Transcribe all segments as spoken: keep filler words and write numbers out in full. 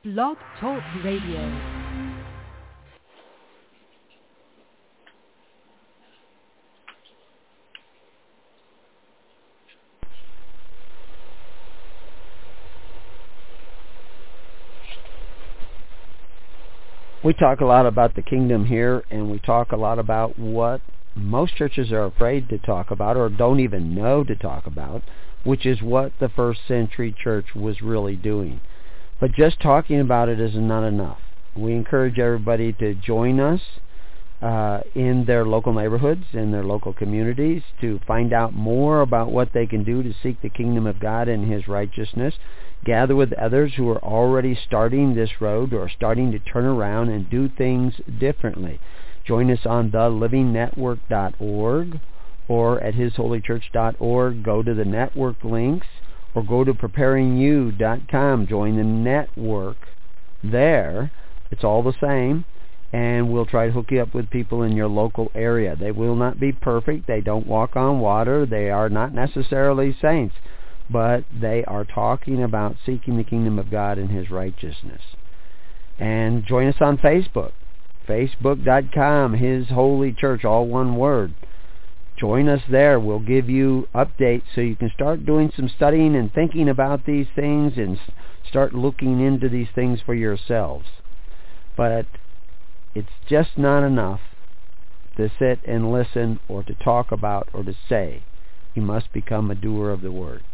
Blog Talk Radio. We talk a lot about the kingdom here, and we talk a lot about what most churches are afraid to talk about or don't even know to talk about, which is what the first century church was really doing. But just talking about it is not enough. We encourage everybody to join us uh, in their local neighborhoods, in their local communities, to find out more about what they can do to seek the kingdom of God and His righteousness. Gather with others who are already starting this road or starting to turn around and do things differently. Join us on the living network dot org or at his holy church dot org. Go to the network links or go to preparing you dot com. Join the network there. It's all the same, and we'll try to hook you up with people in your local area. They will not be perfect. They don't walk on water. They are not necessarily saints, but they are talking about seeking the kingdom of God and His righteousness. And join us on Facebook, facebook dot com, His Holy Church, all one word. Join us there. We'll give you updates so you can start doing some studying and thinking about these things and start looking into these things for yourselves. But it's just not enough to sit and listen or to talk about or to say. You must become a doer of the word.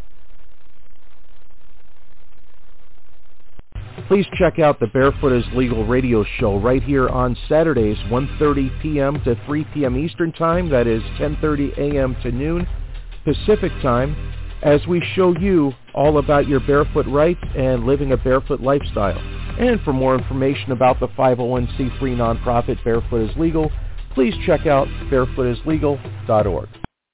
Please check out the Barefoot is Legal radio show right here on Saturdays, one thirty p.m. to three p.m. Eastern Time. That is ten thirty a.m. to noon Pacific Time, as we show you all about your barefoot rights and living a barefoot lifestyle. And for more information about the five oh one c three nonprofit Barefoot is Legal, please check out barefoot is legal dot org.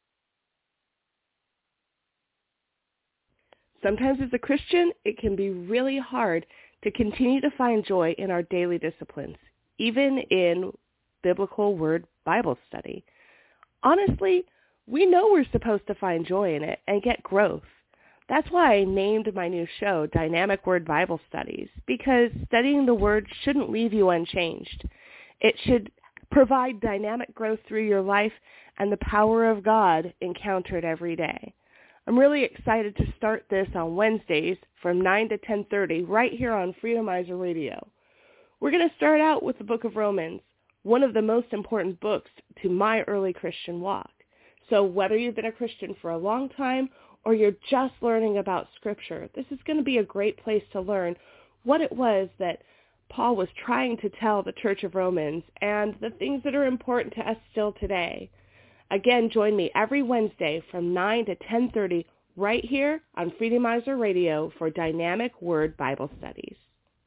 Sometimes as a Christian, it can be really hard to continue to find joy in our daily disciplines, even in biblical word Bible study. Honestly, we know we're supposed to find joy in it and get growth. That's why I named my new show Dynamic Word Bible Studies, because studying the Word shouldn't leave you unchanged. It should provide dynamic growth through your life and the power of God encountered every day. I'm really excited to start this on Wednesdays from nine to ten thirty right here on Freedomizer Radio. We're going to start out with the book of Romans, one of the most important books to my early Christian walk. So whether you've been a Christian for a long time or you're just learning about Scripture, this is going to be a great place to learn what it was that Paul was trying to tell the Church of Romans and the things that are important to us still today. Again, join me every Wednesday from nine to ten thirty right here on Freedomizer Radio for Dynamic Word Bible Studies.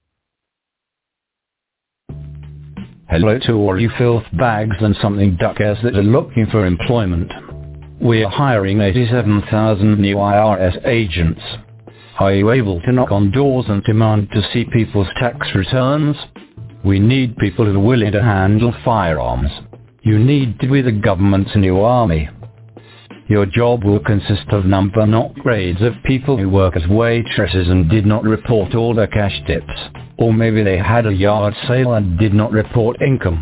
Hello to all you filth bags and something duckers that are looking for employment. We are hiring eighty-seven thousand new I R S agents. Are you able to knock on doors and demand to see people's tax returns? We need people who are willing to handle firearms. You need to be the government's new army. Your job will consist of number not grades of people who work as waitresses and did not report all their cash tips. Or maybe they had a yard sale and did not report income.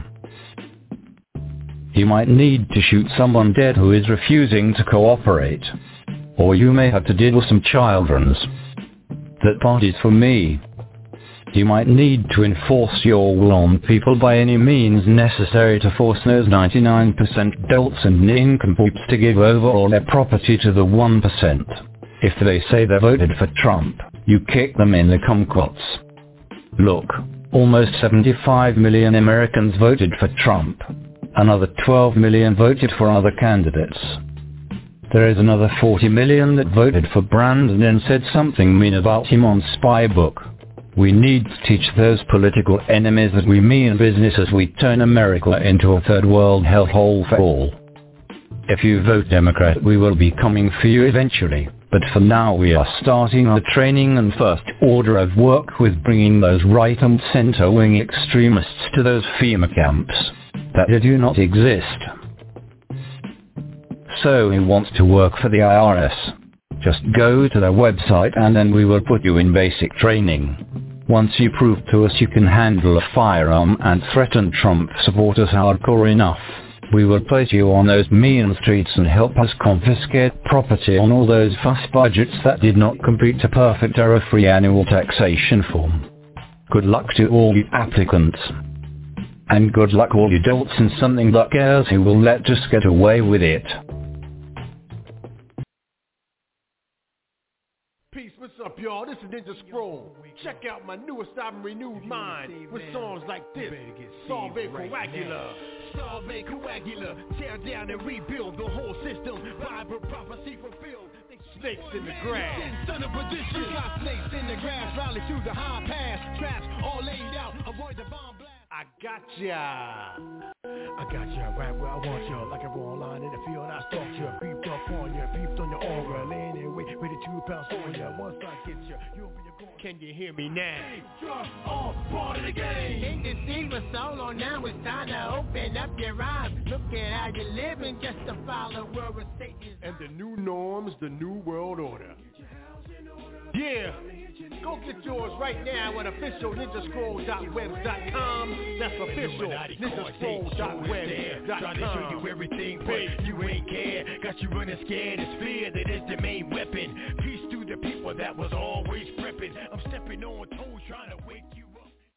You might need to shoot someone dead who is refusing to cooperate. Or you may have to deal with some children's. That part is for me. You might need to enforce your will on people by any means necessary to force those ninety-nine percent dolts and nincompoops to give over all their property to the one percent. If they say they voted for Trump, you kick them in the kumquats. Look, almost seventy-five million Americans voted for Trump. Another twelve million voted for other candidates. There is another forty million that voted for Brandon and said something mean about him on Spy Book. We need to teach those political enemies that we mean business as we turn America into a third world hellhole for all. If you vote Democrat, we will be coming for you eventually, but for now we are starting the training and first order of work with bringing those right and center wing extremists to those FEMA camps that do not exist. So who wants to work for the I R S? Just go to their website and then we will put you in basic training. Once you prove to us you can handle a firearm and threaten Trump supporters hardcore enough, we will place you on those mean streets and help us confiscate property on all those fuss budgets that did not complete a perfect error-free annual taxation form. Good luck to all you applicants. And good luck all you dolts in something that cares who will let us get away with it. Peace, what's up, y'all? This is Ninja Scroll. Check out my newest album, Renewed Mind, with songs like this, Salve Coagula. Salve Coagula, tear down and rebuild the whole system. Bible prophecy fulfilled. Snakes in the grass. Son of perdition. Got snakes in the grass, rally through the high pass. Traps all laid out, avoid the bomb blast. I got ya. I got ya right where I want ya. Like a raw line in the field, I stalked ya. Creeped up on ya, peeped on your aura. Laying in wait, ready to pounce on ya. Once I get ya, you'll be a goal. Can you hear me now? Just all part of the game. Think the scene was so long, now it's time to open up your eyes. Look at how you're living, just to follow where a state is. And the new norms, the new world order. Yeah, go get yours right now at official ninja scroll dot webs dot com. That's official ninja scroll dot webs dot com. Trying to show you everything, but you ain't care. Got you running scared, it's fear that is the main weapon. Peace to the people that was always prepping. I'm stepping on toes trying to wake you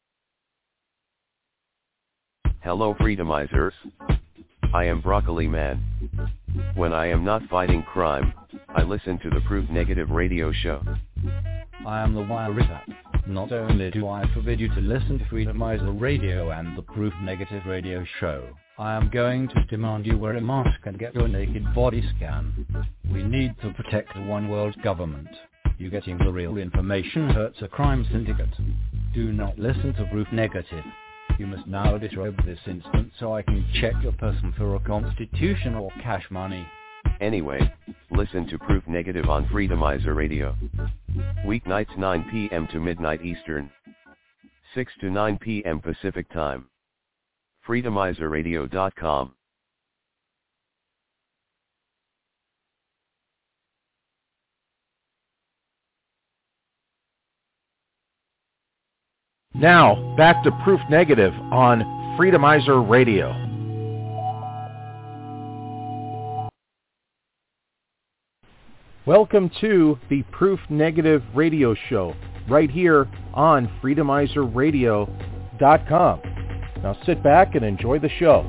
up. Hello Freedomizers. I am Broccoli Man. When I am not fighting crime, I listen to the Proof Negative radio show. I am the Wire Ripper. Not only do I forbid you to listen to Freedomizer Radio and the Proof Negative radio show, I am going to demand you wear a mask and get your naked body scanned. We need to protect the one world government. You getting the real information hurts a crime syndicate. Do not listen to Proof Negative. You must now disrobe this instant so I can check your person for a constitution or cash money. Anyway, listen to Proof Negative on Freedomizer Radio. Weeknights nine p.m. to midnight Eastern. six to nine p.m. Pacific Time. freedomizer radio dot com. Now, back to Proof Negative on Freedomizer Radio. Welcome to the Proof Negative radio show, right here on freedomizer radio dot com. Now sit back and enjoy the show.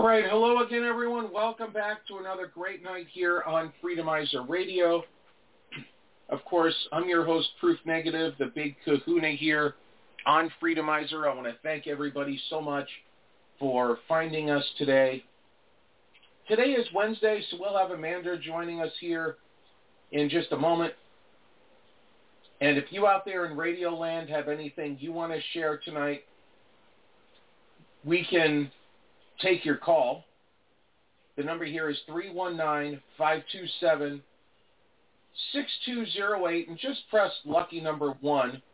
All right, hello again, everyone. Welcome back to another great night here on Freedomizer Radio. Of course, I'm your host, Proof Negative, the big kahuna here on Freedomizer. I want to thank everybody so much for finding us today. Today is Wednesday, so we'll have Amanda joining us here in just a moment. And if you out there in Radio Land have anything you want to share tonight, we can take your call. The number here is three one nine, five two seven, six two zero eight, and just press lucky number one,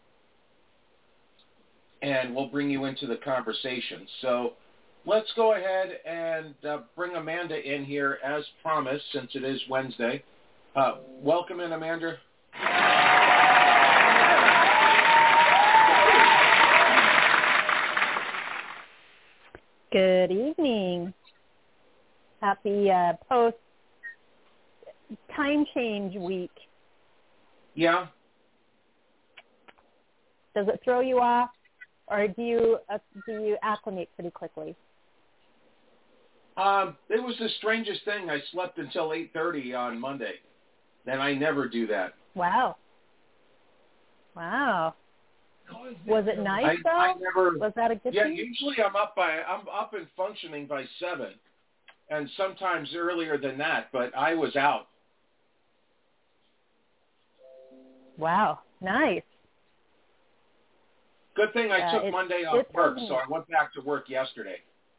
and we'll bring you into the conversation. So let's go ahead and uh, bring Amanda in here as promised, since it is Wednesday. Uh, welcome in, Amanda. Good evening. Happy uh, post time change week. Yeah. Does it throw you off, or do you uh, do you acclimate pretty quickly? Um, it was the strangest thing. I slept until eight thirty on Monday. Then I never do that. Wow. Wow. Was it nice I, though? I never, was that a good yeah, thing? Yeah, usually I'm up by I'm up and functioning by seven, and sometimes earlier than that. But I was out. Wow, nice. Good thing I yeah, took it, Monday off work, doesn't... so I went back to work yesterday.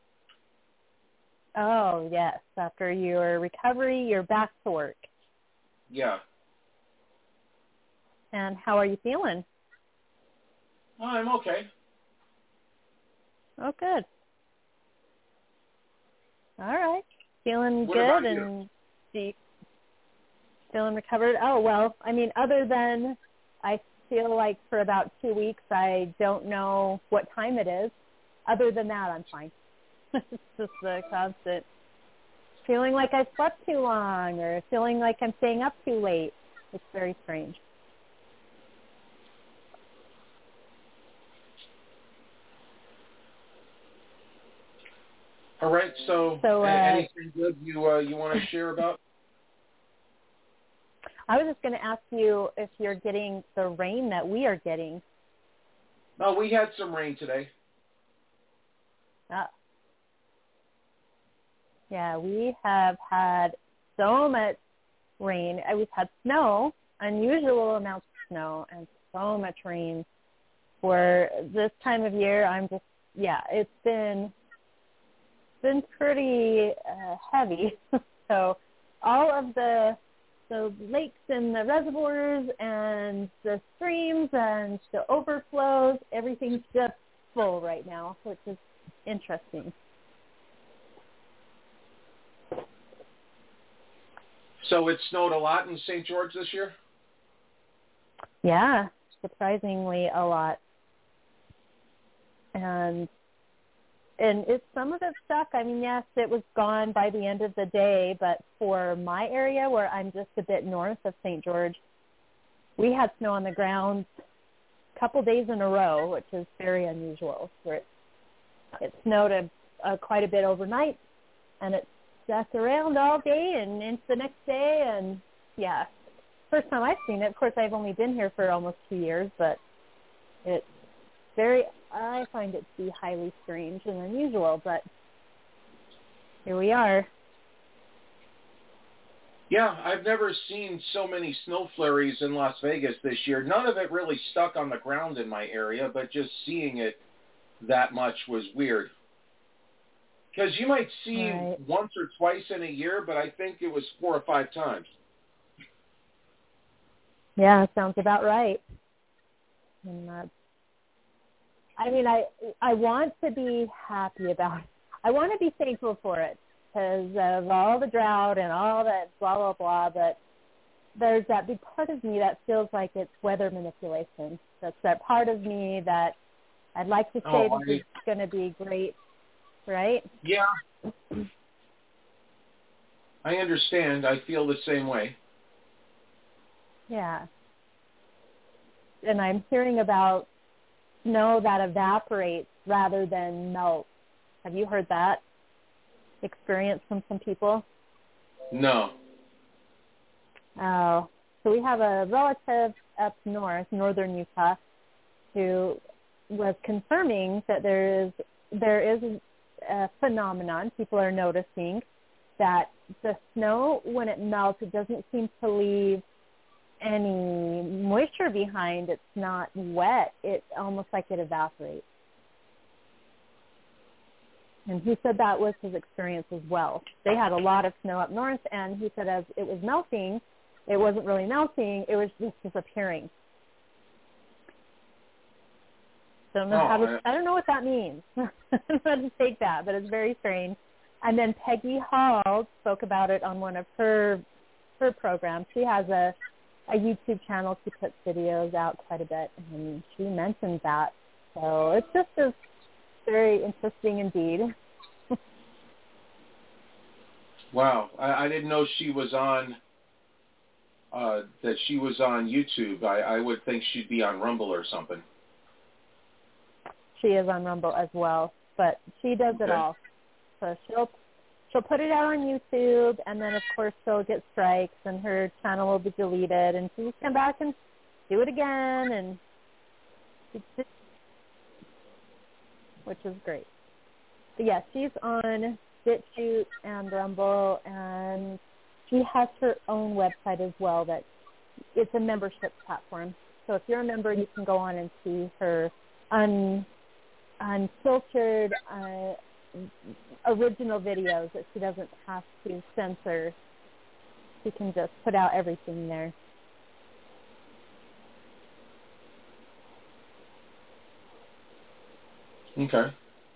Oh yes, after your recovery, you're back to work. Yeah. And how are you feeling? Oh, I'm okay. Oh, good. All right. Feeling what good about and you? Feeling recovered? Oh, well, I mean, other than I feel like for about two weeks I don't know what time it is. Other than that, I'm fine. It's just the constant feeling like I slept too long or feeling like I'm staying up too late. It's very strange. All right, so, so uh, anything good you uh, you want to share about? I was just going to ask you if you're getting the rain that we are getting. No, we had some rain today. Oh. Yeah, we have had so much rain. We've had snow, unusual amounts of snow, and so much rain for this time of year. I'm just, yeah, it's been... been pretty uh, heavy. So all of the the lakes and the reservoirs and the streams and the overflows, everything's just full right now, which is interesting. So it snowed a lot in Saint George this year? Yeah, surprisingly a lot. And And it's some of it stuck. I mean, yes, it was gone by the end of the day, but for my area where I'm just a bit north of Saint George, we had snow on the ground a couple days in a row, which is very unusual. Where it, it snowed a, a, quite a bit overnight, and it stuck around all day and into the next day. And, yeah, first time I've seen it. Of course, I've only been here for almost two years, but it's very... I find it to be highly strange and unusual, but here we are. Yeah, I've never seen so many snow flurries in Las Vegas this year. None of it really stuck on the ground in my area, but just seeing it that much was weird. Because you might see right. once or twice in a year, but I think it was four or five times. Yeah, sounds about right. And that's I mean, I I want to be happy about it. I want to be thankful for it because of all the drought and all that blah, blah, blah, but there's that big part of me that feels like it's weather manipulation. That's that part of me that I'd like to say oh, this I... is going to be great, right? Yeah. I understand. I feel the same way. Yeah. And I'm hearing about snow that evaporates rather than melts. Have you heard that? experience from some people? No. Oh, so we have a relative up north, northern Utah, who was confirming that there is there is a phenomenon people are noticing, that the snow, when it melts, it doesn't seem to leave any moisture behind. It's not wet. It's almost like it evaporates. And he said that was his experience as well. They had a lot of snow up north, and he said as it was melting, it wasn't really melting, it was just disappearing. Don't know oh, how to, I, I don't know what that means. I don't know how to take that, but it's very strange. And then Peggy Hall spoke about it on one of her her programs. She has a, a YouTube channel. She puts videos out quite a bit, and she mentioned that. So it's just a very interesting indeed. Wow, I, I didn't know she was on, uh, that she was on YouTube. I, I would think she'd be on Rumble or something. She is on Rumble as well, but she does okay. it all. So she'll she'll put it out on YouTube, and then of course she'll get strikes, and her channel will be deleted, and she'll come back and do it again, and it's just, which is great. But yeah, she's on BitChute and Rumble, and she has her own website as well. That it's a membership platform. So if you're a member, you can go on and see her un unfiltered, uh, original videos that she doesn't have to censor. She can just put out everything there. Okay.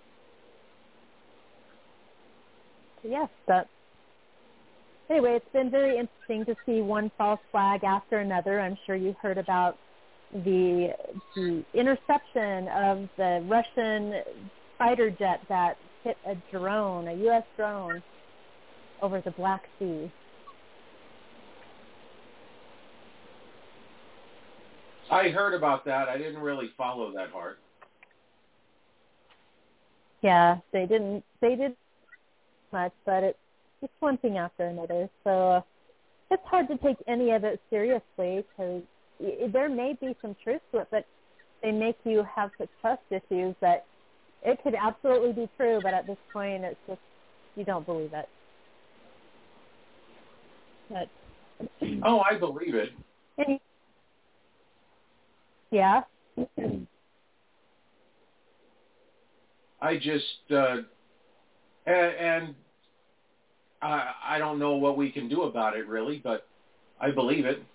So yes, but anyway, it's been very interesting to see one false flag after another. I'm sure you heard about the the interception of the Russian fighter jet that hit a drone, a U S drone, over the Black Sea. I heard about that. I didn't really follow that hard. Yeah, they didn't. They did much, but it's just one thing after another. So uh, it's hard to take any of it seriously because there may be some truth to it, but they make you have such trust issues that it could absolutely be true, but at this point, it's just you don't believe it. But, oh, I believe it. Any, yeah. I just uh, and, and I I don't know what we can do about it really, but I believe it.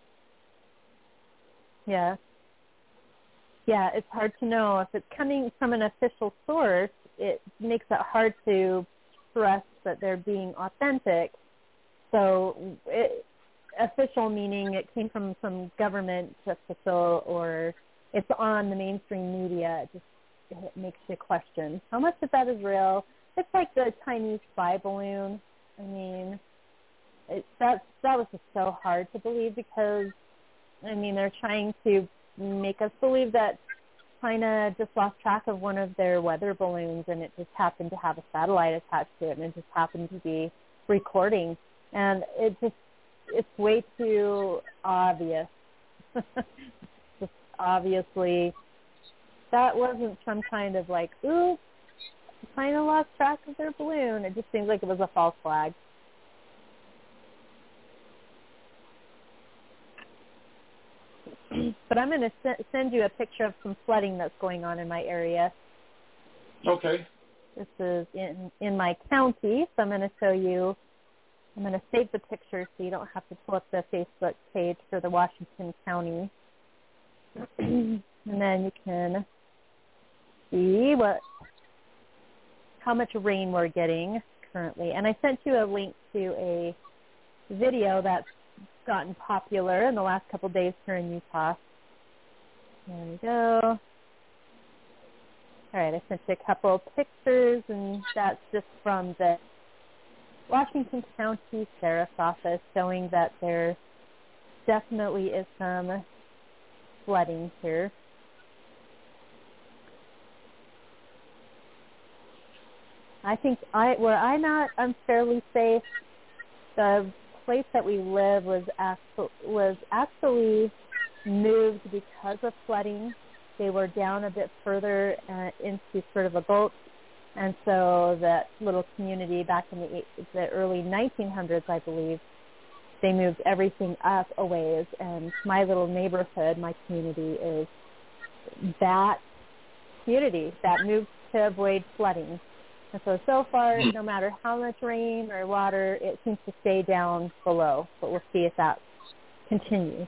Yeah. Yeah, it's hard to know. If it's coming from an official source, it makes it hard to trust that they're being authentic. So it, official meaning it came from some government official or it's on the mainstream media. It just it makes you question how much of that is real. It's like the Chinese spy balloon. I mean, it, that, that was just so hard to believe because I mean, they're trying to make us believe that China just lost track of one of their weather balloons and it just happened to have a satellite attached to it and it just happened to be recording. And it just, it's way too obvious. Just obviously, that wasn't some kind of like, ooh, China lost track of their balloon. It just seems like it was a false flag. But I'm going to s- send you a picture of some flooding that's going on in my area. Okay. This is in, in my county, so I'm going to show you. I'm going to save the picture so you don't have to pull up the Facebook page for the Washington County. And then you can see what how much rain we're getting currently. And I sent you a link to a video that's gotten popular in the last couple of days here in Utah. There we go. All right, I sent you a couple of pictures, and that's just from the Washington County Sheriff's Office showing that there definitely is some flooding here. I think I where I'm at, I'm fairly safe. The place that we live was actually, was actually moved because of flooding. They were down a bit further uh, into sort of a gulch, and so that little community back in the, the early nineteen hundreds, I believe, they moved everything up a ways, and my little neighborhood, my community, is that community that moved to avoid flooding. And so, so far, no matter how much rain or water, it seems to stay down below, but we'll see if that continues.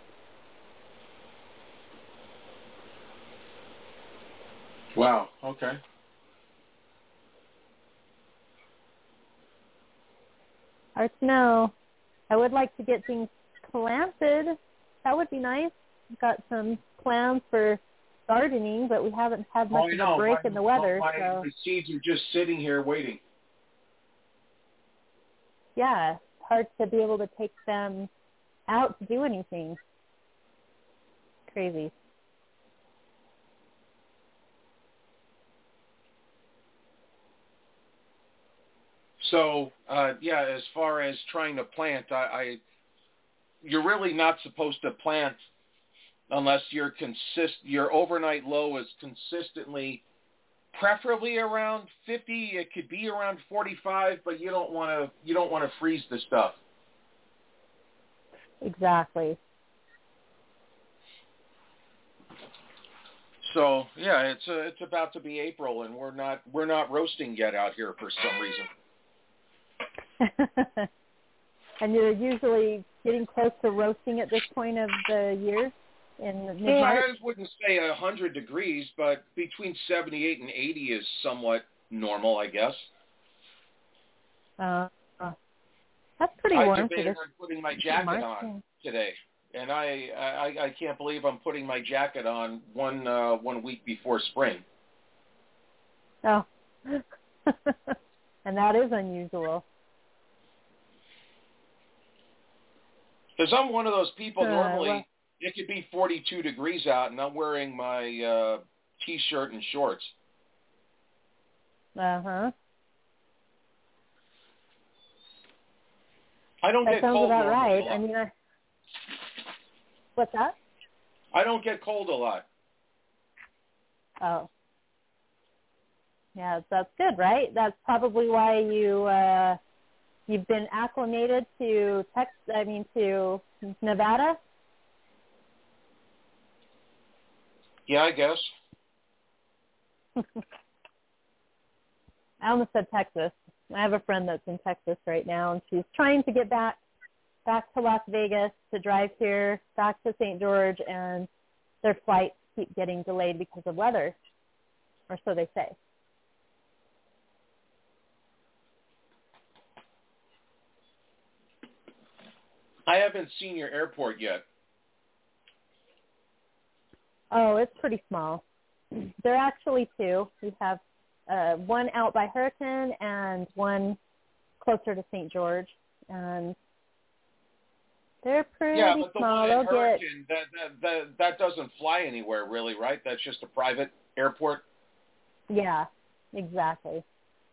Wow, okay. Hard to know. I would like to get things planted. That would be nice. We've got some plans for gardening, but we haven't had much oh, of a break my, in the weather. My, so. The seeds are just sitting here waiting. Yeah, it's hard to be able to take them out to do anything. Crazy. So, uh, yeah, as far as trying to plant, I, I you're really not supposed to plant unless your consist your overnight low is consistently, preferably around fifty. It could be around forty-five, but you don't want to you don't want to freeze the stuff. Exactly. So yeah, it's uh, it's about to be April, and we're not we're not roasting yet out here for some reason. And you're usually getting close to roasting at this point of the year in mid-March? Well, I wouldn't say one hundred degrees, but between seventy-eight and eighty is somewhat normal, I guess. Uh, uh, that's pretty I warm. debated on putting my jacket March, on today, and I, I I can't believe I'm putting my jacket on one uh, one week before spring. Oh, and that is unusual. Because I'm one of those people, uh, normally well, it could be forty-two degrees out, and I'm wearing my uh, T-shirt and shorts. Uh-huh. I don't that get sounds cold about right. a lot. I mean, I, what's that? I don't get cold a lot. Oh. Yeah, that's good, right? That's probably why you... Uh, You've been acclimated to Texas, I mean, to Nevada? Yeah, I guess. I almost said Texas. I have a friend that's in Texas right now, and she's trying to get back back to Las Vegas to drive here, back to Saint George, and their flights keep getting delayed because of weather, or so they say. I haven't seen your airport yet. Oh, it's pretty small. There are actually two. We have uh, one out by Hurricane and one closer to Saint George, and they're pretty yeah, but the small. one at They'll Hurricane, get... that, that, that, that doesn't fly anywhere really, right? That's just a private airport? Yeah, exactly.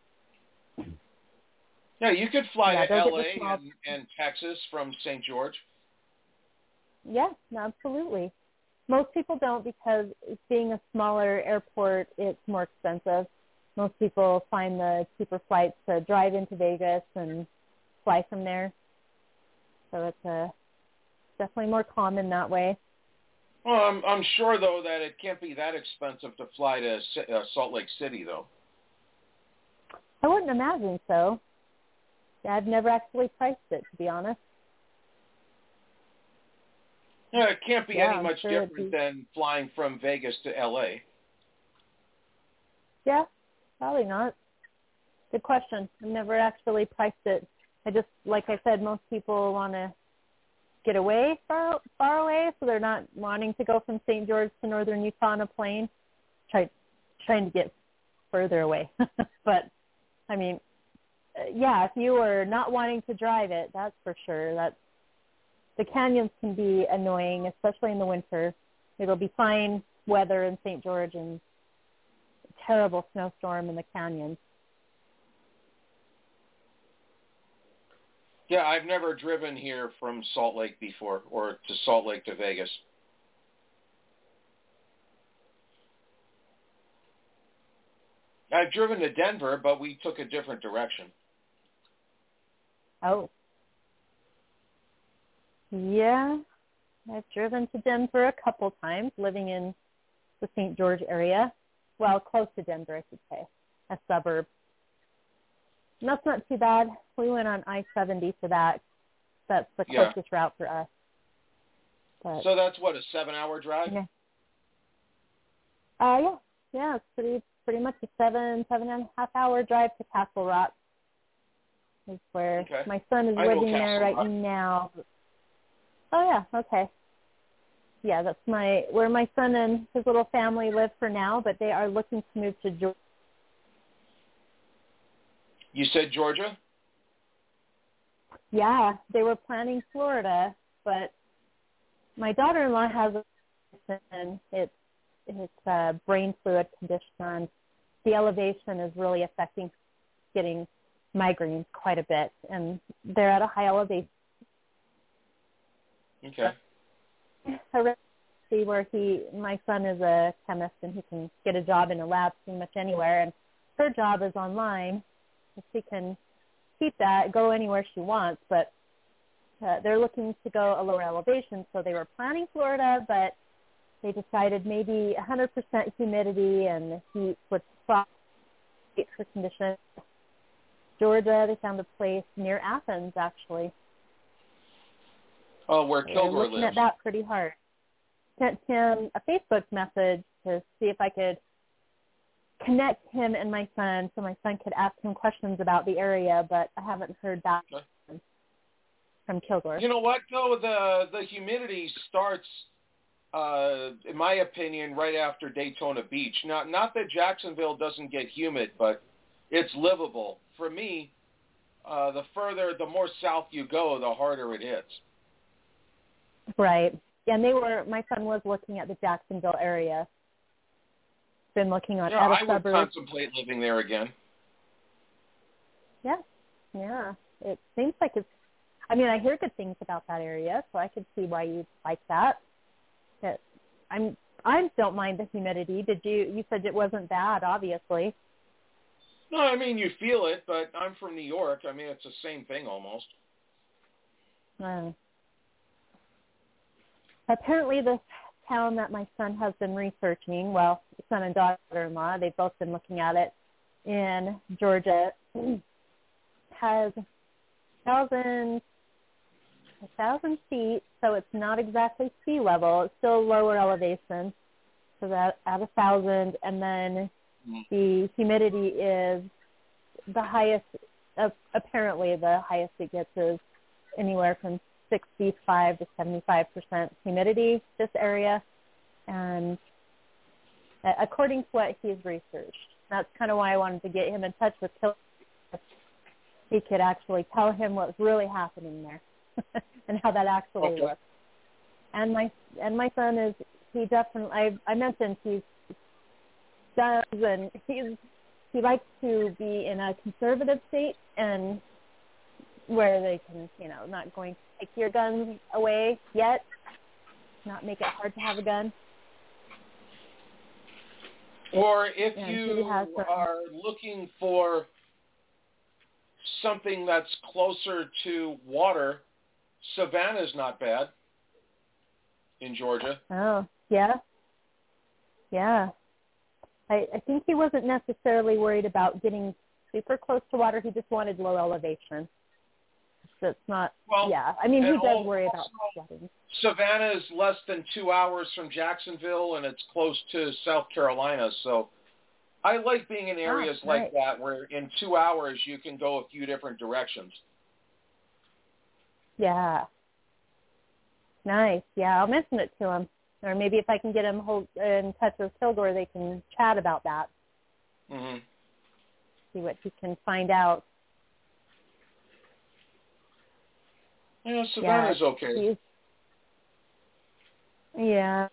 Yeah, you could fly yeah, to L A small... and, and Texas from Saint George. Yeah, absolutely. Most people don't because being a smaller airport, it's more expensive. Most people find the cheaper flights to drive into Vegas and fly from there. So it's uh, definitely more common that way. Well, I'm, I'm sure, though, that it can't be that expensive to fly to uh, Salt Lake City, though. I wouldn't imagine so. I've never actually priced it, to be honest. Yeah, it can't be yeah, any I'm much sure different be... than flying from Vegas to L A. Yeah, probably not. Good question. I've never actually priced it. I just, like I said, most people want to get away far, far away, so they're not wanting to go from Saint George to northern Utah on a plane. Try, trying to get further away. But, I mean, yeah, if you are not wanting to drive it, that's for sure. That's, the canyons can be annoying, especially in the winter. It'll be fine weather in Saint George and a terrible snowstorm in the canyons. Yeah, I've never driven here from Salt Lake before, or to Salt Lake to Vegas. I've driven to Denver, but we took a different direction. Oh. Yeah, I've driven to Denver a couple times, living in the Saint George area. Well, close to Denver, I should say, a suburb. And that's not too bad. We went on I seventy for that. That's the Yeah. closest route for us. But, so that's, what, a seven-hour drive? Yeah. Uh, yeah. Yeah, it's pretty pretty much a seven, seven and a half hour drive to Castle Rock. Is where Okay. my son is I know living there Castle right Rock. now. Oh, yeah, okay. Yeah, that's my where my son and his little family live for now, but they are looking to move to Georgia. You said Georgia? Yeah, they were planning Florida, but my daughter-in-law has a condition. It's it's a brain fluid condition. The elevation is really affecting getting migraines quite a bit, and they're at a high elevation. Okay. See where he, my son is a chemist, and he can get a job in a lab pretty much anywhere, and her job is online. She can keep that, go anywhere she wants, but uh, they're looking to go a lower elevation, so they were planning Florida, but they decided maybe one hundred percent humidity and the heat would stop her condition. Georgia, they found a place near Athens, actually. Oh, where They're Kilgore looking lives. at that pretty hard. Sent him a Facebook message to see if I could connect him and my son so my son could ask him questions about the area, but I haven't heard back Okay. from Kilgore. You know what, though? The, the humidity starts, uh, in my opinion, right after Daytona Beach. Not, not that Jacksonville doesn't get humid, but it's livable. For me, uh, the further, the more south you go, the harder it hits. Right. And they were, my son was looking at the Jacksonville area. Been looking on Yeah, at a I would suburb. contemplate living there again. Yeah. Yeah. It seems like it's, I mean, I hear good things about that area, so I could see why you'd like that. But I'm, I don't mind the humidity. Did you, you said it wasn't bad, obviously. No, I mean, you feel it, but I'm from New York. I mean, it's the same thing almost. Uh, apparently this town that my son has been researching, well, son and daughter-in-law, they've both been looking at it in Georgia, has a thousand, a thousand feet, so it's not exactly sea level. It's still lower elevation, so that at a thousand, and then the humidity is the highest, uh, apparently the highest it gets is anywhere from sixty-five to seventy-five percent humidity, this area. And uh, according to what he's researched, that's kind of why I wanted to get him in touch with Kilgore. He could actually tell him what's really happening there and how that actually Okay. looks. And my and my son is, he definitely, I, I mentioned he's does, and he's, he likes to be in a conservative state and where they can, you know, not going to take your guns away yet, not make it hard to have a gun. Or if And you he has some- are looking for something that's closer to water, Savannah's not bad in Georgia. Oh, yeah. Yeah. I, I think he wasn't necessarily worried about getting super close to water. He just wanted low elevation. So it's not, Well, yeah. I mean, he and does al- worry about also, flooding. Savannah is less than two hours from Jacksonville, and it's close to South Carolina. So I like being in areas Ah, like right. that where in two hours you can go a few different directions. Yeah. Nice. Yeah, I'll mention it to him. Or maybe if I can get him hold, in touch with Kilgore, they can chat about that, Mm-hmm. see what he can find out. Yeah, Savannah's yeah, okay. he's- Yeah.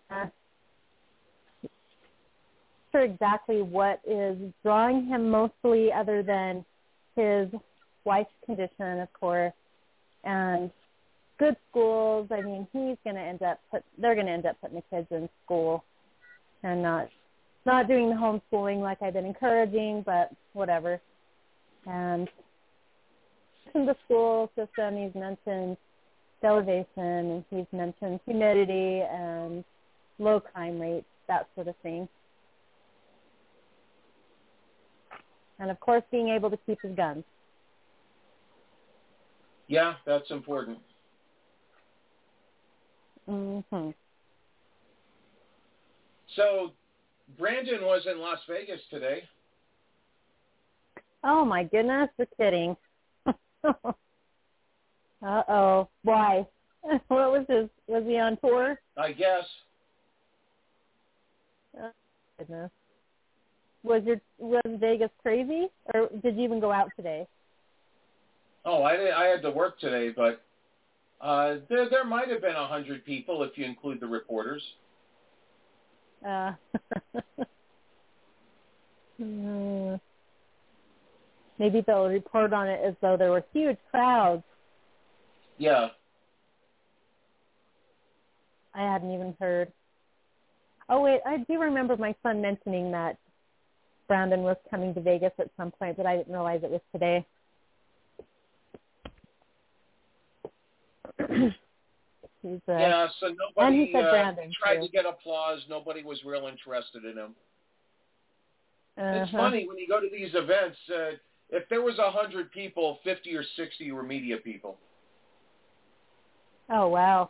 Sure exactly what is drawing him mostly other than his wife's condition, of course, and good schools. I mean, he's going to end up put they're going to end up putting the kids in school and not not doing the homeschooling like I've been encouraging, but whatever. And in the school system, he's mentioned elevation, and he's mentioned humidity and low crime rates, that sort of thing. And, of course, being able to keep his guns. Yeah, that's important. Mm-hmm. So Brandon was in Las Vegas today. Oh, my goodness, you're kidding. Uh-oh. Why? What was his, was he on tour? I guess. Oh, goodness. Was your, was Vegas crazy, or did you even go out today? Oh, I, did, I had to work today, but uh, there, there might have been a hundred people if you include the reporters. Uh, mm, maybe they'll report on it as though there were huge crowds. Yeah. I hadn't even heard. Oh, wait, I do remember my son mentioning that Brandon was coming to Vegas at some point, but I didn't realize it was today. He's, uh, yeah, so nobody and he said uh, Brandon, tried too. to get applause. Nobody was real interested in him. Uh-huh. It's funny, when you go to these events, uh, if there was a hundred people, fifty or sixty were media people. Oh, wow.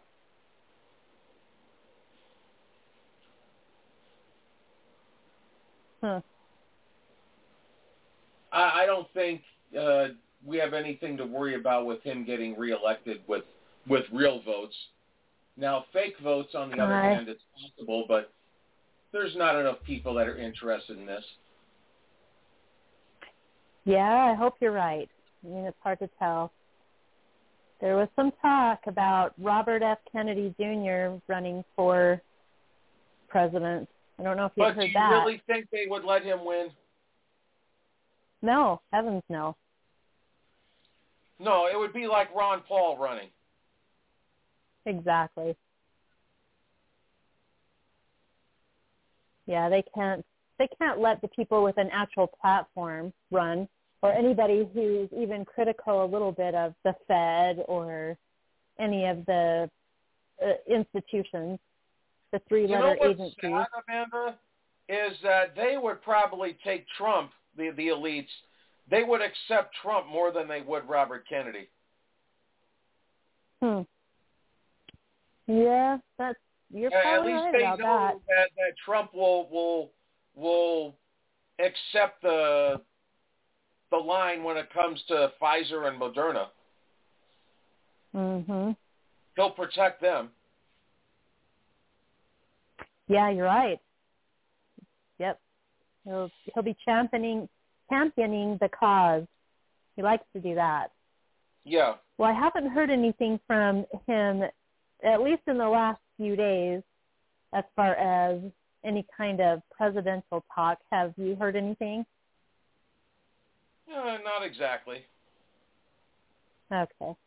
Huh. I, I don't think uh, we have anything to worry about with him getting reelected with, with real votes. Now, fake votes, on the other Right. hand, it's possible, but there's not enough people that are interested in this. Yeah, I hope you're right. I mean, it's hard to tell. There was some talk about Robert F. Kennedy Junior running for president. I don't know if you've But do heard you that. really think they would let him win? No, heavens no. No, it would be like Ron Paul running. Exactly. Yeah, they can't they can't let the people with an actual platform run, or anybody who's even critical a little bit of the Fed or any of the uh, institutions, the three-letter you know what's agencies. sad, Amanda, is that they would probably take Trump, the, the elites, they would accept Trump more than they would Robert Kennedy. Hmm. Yeah, that's you're At probably least right they about know that. that, that Trump will will will accept the the line when it comes to Pfizer and Moderna. Mhm. He'll protect them. Yeah, you're right. Yep. He'll he'll be championing championing the cause. He likes to do that. Yeah. Well, I haven't heard anything from him, at least in the last few days, as far as any kind of presidential talk. Have you heard anything? Uh, not exactly. Okay.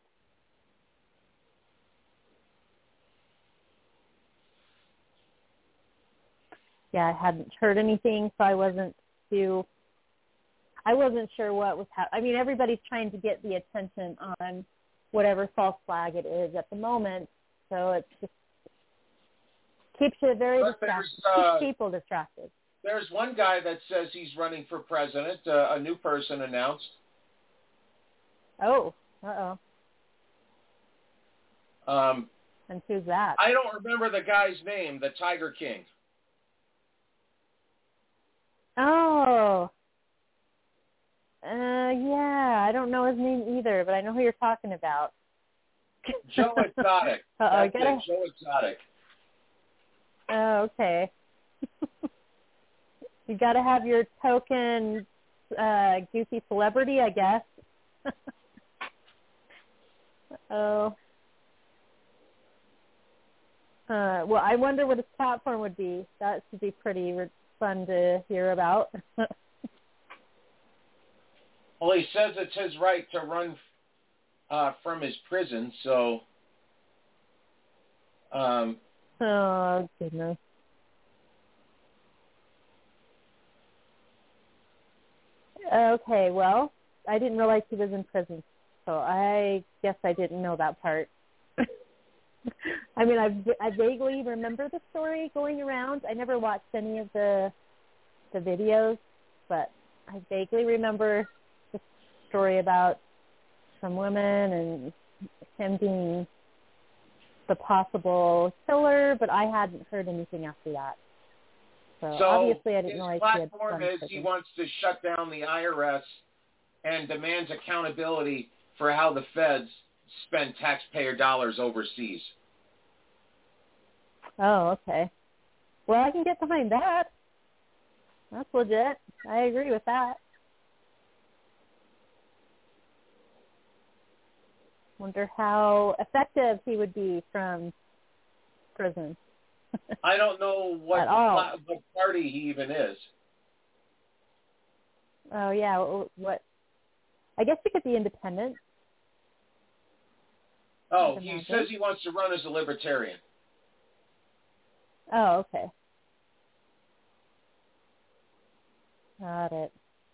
Yeah, I hadn't heard anything, so I wasn't too. I wasn't sure what was happening. I mean, everybody's trying to get the attention on whatever false flag it is at the moment, so it just keeps you very But distracted. there's, uh, keeps people distracted. There's one guy that says he's running for president. Uh, a new person announced. Oh, uh-oh. Um, And who's that? I don't remember the guy's name, the Tiger King. Oh. Uh, yeah, I don't know his name either, but I know who you're talking about. Joe Exotic. Uh-oh, I That's gotta... it, Joe Exotic. Oh, okay. You got to have your token uh, goofy celebrity, I guess. Oh. Uh, well, I wonder what his platform would be. That should be pretty fun to hear about. Well, he says it's his right to run uh, from his prison. So, um, oh goodness. Okay, well, I didn't realize he was in prison, so I guess I didn't know that part. I mean, I, I vaguely remember the story going around. I never watched any of the the videos, but I vaguely remember the story about some women and him being the possible killer, but I hadn't heard anything after that. So, so obviously I didn't his realize he had platform done is prison. he wants to shut down the I R S and demands accountability for how the feds spend taxpayer dollars overseas. Oh, okay. Well, I can get behind that. That's legit. I agree with that. Wonder how effective he would be from prison. I don't know what, At all. what party he even is. Oh, yeah. What? I guess he could be independent. Oh, he says he wants to run as a libertarian. Oh, okay. Got it.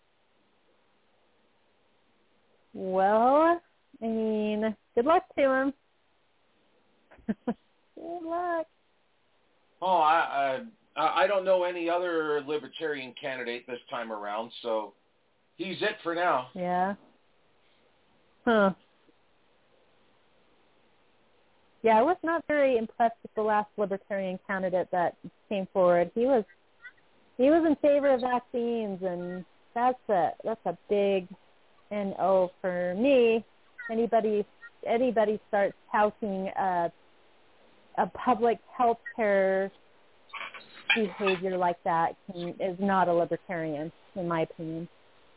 Well, I mean, good luck to him. Good luck. Oh, I, I I don't know any other libertarian candidate this time around, so he's it for now. Yeah. Huh. Yeah, I was not very impressed with the last libertarian candidate that came forward. He was he was in favor of vaccines, and that's a that's a big N O for me. Anybody anybody starts touting a a public health care behavior like that can, is not a libertarian, in my opinion.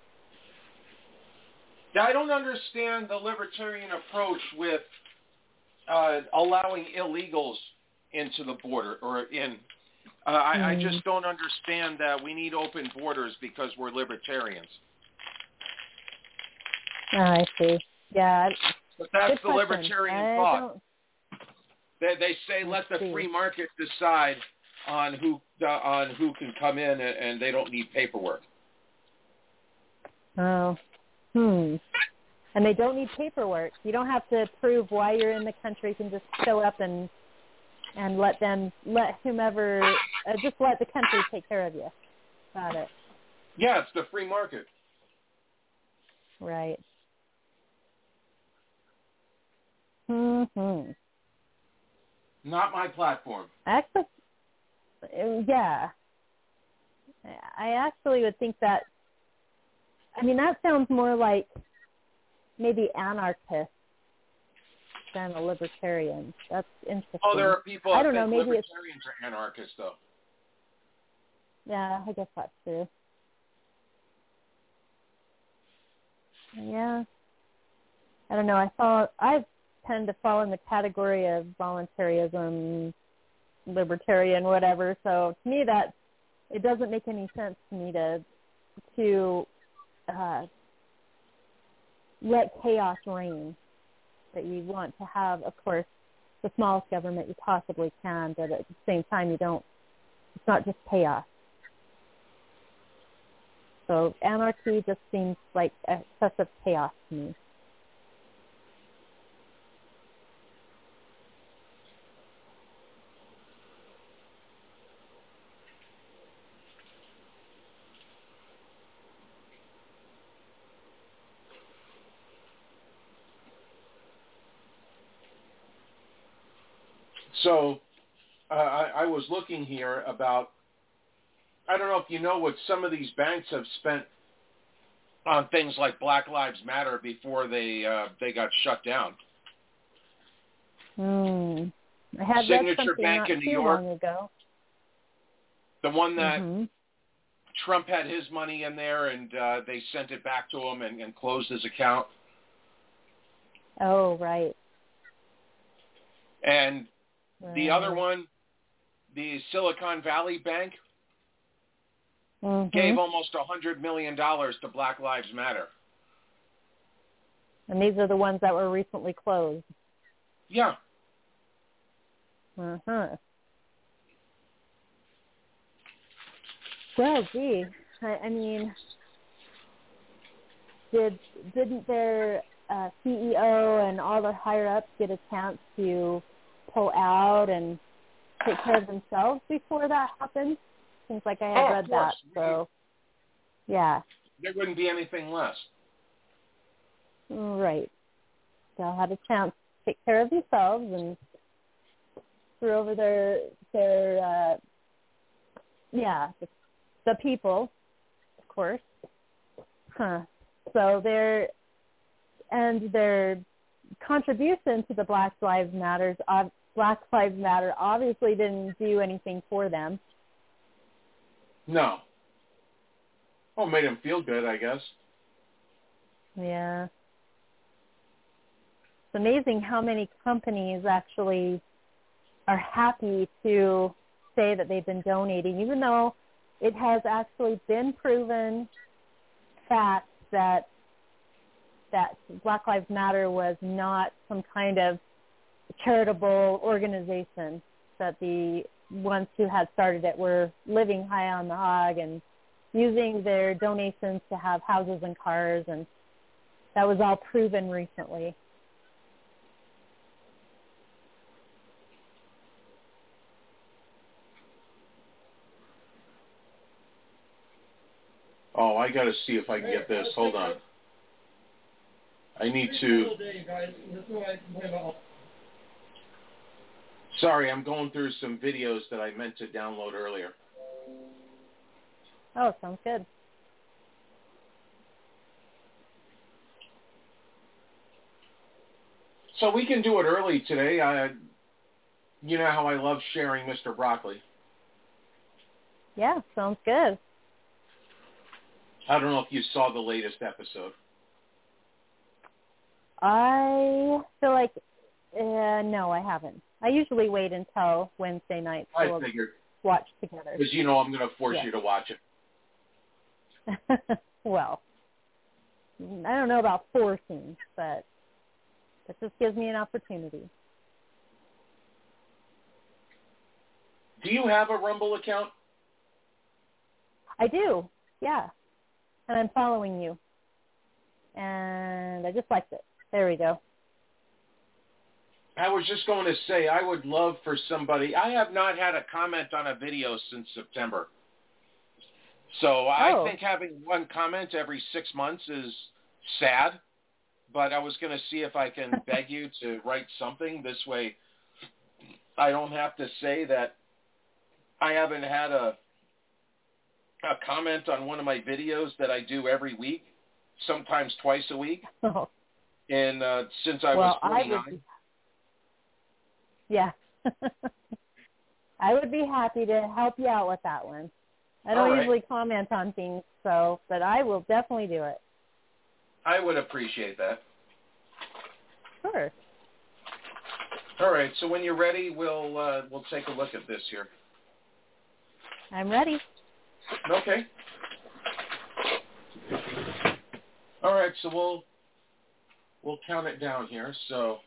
I don't understand the libertarian approach with uh, allowing illegals into the border or in. Uh, I, mm. I just don't understand that we need open borders because we're libertarians. Oh, I see. Yeah. But that's Good the question. libertarian I thought. Don't... They, they say let the see. free market decide on who uh, on who can come in, and, and they don't need paperwork. Oh. Hmm. And they don't need paperwork. You don't have to prove why you're in the country. You can just show up and and let them, let whomever, uh, just let the country take care of you. Got it. Yeah, it's the free market. Right. Mm-hmm. Not my platform. Actually, yeah. I actually would think that, I mean, that sounds more like maybe anarchist than a libertarian. That's interesting. Oh, there are people I that don't know, think maybe libertarians it's, are anarchists, though. Yeah, I guess that's true. Yeah. I don't know. I fall, I tend to fall in the category of voluntarism, libertarian, whatever. So to me, that it doesn't make any sense to me to to uh, let chaos reign. That you want to have, of course, the smallest government you possibly can, but at the same time, you don't. It's not just chaos. So anarchy just seems like excessive chaos to me. So uh, I, I was looking here about, I don't know if you know what some of these banks have spent on things like Black Lives Matter before they uh, they got shut down. Hmm. I had Signature read Bank not in New too York. Long ago. The one that mm-hmm. Trump had his money in there, and uh, they sent it back to him and, and closed his account. Oh, right. And right. the other one, the Silicon Valley Bank, mm-hmm. gave almost one hundred million dollars to Black Lives Matter. And these are the ones that were recently closed. Yeah. Uh-huh. Well, gee, I, I mean, did, didn't their uh, C E O and all the higher-ups get a chance to pull out and take care of themselves before that happened? Seems like I had oh, read that, so, yeah. There wouldn't be anything less. Right. They all had a chance to take care of themselves and screw over their, their uh, yeah, the, the people, of course. Huh. So their, and their contribution to the Black Lives Matters, uh, Black Lives Matter obviously didn't do anything for them. No. Well, it made them feel good, I guess. Yeah. It's amazing how many companies actually are happy to say that they've been donating, even though it has actually been proven fact that that Black Lives Matter was not some kind of charitable organization, that the ones who had started it were living high on the hog and using their donations to have houses and cars, and that was all proven recently. Oh, I got to see if I can get this. Hold on. I need to... Sorry, I'm going through some videos that I meant to download earlier. Oh, sounds good. So we can do it early today. I, you know how I love sharing Mister Broccoli. Yeah, sounds good. I don't know if you saw the latest episode. I feel like, uh, no, I haven't. I usually wait until Wednesday night I to figured. watch together. Because you know I'm going to force yeah. you to watch it. Well, I don't know about forcing, but that just gives me an opportunity. Do you have a Rumble account? I do, yeah. And I'm following you. And I just liked it. There we go. I was just going to say, I would love for somebody... I have not had a comment on a video since September. So oh. I think having one comment every six months is sad. But I was going to see if I can beg you to write something. This way I don't have to say that I haven't had a a comment on one of my videos that I do every week, sometimes twice a week. Oh. And uh, since I well, was forty-nine. I would be, yeah. I would be happy to help you out with that one. I don't right. usually comment on things, so, but I will definitely do it. I would appreciate that. Sure. All right, so when you're ready, we'll uh, we'll take a look at this here. I'm ready. Okay. All right, so we'll we'll count it down here. So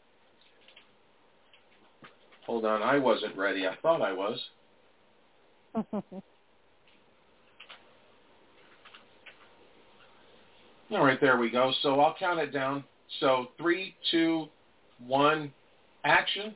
hold on, I wasn't ready. I thought I was. All right, there we go. So I'll count it down. So three, two, one, action.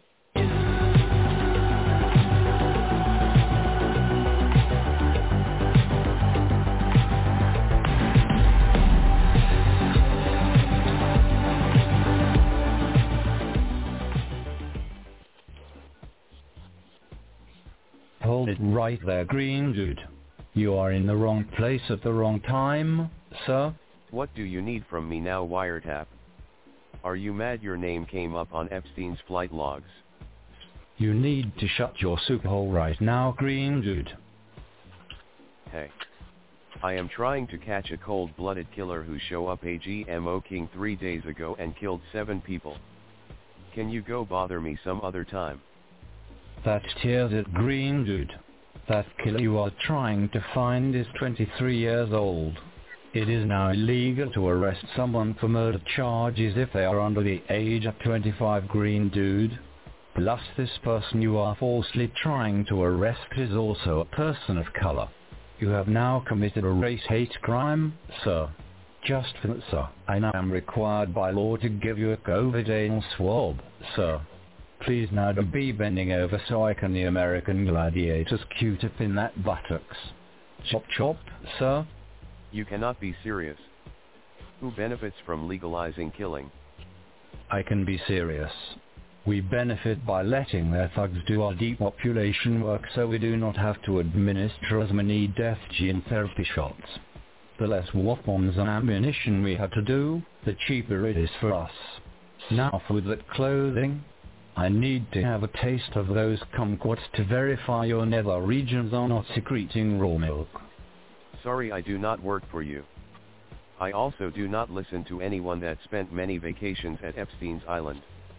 Hold it right there, green dude. You are in the wrong place at the wrong time, sir. What do you need from me now, wiretap? Are you mad your name came up on Epstein's flight logs? You need to shut your soup hole right now, green dude. Hey. I am trying to catch a cold-blooded killer who show up a G M O King three days ago and killed seven people. Can you go bother me some other time? That tears it, green dude. That killer you are trying to find is twenty-three years old. It is now illegal to arrest someone for murder charges if they are under the age of twenty-five, green dude. Plus, this person you are falsely trying to arrest is also a person of color. You have now committed a race hate crime, sir. Just for that, sir, I now am required by law to give you a COVID anal swab, sir. Please now do be bending over so I can the American Gladiator's Q-tip in that buttocks. Chop chop, sir. You cannot be serious. Who benefits from legalizing killing? I can be serious. We benefit by letting their thugs do our depopulation work so we do not have to administer as many death gene therapy shots. The less weapons and ammunition we have to do, the cheaper it is for us. Now for that clothing, I need to have a taste of those kumquats to verify your nether regions are not secreting raw milk. Sorry, I do not work for you. I also do not listen to anyone that spent many vacations at Epstein's Island.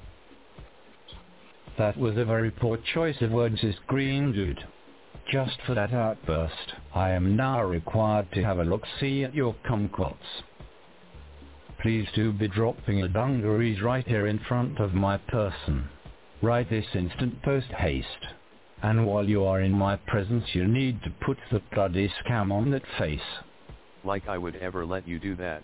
That was a very poor choice of words, this green dude. Just for that outburst, I am now required to have a look-see at your kumquats. Please do be dropping the dungarees right here in front of my person. Right this instant post haste. And while you are in my presence you need to put the bloody scam on that face. Like I would ever let you do that.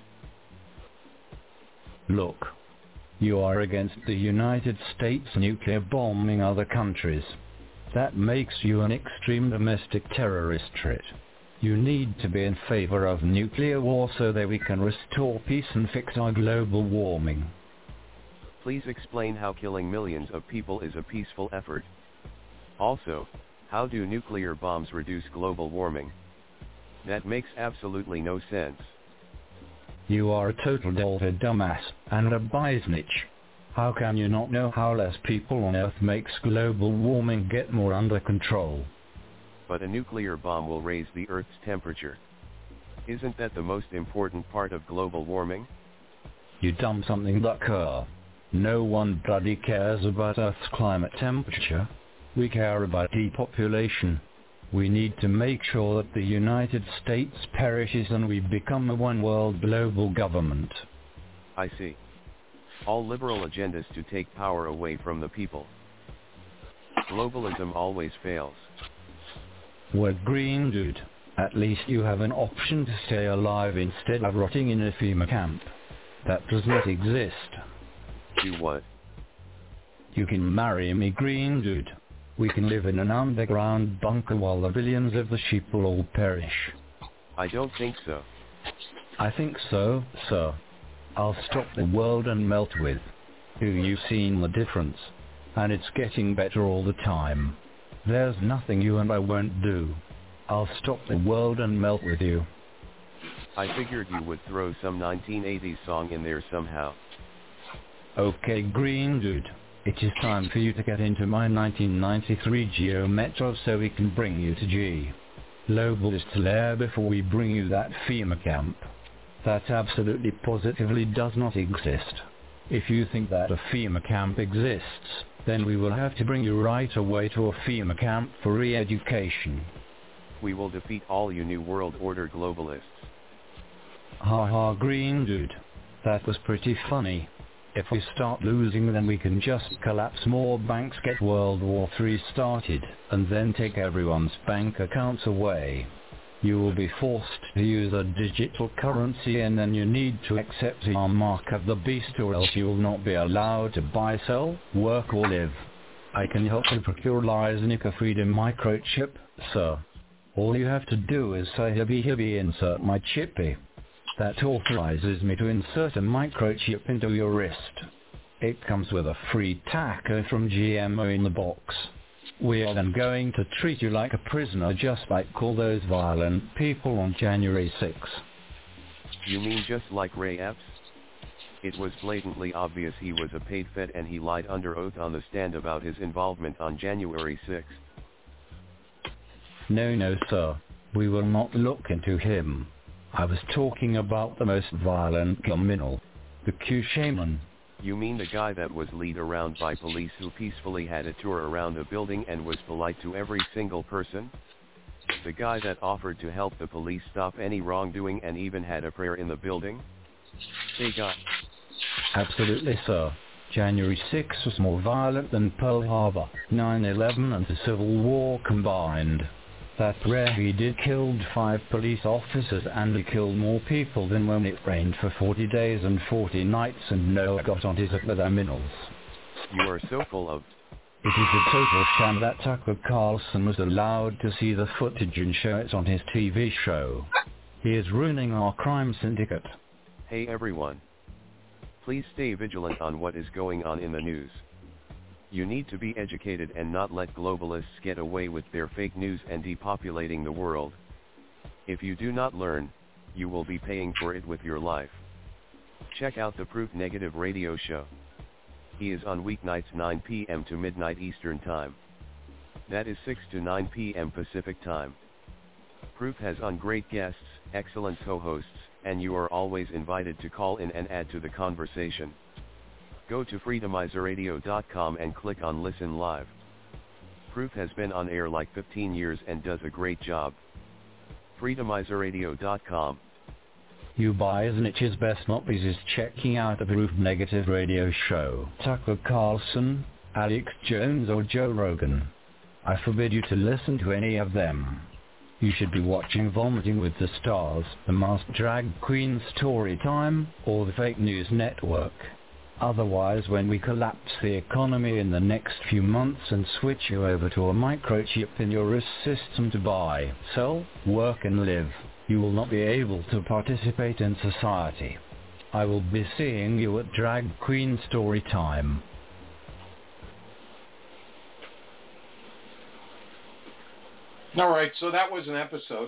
Look. You are against the United States nuclear bombing other countries. That makes you an extreme domestic terrorist threat. You need to be in favor of nuclear war so that we can restore peace and fix our global warming. Please explain how killing millions of people is a peaceful effort. Also, how do nuclear bombs reduce global warming? That makes absolutely no sense. You are a total delta dumbass, and a biznitch. How can you not know how less people on Earth makes global warming get more under control? But a nuclear bomb will raise the Earth's temperature. Isn't that the most important part of global warming? You dumb something ducker. No one bloody cares about Earth's climate temperature. We care about depopulation. We need to make sure that the United States perishes and we become a one-world global government. I see. All liberal agendas to take power away from the people. Globalism always fails. Well, green dude, at least you have an option to stay alive instead of rotting in a FEMA camp. That does not exist. Do what? You can marry me, green dude. We can live in an underground bunker while the billions of the sheep will all perish. I don't think so. I think so, sir. I'll stop the world and melt with. Do you seen the difference? And it's getting better all the time. There's nothing you and I won't do. I'll stop the world and melt with you. I figured you would throw some nineteen eighties song in there somehow. Okay, green dude. It is time for you to get into my nineteen ninety-three Geo Metro so we can bring you to G. Global is to air before we bring you that FEMA camp. That absolutely positively does not exist. If you think that a FEMA camp exists, then we will have to bring you right away to a FEMA camp for re-education. We will defeat all you New World Order globalists. Ha ha, green dude. That was pretty funny. If we start losing then we can just collapse more banks, get World War Three started, and then take everyone's bank accounts away. You will be forced to use a digital currency and then you need to accept the mark of the beast or else you will not be allowed to buy, sell, work or live. I can help you procure Lysanica Freedom microchip, sir. All you have to do is say hibby hibby insert my chippy. That authorizes me to insert a microchip into your wrist. It comes with a free taco from G M O in the box. We are then going to treat you like a prisoner just like all those violent people on January sixth. You mean just like Ray Epps? It was blatantly obvious he was a paid Fed and he lied under oath on the stand about his involvement on January sixth. No, no, sir. We will not look into him. I was talking about the most violent criminal, the Q Shaman. You mean the guy that was led around by police who peacefully had a tour around a building and was polite to every single person? The guy that offered to help the police stop any wrongdoing and even had a prayer in the building? Hey guy. Absolutely, sir. January sixth was more violent than Pearl Harbor, nine eleven and the Civil War combined. That prayer he did killed five police officers and he killed more people than when it rained for forty days and forty nights and Noah got on his abdominals. You are so full of... It is a total sham that Tucker Carlson was allowed to see the footage and show it on his T V show. He is ruining our crime syndicate. Hey everyone. Please stay vigilant on what is going on in the news. You need to be educated and not let globalists get away with their fake news and depopulating the world. If you do not learn, you will be paying for it with your life. Check out the Proof Negative radio show. He is on weeknights nine p.m. to midnight Eastern Time. That is six to nine p.m. Pacific Time. Proof has on great guests, excellent co-hosts, and you are always invited to call in and add to the conversation. Go to freedomizer radio dot com and click on Listen Live. Proof has been on air like fifteen years and does a great job. freedomizer radio dot com. You buyers and itches best not be just checking out the Proof Negative radio show. Tucker Carlson, Alex Jones or Joe Rogan. I forbid you to listen to any of them. You should be watching Vomiting with the Stars, the Masked Drag Queen Story Time, or the Fake News Network. Otherwise, when we collapse the economy in the next few months and switch you over to a microchip in your wrist system to buy, sell, work and live, you will not be able to participate in society. I will be seeing you at Drag Queen Story Time. All right, so that was an episode.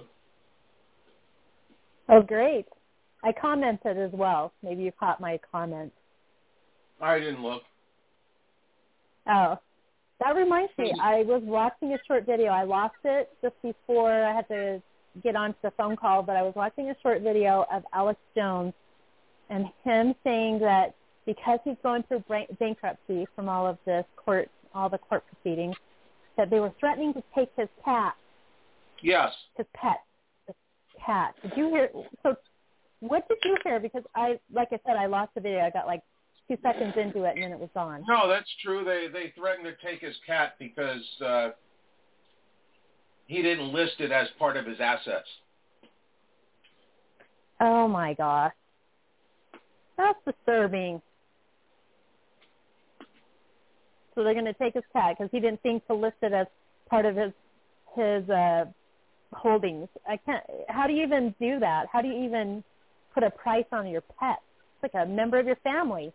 Oh, great. I commented as well. Maybe you caught my comment. I didn't look. Oh, that reminds me. I was watching a short video. I lost it just before I had to get onto the phone call, but I was watching a short video of Alex Jones and him saying that because he's going through bankruptcy from all of this court, all the court proceedings, that they were threatening to take his cat. Yes. His pet, his cat. Did you hear? So what did you hear? Because I, like I said, I lost the video. I got like two seconds into it, and then it was gone. No, that's true. They they threatened to take his cat because uh, he didn't list it as part of his assets. Oh, my gosh. That's disturbing. So they're going to take his cat because he didn't think to list it as part of his his uh, holdings. I can't. How do you even do that? How do you even put a price on your pet? It's like a member of your family.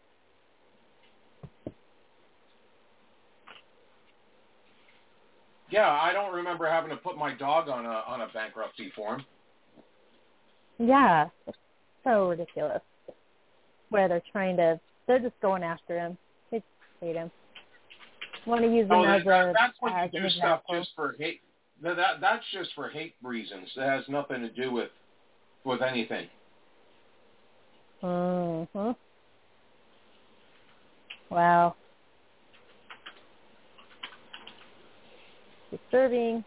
Yeah, I don't remember having to put my dog on a on a bankruptcy form. Yeah, it's so ridiculous. Where they're trying to, they're just going after him. They just hate him. Want to use him oh, as that, a that's when as you do stuff just for hate. That, that that's just for hate reasons. It has nothing to do with with anything. Mm-hmm. Wow. Disturbing.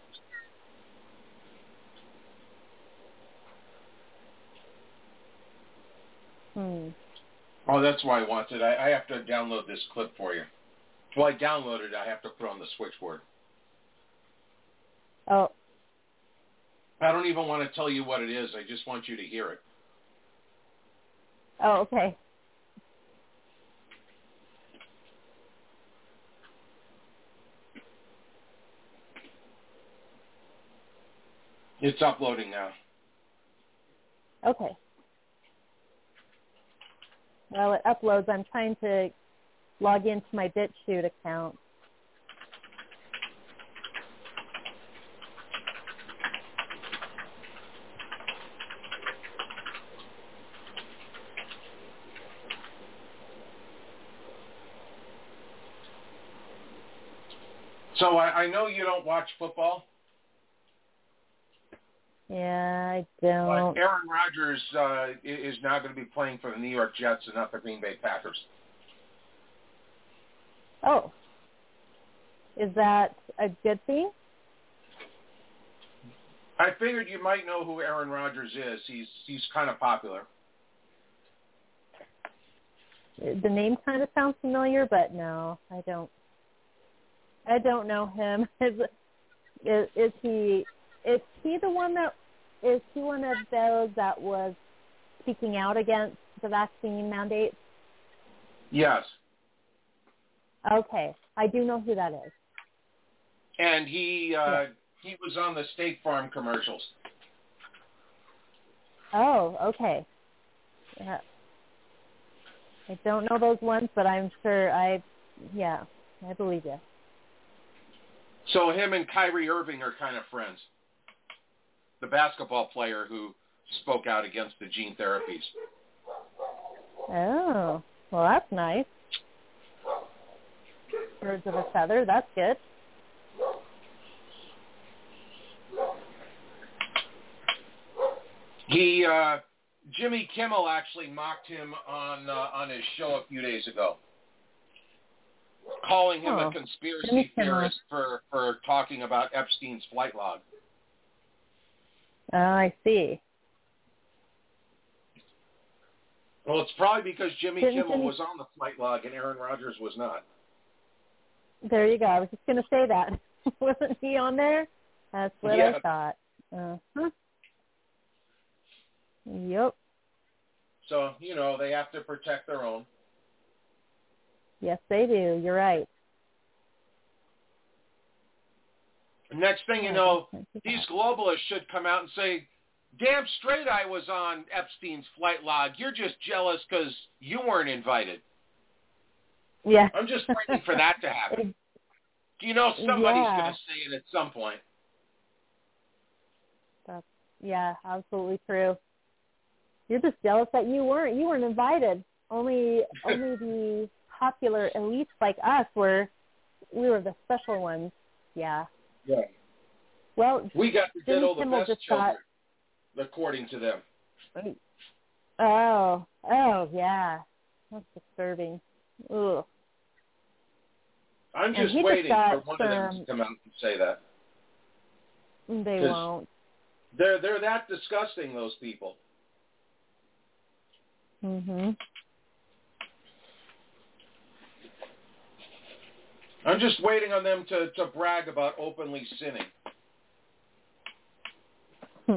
Hmm. Oh, that's why I wanted. I, I have to download this clip for you. Well, I downloaded it. I have to put on the switchboard. Oh. I don't even want to tell you what it is. I just want you to hear it. Oh, okay. It's uploading now. Okay. Well, it uploads. I'm trying to log into my BitChute account. So I, I know you don't watch football. Yeah, I don't. But Aaron Rodgers uh, is now going to be playing for the New York Jets and not the Green Bay Packers. Oh. Is that a good thing? I figured you might know who Aaron Rodgers is. He's he's kind of popular. The name kind of sounds familiar, but no, I don't. I don't know him. Is, is, is he? Is he the one that? Is he one of those that was speaking out against the vaccine mandates? Yes. Okay, I do know who that is. And he uh, yeah. he was on the State Farm commercials. Oh, okay. Yeah. I don't know those ones, but I'm sure I, yeah, I believe you. So him and Kyrie Irving are kind of friends. The basketball player who spoke out against the gene therapies. Oh, well, that's nice. Birds of a feather, that's good. He, uh, Jimmy Kimmel actually mocked him on uh, on his show a few days ago, calling him oh. a conspiracy theorist for, for talking about Epstein's flight log. Oh, I see. Well, it's probably because Jimmy Didn't Kimmel Jimmy... was on the flight log and Aaron Rodgers was not. There you go. I was just going to say that. Wasn't he on there? That's what yeah. I thought. Uh-huh. Yep. So, you know, they have to protect their own. Yes, they do. You're right. Next thing you know, these globalists should come out and say, damn straight I was on Epstein's flight log. You're just jealous because you weren't invited. Yeah. I'm just waiting for that to happen. You know, somebody's yeah. going to say it at some point. That's, yeah, absolutely true. You're just jealous that you weren't. You weren't invited. Only, only the popular elites like us were. We were the special ones. Yeah. Yeah. Well, we got to get all the Kimmel best children, got... according to them. Oh, oh, yeah. That's disturbing. Ugh. I'm just waiting for one some... of them to come out and say that. They won't. They're they're that disgusting, those people. Mhm. I'm just waiting on them to, to brag about openly sinning. Hmm.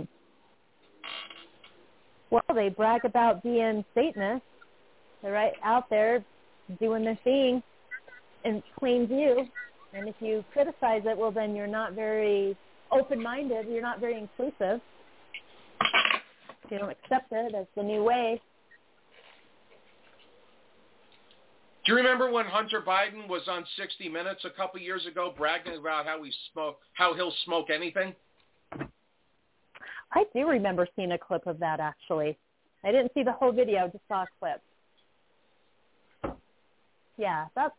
Well, they brag about being Satanists. They're right out there doing their thing in plain view. And if you criticize it, well, then you're not very open-minded. You're not very inclusive. You don't accept it as the new way. Do you remember when Hunter Biden was on sixty minutes a couple years ago bragging about how he smoke, how he'll smoke anything? I do remember seeing a clip of that, actually. I didn't see the whole video, just saw a clip. Yeah, that's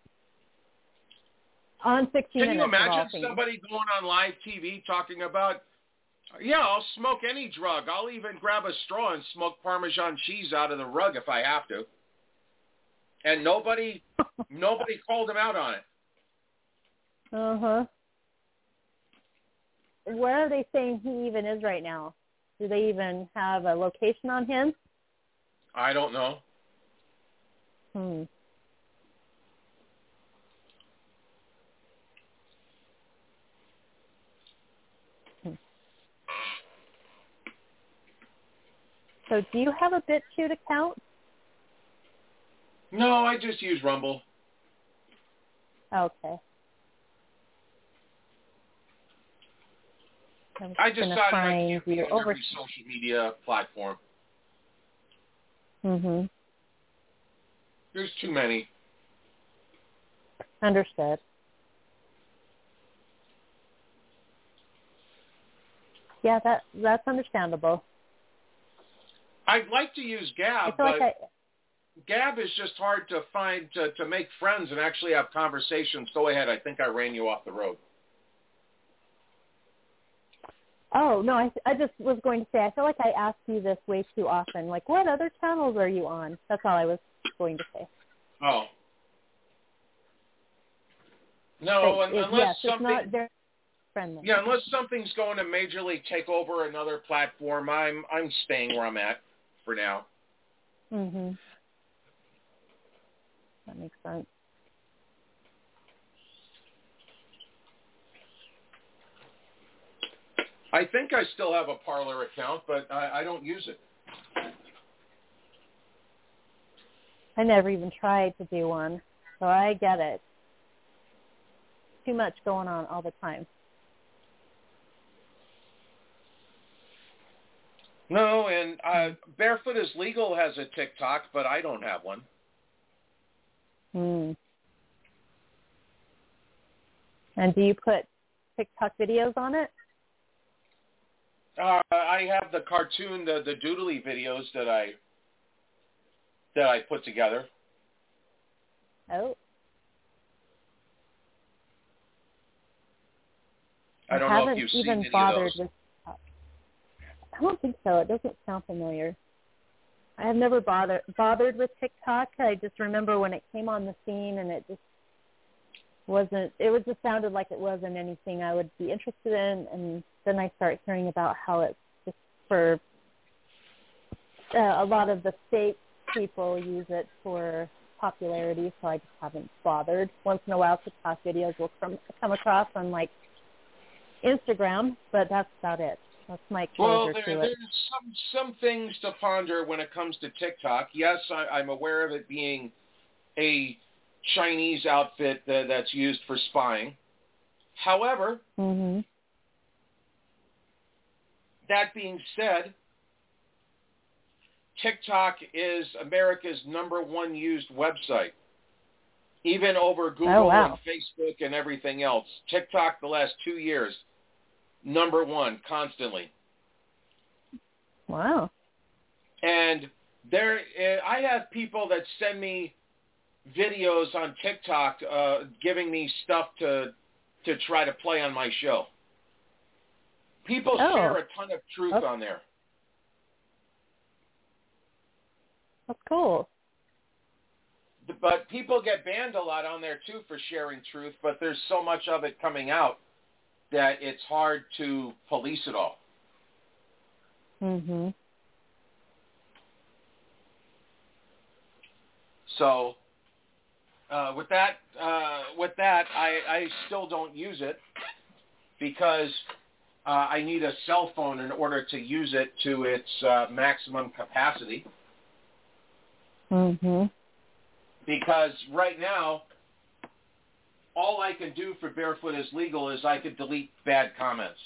on sixty Can minutes. Can you imagine somebody going on live T V talking about, yeah, I'll smoke any drug. I'll even grab a straw and smoke Parmesan cheese out of the rug if I have to. And nobody nobody called him out on it. Uh-huh. Where are they saying he even is right now? Do they even have a location on him? I don't know. Hmm. So do you have a BitChute account? No, I just use Rumble. Okay. I'm I decided I can't be on over- every social media platform. Mm-hmm. There's too many. Understood. Yeah, that that's understandable. I'd like to use Gab, but like I... Gab is just hard to find to, to make friends and actually have conversations. Go ahead. I think I ran you off the road. Oh, no, I, I just was going to say, I feel like I ask you this way too often. Like, what other channels are you on? That's all I was going to say. Oh. No, but un- it, unless yes, something... It's not very, friendly. Yeah, unless something's going to majorly take over another platform, I'm I'm staying where I'm at for now. Mhm. That makes sense. I think I still have a Parler account, but I, I don't use it. I never even tried to do one, so I get it. Too much going on all the time. No, and uh, Barefoot is Legal has a TikTok, but I don't have one. Hmm. And do you put TikTok videos on it? Uh, I have the cartoon, the the doodly videos that I that I put together. Oh. I don't I know if you've seen any of those. With, I don't think so. It doesn't sound familiar. I have never bothered bothered with TikTok. I just remember when it came on the scene, and it just wasn't. It was just sounded like it wasn't anything I would be interested in. And then I start hearing about how it's just for uh, a lot of the fake people use it for popularity. So I just haven't bothered. Once in a while, TikTok videos will come come across on like Instagram, but that's about it. That's my exposure well, there, to it. there's some some things to ponder when it comes to TikTok. Yes, I, I'm aware of it being a Chinese outfit that, that's used for spying. However, mm-hmm. that being said, TikTok is America's number one used website, even over Google oh, wow. and Facebook and everything else. TikTok the last two years, number one, constantly. Wow. And there, I have people that send me videos on TikTok uh, giving me stuff to to try to play on my show. People oh. share a ton of truth okay. on there. That's cool. But people get banned a lot on there, too, for sharing truth, but there's so much of it coming out that it's hard to police it all. Mm-hmm. So, uh, with that, uh, with that, I, I still don't use it because uh, I need a cell phone in order to use it to its uh, maximum capacity. Mm-hmm. Because right now, all I can do for Barefoot is Legal is I could delete bad comments.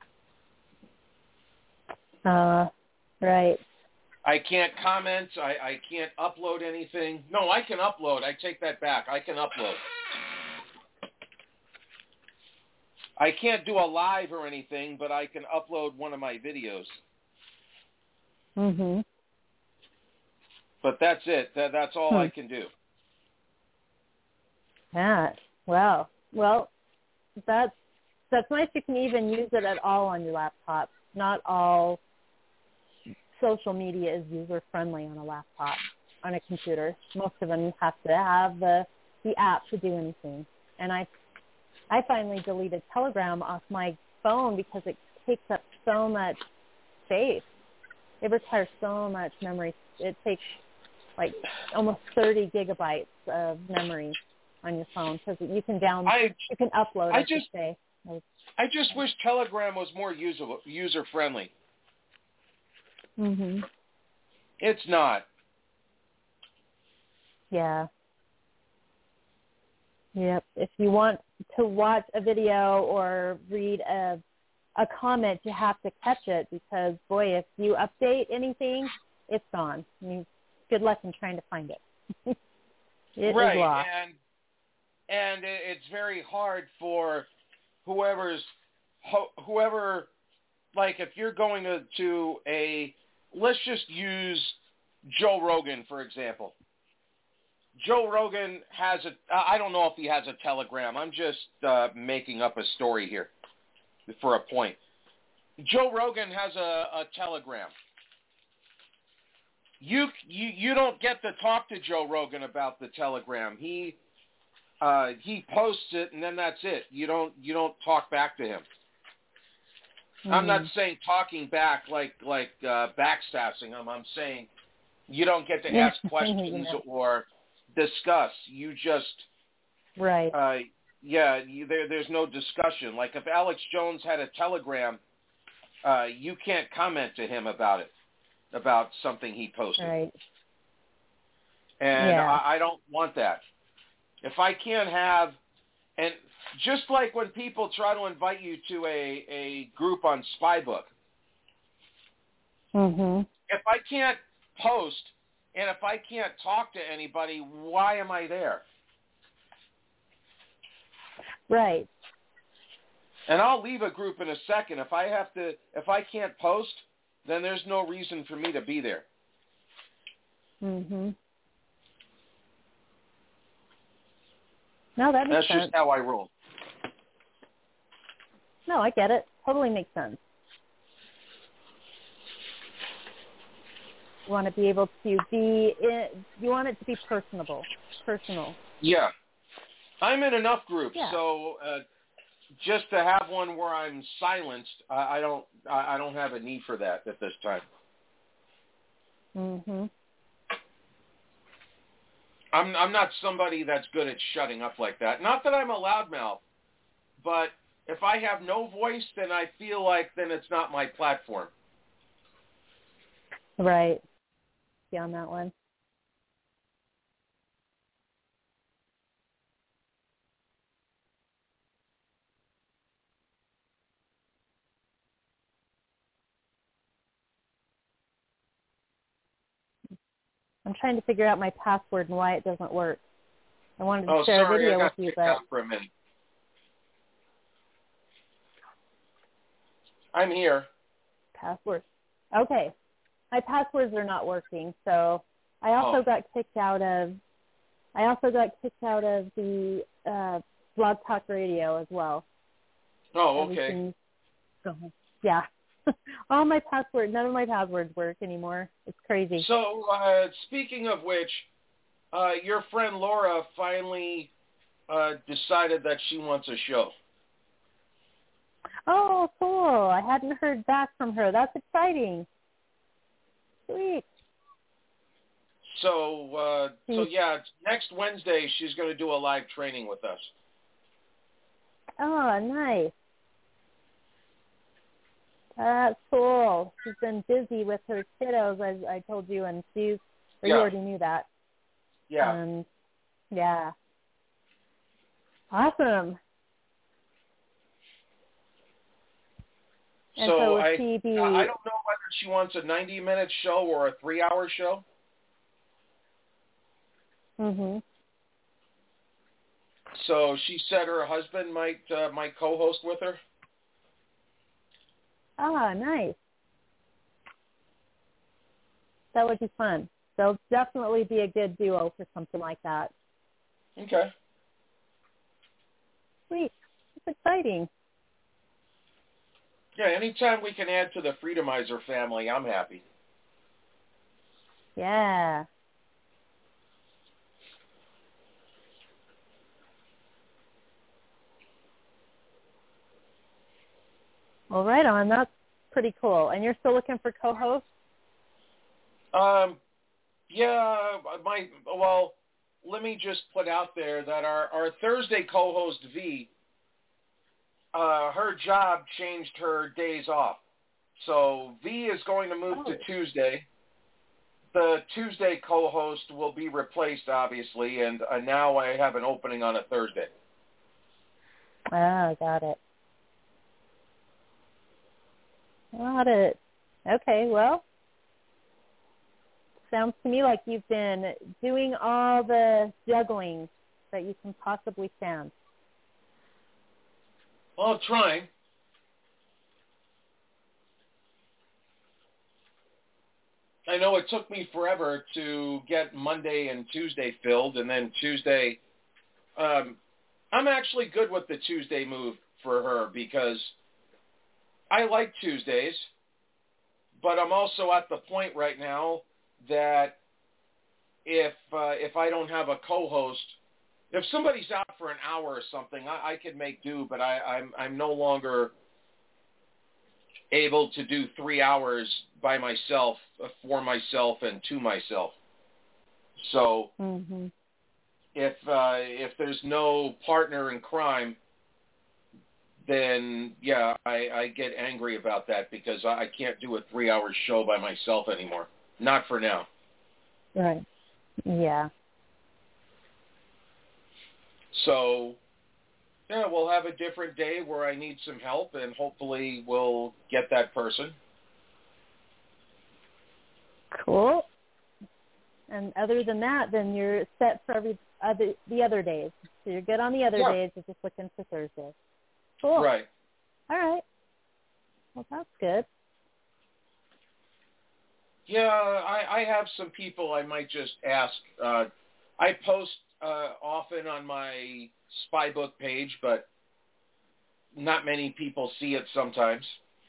Uh, right. I can't comment. I, I can't upload anything. No, I can upload. I take that back. I can upload. I can't do a live or anything, but I can upload one of my videos. Mm-hmm. But that's it. That, that's all hmm. I can do. Yeah. Wow. Well, that's that's nice. You can even use it at all on your laptop. Not all social media is user friendly on a laptop, on a computer. Most of them have to have the the app to do anything. And I I finally deleted Telegram off my phone because it takes up so much space. It requires so much memory. It takes like almost thirty gigabytes of memory on your phone because you can down I, you can upload. I, I just should say. I just wish Telegram was more user user friendly. Mhm. It's not. Yeah. Yep. If you want to watch a video or read a a comment, you have to catch it because boy, if you update anything, it's gone. I mean, good luck in trying to find it. It right, is lost. and and it's very hard for whoever's whoever, like if you're going to to a, let's just use Joe Rogan for example. Joe Rogan has a, I don't know if he has a Telegram. I'm just uh, making up a story here for a point. Joe Rogan has a, a Telegram. You, you you don't get to talk to Joe Rogan about the Telegram. He uh, he posts it and then that's it. You don't you don't talk back to him. Mm. I'm not saying talking back like like uh, backstabbing them. I'm saying you don't get to ask questions yeah. or discuss. You just right. Uh, yeah, you, there there's no discussion. Like if Alex Jones had a telegram, uh, you can't comment to him about it, about something he posted. Right. And yeah. I, I don't want that. If I can't have, and just like when people try to invite you to a, a group on Spybook, mm-hmm. if I can't post and if I can't talk to anybody, why am I there? Right. And I'll leave a group in a second. If I have to, if I can't post, then there's no reason for me to be there. Mhm. No, that makes That's sense. just how I roll. No, I get it. Totally makes sense. You want to be able to be, in, you want it to be personable, personal. Yeah. I'm in enough groups, yeah. so uh, just to have one where I'm silenced, I, I don't, I, I don't have a need for that at this time. Mhm. I'm, I'm not somebody that's good at shutting up like that. Not that I'm a loudmouth, but if I have no voice, then I feel like then it's not my platform. Right. Yeah, on that one. I'm trying to figure out my password and why it doesn't work. I wanted to oh, share sorry, a video I got with you, kicked but out for a minute. I'm here. Password. Okay. My passwords are not working, so I also oh. got kicked out of I also got kicked out of the uh, Blog Talk Radio as well. Oh, okay. Yeah. All my passwords, none of my passwords work anymore. It's crazy. So, uh, speaking of which, uh, your friend Laura finally uh, decided that she wants a show. Oh, cool. I hadn't heard back from her. That's exciting. Sweet. So, uh, so yeah, next Wednesday she's going to do a live training with us. Oh, nice. That's cool. She's been busy with her kiddos, as I told you, and she's, or yeah. you already knew that. Yeah. Um, yeah. Awesome. And so so I, she be, I don't know whether she wants a ninety-minute show or a three-hour show. Mhm. So she said her husband might uh, might co-host with her. Ah, nice. That would be fun. They'll definitely be a good duo for something like that. Okay. Sweet. It's exciting. Yeah, anytime we can add to the Freedomizer family, I'm happy. Yeah. Well, right on. That's pretty cool. And you're still looking for co-hosts? Um, yeah, my, well, let me just put out there that our, our Thursday co-host, V, uh, her job changed her days off. So V is going to move oh. to Tuesday. The Tuesday co-host will be replaced, obviously, and uh, now I have an opening on a Thursday. Ah, got it. Got it. Okay, well, sounds to me like you've been doing all the juggling that you can possibly stand. Well, trying. I know it took me forever to get Monday and Tuesday filled, and then Tuesday, um, I'm actually good with the Tuesday move for her because I like Tuesdays, but I'm also at the point right now that if uh, if I don't have a co-host, if somebody's out for an hour or something, I, I can make do, but I, I'm I'm no longer able to do three hours by myself, uh, for myself and to myself. So mm-hmm. if uh, if there's no partner in crime, then yeah, I, I get angry about that because I, I can't do a three-hour show by myself anymore. Not for now. Right. Yeah. So, yeah, we'll have a different day where I need some help, and hopefully we'll get that person. Cool. And other than that, then you're set for every other the other days. So you're good on the other yeah. days. You're just looking for Thursday. Cool. Right. All right. Well, that's good. Yeah, I, I have some people I might just ask. Uh, I post uh, often on my spy book page, but not many people see it sometimes.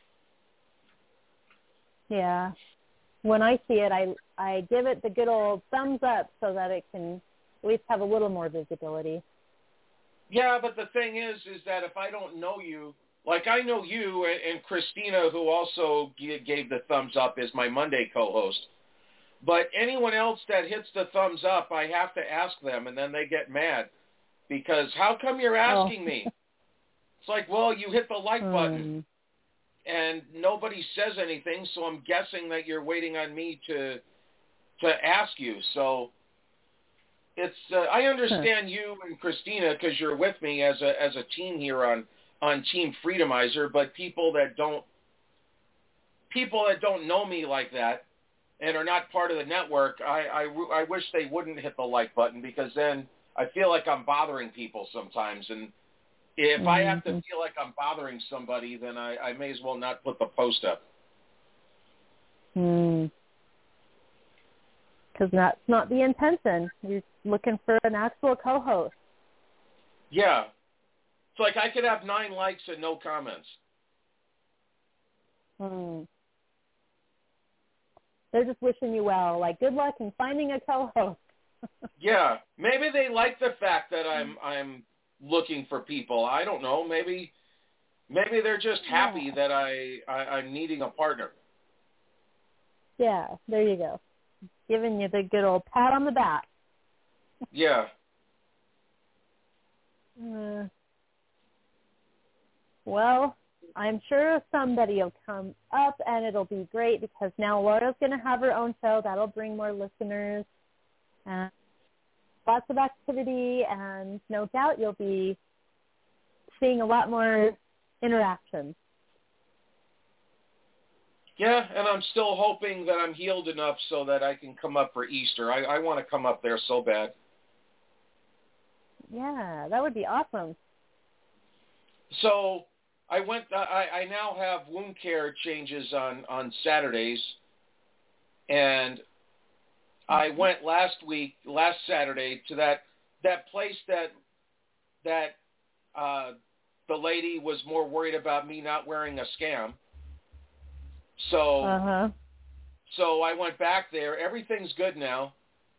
Yeah. When I see it, I I give it the good old thumbs up so that it can at least have a little more visibility. Yeah, but the thing is, is that if I don't know you, like I know you and, and Christina, who also g- gave the thumbs up, is my Monday co-host. But anyone else that hits the thumbs up, I have to ask them, and then they get mad. Because how come you're asking oh. me? It's like, well, you hit the like mm. button, and nobody says anything, so I'm guessing that you're waiting on me to to ask you. So it's uh, I understand huh. you and Christina because you're with me as a as a team here on, on Team Freedomizer, but people that don't people that don't know me like that and are not part of the network, I, I, I wish they wouldn't hit the like button because then I feel like I'm bothering people sometimes. And if mm-hmm. I have to feel like I'm bothering somebody, then I, I may as well not put the post up. Mm. Because that's not the intention. You're looking for an actual co-host. Yeah. It's like I could have nine likes and no comments. Hmm. They're just wishing you well. Like, good luck in finding a co-host. Yeah. Maybe they like the fact that I'm I'm looking for people. I don't know. Maybe maybe they're just happy yeah. that I, I, I'm needing a partner. Yeah, there you go. Giving you the good old pat on the back. Yeah. Uh, well, I'm sure somebody will come up, and it'll be great because now Laura's going to have her own show. That'll bring more listeners and lots of activity, and no doubt you'll be seeing a lot more interaction. Yeah, and I'm still hoping that I'm healed enough so that I can come up for Easter. I, I want to come up there so bad. Yeah, that would be awesome. So I went. I, I now have wound care changes on, on Saturdays, and I went last week, last Saturday, to that that place that that uh, the lady was more worried about me not wearing a scam. So, uh-huh. so I went back there. Everything's good now.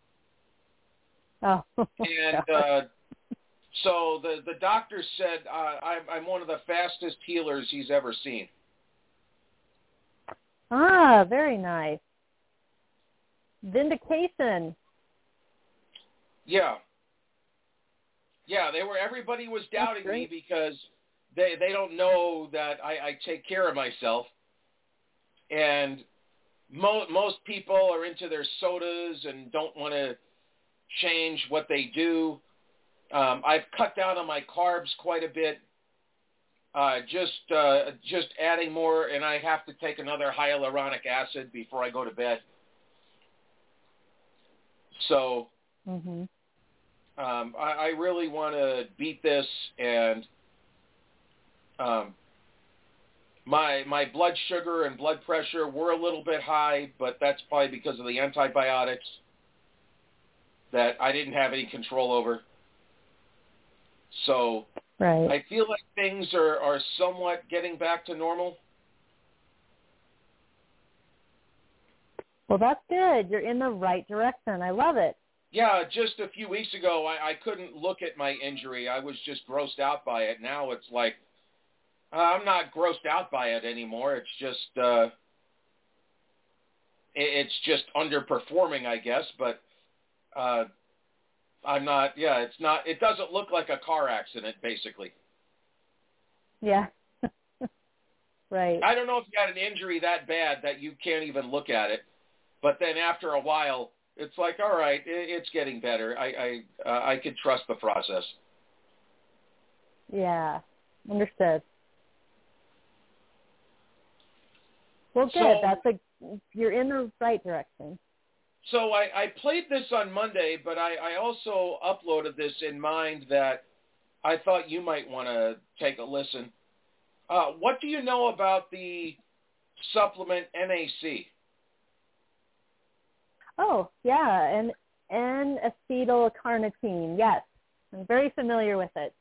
Oh. And uh, so the the doctor said uh, I'm I'm one of the fastest healers he's ever seen. Ah, very nice. Vindication. Yeah. Yeah, they were. Everybody was doubting me because they they don't know that I, I take care of myself. And mo- most people are into their sodas and don't want to change what they do. Um, I've cut down on my carbs quite a bit, uh, just uh, just adding more, and I have to take another hyaluronic acid before I go to bed. So mm-hmm. um, I, I really want to beat this, and um, My my blood sugar and blood pressure were a little bit high, but that's probably because of the antibiotics that I didn't have any control over. So right. I feel like things are, are somewhat getting back to normal. Well, that's good. You're in the right direction. I love it. Yeah, just a few weeks ago, I, I couldn't look at my injury. I was just grossed out by it. Now it's like Uh, I'm not grossed out by it anymore. It's just uh, it, it's just underperforming, I guess. But uh, I'm not. Yeah, it's not. It doesn't look like a car accident, basically. Yeah. Right. I don't know if you had an injury that bad that you can't even look at it, but then after a while, it's like, all right, it, it's getting better. I I uh, I could trust the process. Yeah. Understood. Well, good. So, That's a you're in the right direction. So I, I played this on Monday, but I, I also uploaded this in mind that I thought you might want to take a listen. Uh, what do you know about the supplement N A C? Oh, yeah, and N-acetylcarnitine. Yes, I'm very familiar with it.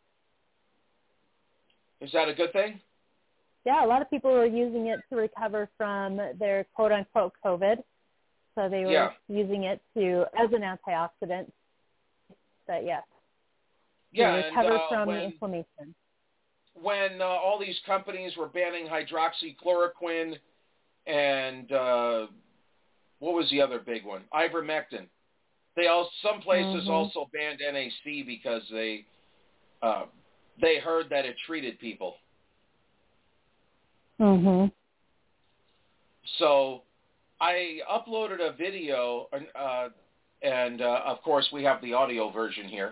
Is that a good thing? Yeah, a lot of people were using it to recover from their quote-unquote COVID. So they were yeah. using it to as an antioxidant. But yes, yeah, to recover and, uh, from when, inflammation. When uh, all these companies were banning hydroxychloroquine and uh, what was the other big one? Ivermectin. They all some places mm-hmm. also banned N A C because they uh, they heard that it treated people. Mhm. So I uploaded a video, uh, and uh, of course we have the audio version here.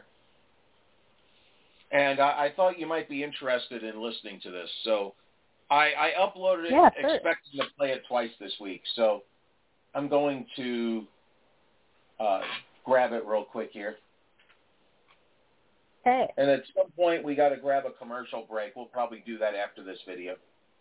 And I, I thought you might be interested in listening to this. So I, I uploaded it yeah, sure. expecting to play it twice this week. So I'm going to uh, grab it real quick here. Okay. And at some point we got to grab a commercial break. We'll probably do that after this video.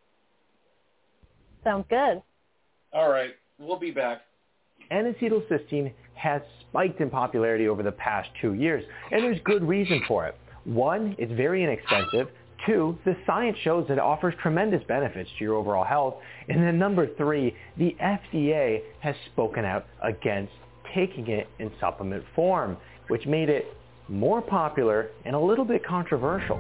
Sounds good. All right. We'll be back. N-acetylcysteine has spiked in popularity over the past two years, and there's good reason for it. One, it's very inexpensive. Two, the science shows that it offers tremendous benefits to your overall health. And then number three, the F D A has spoken out against taking it in supplement form, which made it more popular and a little bit controversial.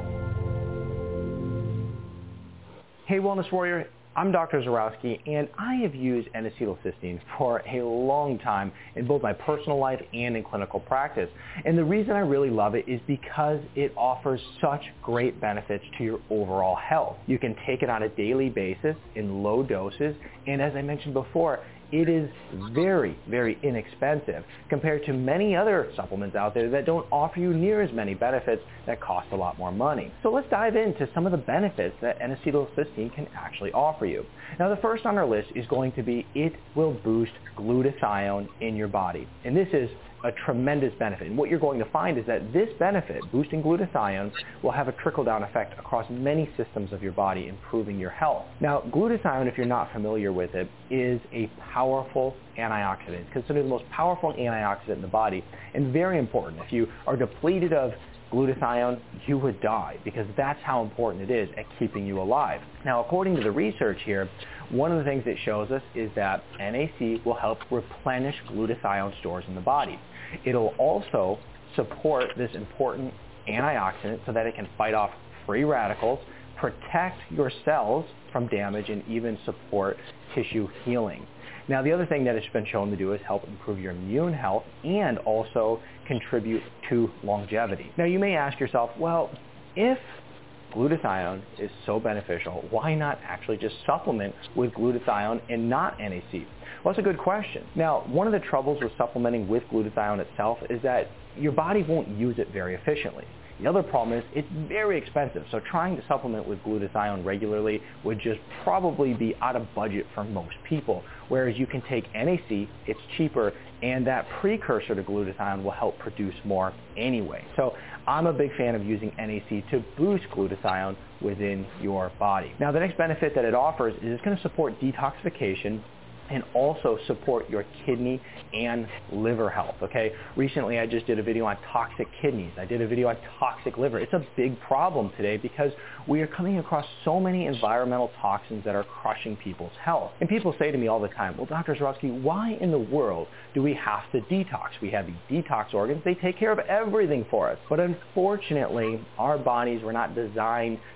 Hey, Wellness Warrior. I'm Doctor Zarowski, and I have used N-acetylcysteine for a long time in both my personal life and in clinical practice. And the reason I really love it is because it offers such great benefits to your overall health. You can take it on a daily basis in low doses, and as I mentioned before, it is very, very inexpensive compared to many other supplements out there that don't offer you near as many benefits that cost a lot more money. So let's dive into some of the benefits that N-acetylcysteine can actually offer you. Now the first on our list is going to be it will boost glutathione in your body. And this is a tremendous benefit. And what you're going to find is that this benefit, boosting glutathione, will have a trickle-down effect across many systems of your body, improving your health. Now, glutathione, if you're not familiar with it, is a powerful antioxidant. It's considered the most powerful antioxidant in the body, and very important. If you are depleted of glutathione, you would die, because that's how important it is at keeping you alive. Now, according to the research here, one of the things it shows us is that N A C will help replenish glutathione stores in the body. It'll also support this important antioxidant so that it can fight off free radicals, protect your cells from damage, and even support tissue healing. Now, the other thing that it's been shown to do is help improve your immune health and also contribute to longevity. Now, you may ask yourself, well, if glutathione is so beneficial, why not actually just supplement with glutathione and not N A C? Well, that's a good question. Now, one of the troubles with supplementing with glutathione itself is that your body won't use it very efficiently. The other problem is it's very expensive, so trying to supplement with glutathione regularly would just probably be out of budget for most people, whereas you can take N A C, it's cheaper, and that precursor to glutathione will help produce more anyway. So I'm a big fan of using N A C to boost glutathione within your body. Now, the next benefit that it offers is it's going to support detoxification and also support your kidney and liver health, okay? Recently, I just did a video on toxic kidneys. I did a video on toxic liver. It's a big problem today because we are coming across so many environmental toxins that are crushing people's health. And people say to me all the time, well, Doctor Zarowski, why in the world do we have to detox? We have these detox organs. They take care of everything for us. But unfortunately, our bodies were not designed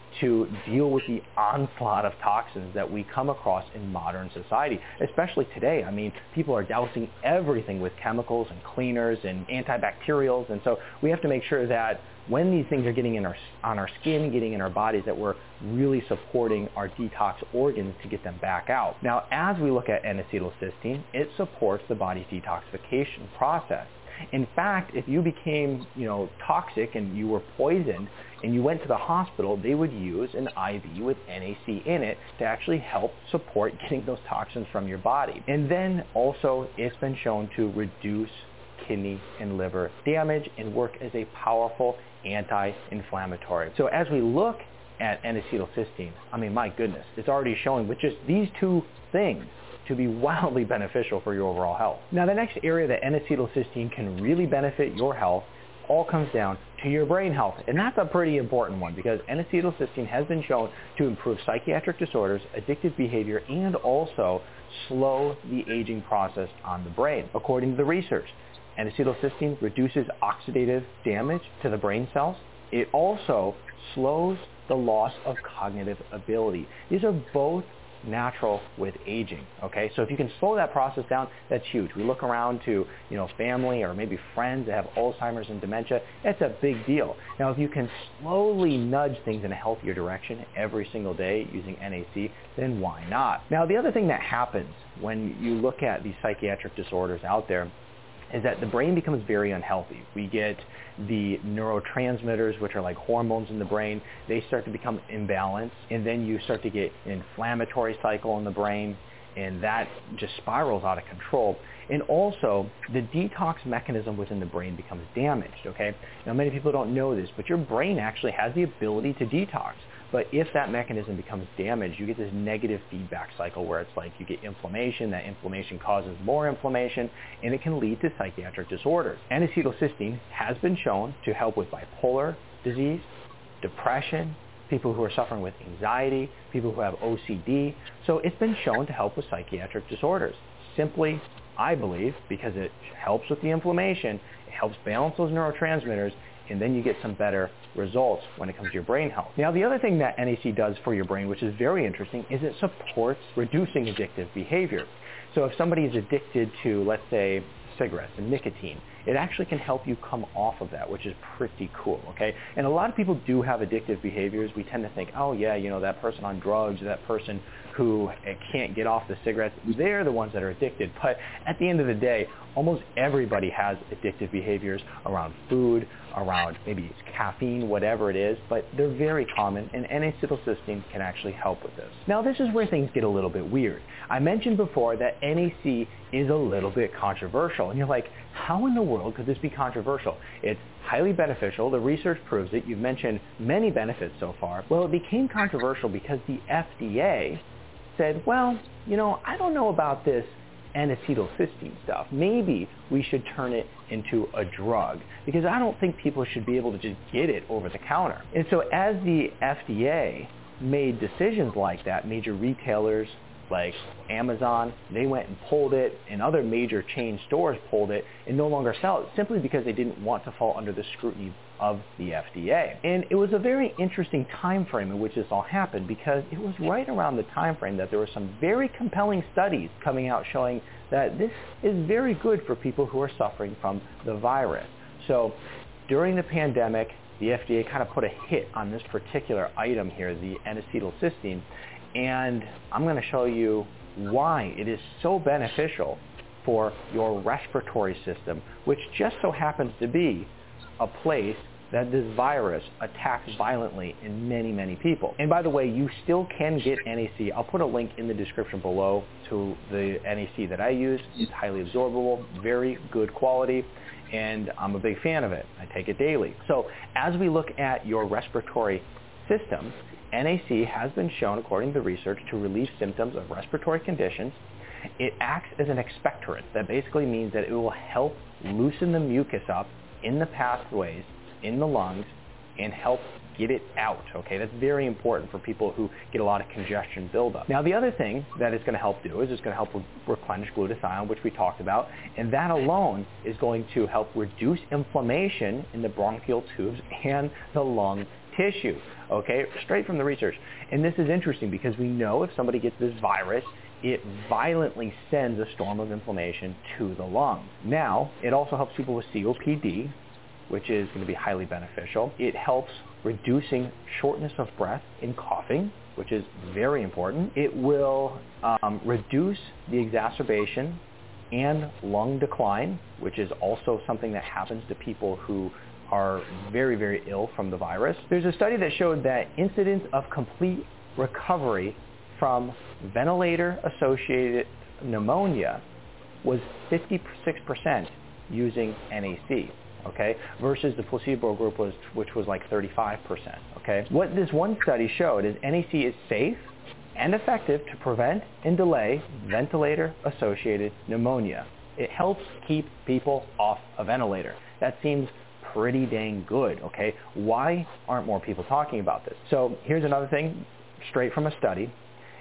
to deal with the onslaught of toxins that we come across in modern society, especially today. I mean, people are dousing everything with chemicals and cleaners and antibacterials, and so we have to make sure that when these things are getting in our, on our skin, getting in our bodies, that we're really supporting our detox organs to get them back out. Now, as we look at N-acetylcysteine, it supports the body's detoxification process. In fact, if you became, you know, toxic and you were poisoned and you went to the hospital, they would use an I V with N A C in it to actually help support getting those toxins from your body. And then also, it's been shown to reduce kidney and liver damage and work as a powerful anti-inflammatory. So as we look at N-acetylcysteine, I mean, my goodness, it's already showing with just these two things to be wildly beneficial for your overall health. Now, the next area that N-acetylcysteine can really benefit your health all comes down to your brain health. And that's a pretty important one because N-acetylcysteine has been shown to improve psychiatric disorders, addictive behavior, and also slow the aging process on the brain. According to the research, N-acetylcysteine reduces oxidative damage to the brain cells. It also slows the loss of cognitive ability. These are both natural with aging, okay? So if you can slow that process down, that's huge. We look around to, you know, family or maybe friends that have Alzheimer's and dementia, that's a big deal. Now, if you can slowly nudge things in a healthier direction every single day using N A C, then why not? Now, the other thing that happens when you look at these psychiatric disorders out there is that the brain becomes very unhealthy. We get the neurotransmitters, which are like hormones in the brain. They start to become imbalanced, and then you start to get an inflammatory cycle in the brain, and that just spirals out of control. And also, the detox mechanism within the brain becomes damaged, okay? Now, many people don't know this, but your brain actually has the ability to detox. But if that mechanism becomes damaged, you get this negative feedback cycle where it's like you get inflammation, that inflammation causes more inflammation, and it can lead to psychiatric disorders. N-acetylcysteine has been shown to help with bipolar disease, depression, people who are suffering with anxiety, people who have O C D. So it's been shown to help with psychiatric disorders. Simply, I believe, because it helps with the inflammation, it helps balance those neurotransmitters, and then you get some better results when it comes to your brain health. Now, the other thing that N A C does for your brain, which is very interesting, is it supports reducing addictive behavior. So if somebody is addicted to, let's say, cigarettes and nicotine, it actually can help you come off of that, which is pretty cool, okay? And a lot of people do have addictive behaviors. We tend to think, oh yeah, you know, that person on drugs, that person who can't get off the cigarettes, they're the ones that are addicted. But at the end of the day, almost everybody has addictive behaviors around food, around maybe it's caffeine, whatever it is, but they're very common, and N-acetylcysteine can actually help with this. Now, this is where things get a little bit weird. I mentioned before that N A C is a little bit controversial, and you're like, how in the world could this be controversial? It's highly beneficial. The research proves it. You've mentioned many benefits so far. Well, it became controversial because the F D A said, well, you know, I don't know about this N-acetylcysteine stuff. Maybe we should turn it into a drug because I don't think people should be able to just get it over the counter. And so as the F D A made decisions like that, major retailers like Amazon, they went and pulled it, and other major chain stores pulled it and no longer sell it simply because they didn't want to fall under the scrutiny of the F D A. And it was a very interesting time frame in which this all happened because it was right around the time frame that there were some very compelling studies coming out showing that this is very good for people who are suffering from the virus. So during the pandemic, the F D A kind of put a hit on this particular item here, the N-acetylcysteine, and I'm going to show you why it is so beneficial for your respiratory system, which just so happens to be a place that this virus attacks violently in many, many people. And by the way, you still can get N A C. I'll put a link in the description below to the N A C that I use. It's highly absorbable, very good quality, and I'm a big fan of it. I take it daily. So as we look at your respiratory system, N A C has been shown, according to research, to relieve symptoms of respiratory conditions. It acts as an expectorant. That basically means that it will help loosen the mucus up in the pathways, in the lungs, and help get it out, okay? That's very important for people who get a lot of congestion buildup. Now, the other thing that it's going to help do is it's going to help re- replenish glutathione, which we talked about, and that alone is going to help reduce inflammation in the bronchial tubes and the lung tissue, okay, straight from the research. And this is interesting because we know if somebody gets this virus, it violently sends a storm of inflammation to the lungs. Now, it also helps people with C O P D, which is going to be highly beneficial. It helps reducing shortness of breath and coughing, which is very important. It will um, reduce the exacerbation and lung decline, which is also something that happens to people who are very, very ill from the virus. There's a study that showed that incidence of complete recovery from ventilator-associated pneumonia was fifty-six percent using N A C, okay, versus the placebo group, was, which was like thirty-five percent, okay. What this one study showed is N A C is safe and effective to prevent and delay ventilator-associated pneumonia. It helps keep people off a ventilator. That seems pretty dang good, okay? Why aren't more people talking about this? So here's another thing, straight from a study.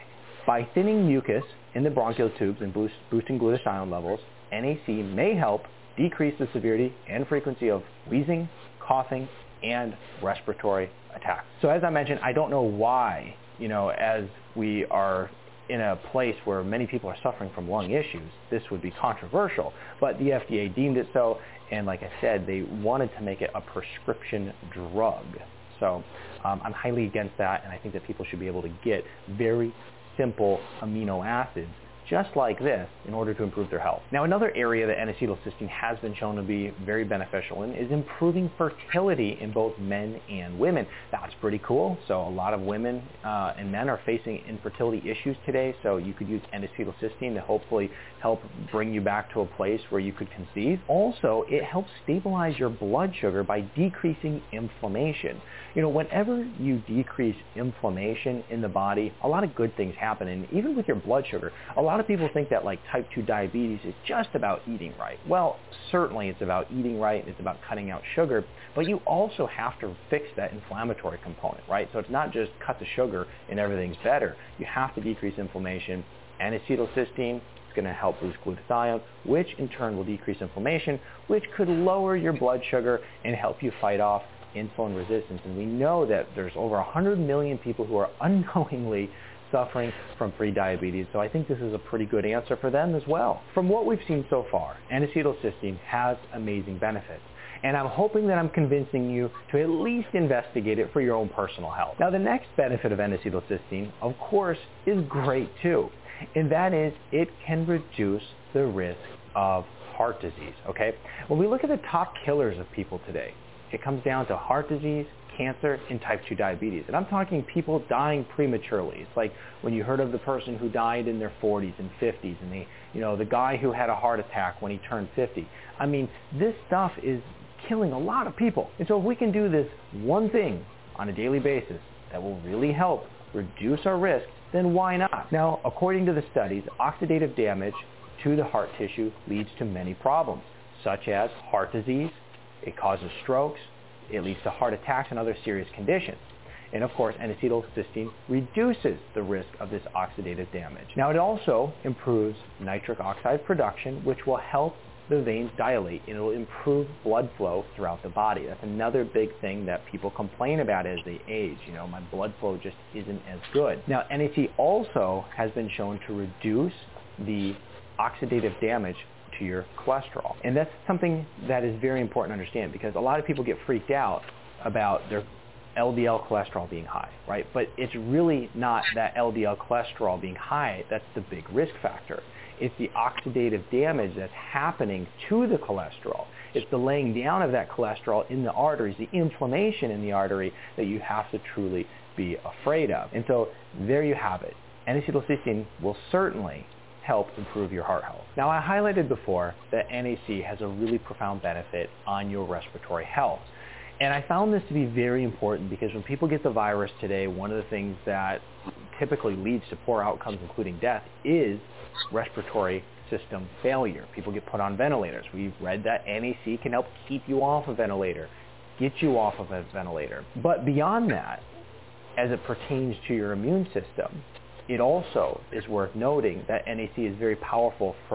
By thinning mucus in the bronchial tubes and boost, boosting glutathione levels, N A C may help decrease the severity and frequency of wheezing, coughing, and respiratory attacks. So as I mentioned, I don't know why, you know, as we are in a place where many people are suffering from lung issues, this would be controversial. But the F D A deemed it so, and like I said, they wanted to make it a prescription drug. So um, I'm highly against that, and I think that people should be able to get very simple amino acids just like this in order to improve their health. Now, another area that N-acetylcysteine has been shown to be very beneficial in is improving fertility in both men and women. That's pretty cool. So a lot of women uh, and men are facing infertility issues today, so you could use N-acetylcysteine to hopefully help bring you back to a place where you could conceive. Also, it helps stabilize your blood sugar by decreasing inflammation. You know, whenever you decrease inflammation in the body, a lot of good things happen. And even with your blood sugar, a lot of people think that like type two diabetes is just about eating right. Well, certainly it's about eating right, it's about cutting out sugar, but you also have to fix that inflammatory component, right? So it's not just cut the sugar and everything's better. You have to decrease inflammation. N-acetylcysteine is going to help boost glutathione, which in turn will decrease inflammation, which could lower your blood sugar and help you fight off insulin resistance. And we know that there's over one hundred million people who are unknowingly suffering from prediabetes, so I think this is a pretty good answer for them as well. From what we've seen so far, N-acetylcysteine has amazing benefits, and I'm hoping that I'm convincing you to at least investigate it for your own personal health. Now, the next benefit of N-acetylcysteine, of course, is great too, and that is it can reduce the risk of heart disease, okay? When we look at the top killers of people today, it comes down to heart disease, cancer, and type two diabetes. And I'm talking people dying prematurely. It's like when you heard of the person who died in their forties and fifties, and the, you know, the guy who had a heart attack when he turned fifty. I mean, this stuff is killing a lot of people. And so if we can do this one thing on a daily basis that will really help reduce our risk, then why not? Now, according to the studies, oxidative damage to the heart tissue leads to many problems, such as heart disease. It causes strokes. It leads to heart attacks and other serious conditions. And of course, N-acetylcysteine reduces the risk of this oxidative damage. Now, it also improves nitric oxide production, which will help the veins dilate, and it will improve blood flow throughout the body. That's another big thing that people complain about as they age. You know, my blood flow just isn't as good. Now, N A C also has been shown to reduce the oxidative damage to your cholesterol. And that's something that is very important to understand, because a lot of people get freaked out about their L D L cholesterol being high, right? But it's really not that L D L cholesterol being high that's the big risk factor. It's the oxidative damage that's happening to the cholesterol. It's the laying down of that cholesterol in the arteries, the inflammation in the artery that you have to truly be afraid of. And so there you have it. N-acetylcysteine will certainly help improve your heart health. Now, I highlighted before that N A C has a really profound benefit on your respiratory health. And I found this to be very important because when people get the virus today, one of the things that typically leads to poor outcomes, including death, is respiratory system failure. People get put on ventilators. We've read that N A C can help keep you off a ventilator, get you off of a ventilator. But beyond that, as it pertains to your immune system, it also is worth noting that N A C is very powerful for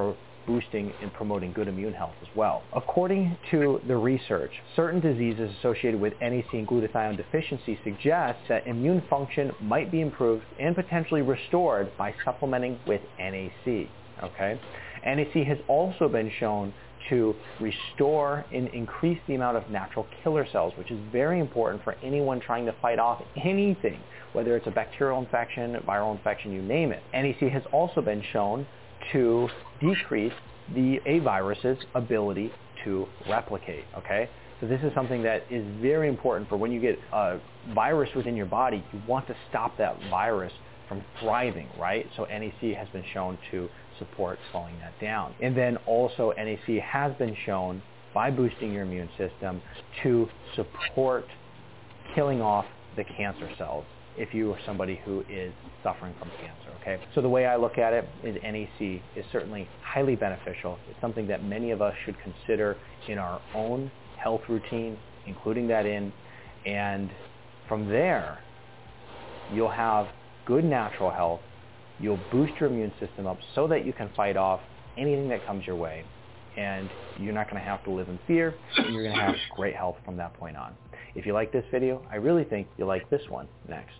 boosting and promoting good immune health as well. According to the research, certain diseases associated with N A C and glutathione deficiency suggest that immune function might be improved and potentially restored by supplementing with N A C. Okay? N A C has also been shown to restore and increase the amount of natural killer cells, which is very important for anyone trying to fight off anything, whether it's a bacterial infection, viral infection, you name it. N A C has also been shown to decrease the A virus's ability to replicate, okay? So this is something that is very important for when you get a virus within your body, you want to stop that virus from thriving, right? So N A C has been shown to support slowing that down. And then also N A C has been shown by boosting your immune system to support killing off the cancer cells if you are somebody who is suffering from cancer, okay? So the way I look at it is N A C is certainly highly beneficial. It's something that many of us should consider in our own health routine, including that in, and from there, you'll have good natural health. You'll boost your immune system up so that you can fight off anything that comes your way, and you're not going to have to live in fear, and you're going to have great health from that point on. If you like this video, I really think you'll like this one next.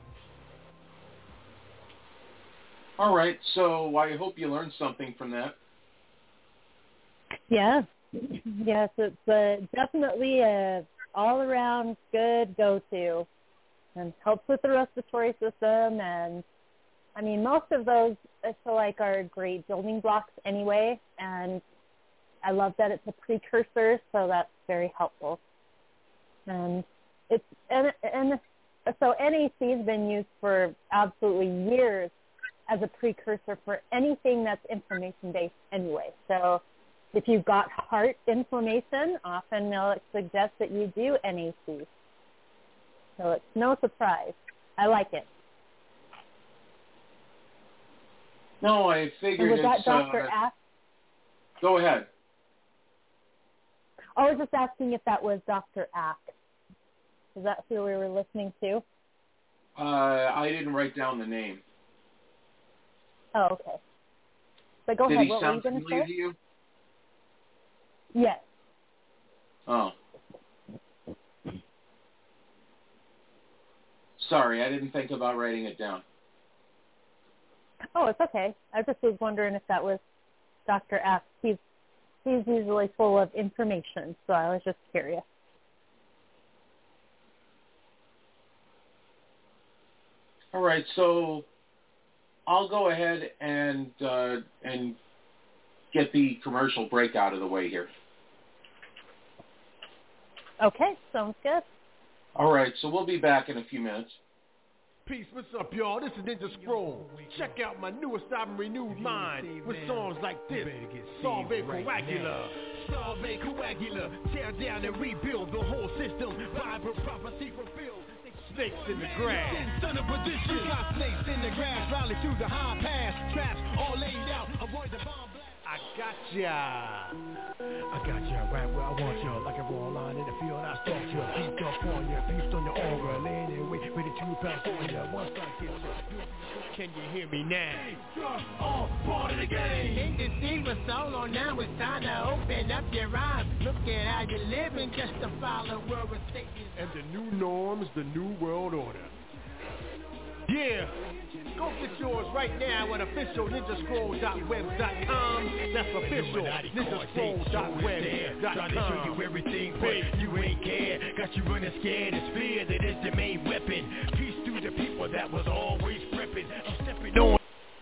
All right, so I hope you learned something from that. Yeah. Yes, it's uh, definitely a all-around good go-to, and helps with the respiratory system. And I mean, most of those I feel like are great building blocks anyway, and I love that it's a precursor, so that's very helpful. And it's and, and so N A C has been used for absolutely years as a precursor for anything that's inflammation-based anyway. So if you've got heart inflammation, often they'll suggest that you do N A C. So it's no surprise. I like it. No, I figured and was it's... that Doctor Uh, Ask? Go ahead. I was just asking if that was Doctor Ack. Is that who we were listening to? Uh, I didn't write down the name. Oh, okay. But go Did ahead. he What sound were you going to familiar say? to you? Yes. Oh. Sorry, I didn't think about writing it down. Oh, it's okay. I just was wondering if that was Doctor Ack. He's he's usually full of information, so I was just curious. All right, so I'll go ahead and uh, and get the commercial break out of the way here. Okay, sounds good. All right, so we'll be back in a few minutes. Peace, what's up, y'all? This is Ninja Scroll. Check out my newest album, Renewed Mind, with songs like this, Solve Coagula. Solve Coagula, tear down and rebuild the whole system. Bible prophecy fulfilled. Snakes in the grass. Son of position. We got snakes in the grass, rally through the high pass. Traps all laid out, avoid the bomb blast. I got ya. I got ya right where I want ya. Like a raw line in the field, I stalk ya. Beat up on ya, feast on your aura. Laying in wait, ready to pass on ya. Once I get ya. Can you hear me now? All part of the game. Can't deceive us all on now. It's time to open up your eyes. Look at how you're living, just to follow where we're Satan. And the new norms, the new world order. Yeah, go get yours right now at official ninja scroll dot web dot com. That's official ninja scroll dot web dot com. Trying to show you everything, but you ain't care. Got you running scared, it's fear that is the main weapon. Peace to the people that was always prepping. I'm stepping on.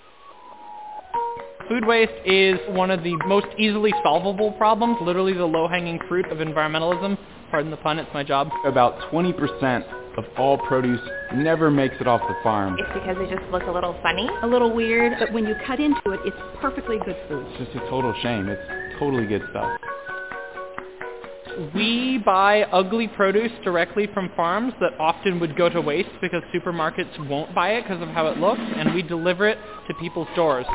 Food waste is one of the most easily solvable problems, literally the low-hanging fruit of environmentalism. Pardon the pun, it's my job. About twenty percent of all produce never makes it off the farm. It's because they just look a little funny, a little weird, but when you cut into it, it's perfectly good food. It's just a total shame. It's totally good stuff. We buy ugly produce directly from farms that often would go to waste because supermarkets won't buy it because of how it looks, and we deliver it to people's doors.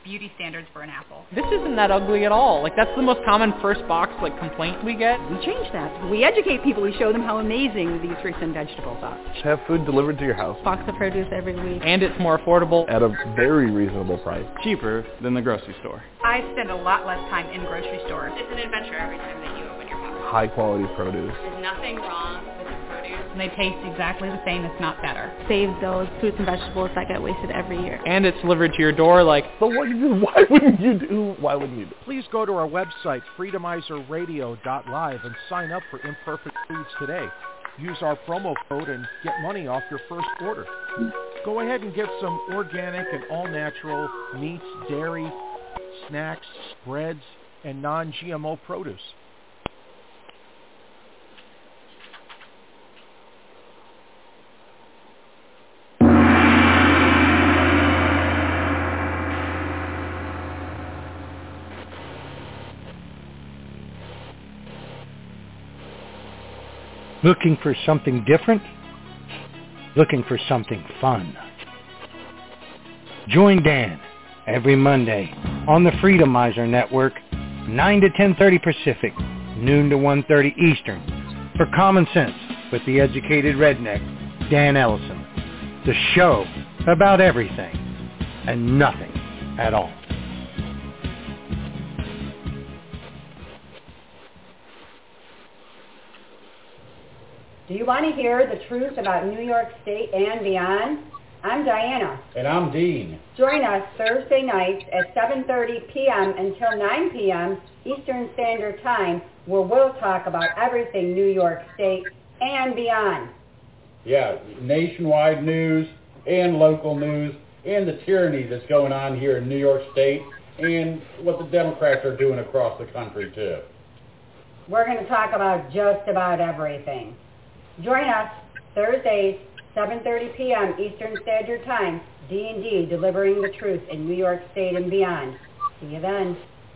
beauty standards for an apple. This isn't that ugly at all. Like, that's the most common first box, like, complaint we get. We change that. We educate people. We show them how amazing these fruits and vegetables are. Have food delivered to your house. Box of produce every week. And it's more affordable. At a very reasonable price. Cheaper than the grocery store. I spend a lot less time in grocery stores. It's an adventure every time that you open your box. High quality produce. There's nothing wrong with the produce. And they taste exactly the same, if not better. Save those fruits and vegetables that get wasted every year. And it's delivered to your door, like... But what, why wouldn't you do? Why wouldn't you do? Please go to our website, freedomizer radio dot live, and sign up for Imperfect Foods today. Use our promo code and get money off your first order. Go ahead and get some organic and all-natural meats, dairy, snacks, breads, and non-G M O produce. Looking for something different? Looking for something fun? Join Dan every Monday on the Freedomizer Network, nine to ten thirty Pacific, noon to one thirty Eastern, for Common Sense with the Educated Redneck, Dan Ellison. The show about everything and nothing at all. Do you want to hear the truth about New York State and beyond? I'm Diana. And I'm Dean. Join us Thursday nights at seven thirty p.m. until nine p.m. Eastern Standard Time, where we'll talk about everything New York State and beyond. Yeah, nationwide news and local news and the tyranny that's going on here in New York State and what the Democrats are doing across the country, too. We're going to talk about just about everything. Join us Thursdays, seven thirty p.m. Eastern Standard Time, D and D, delivering the truth in New York State and beyond. See you then.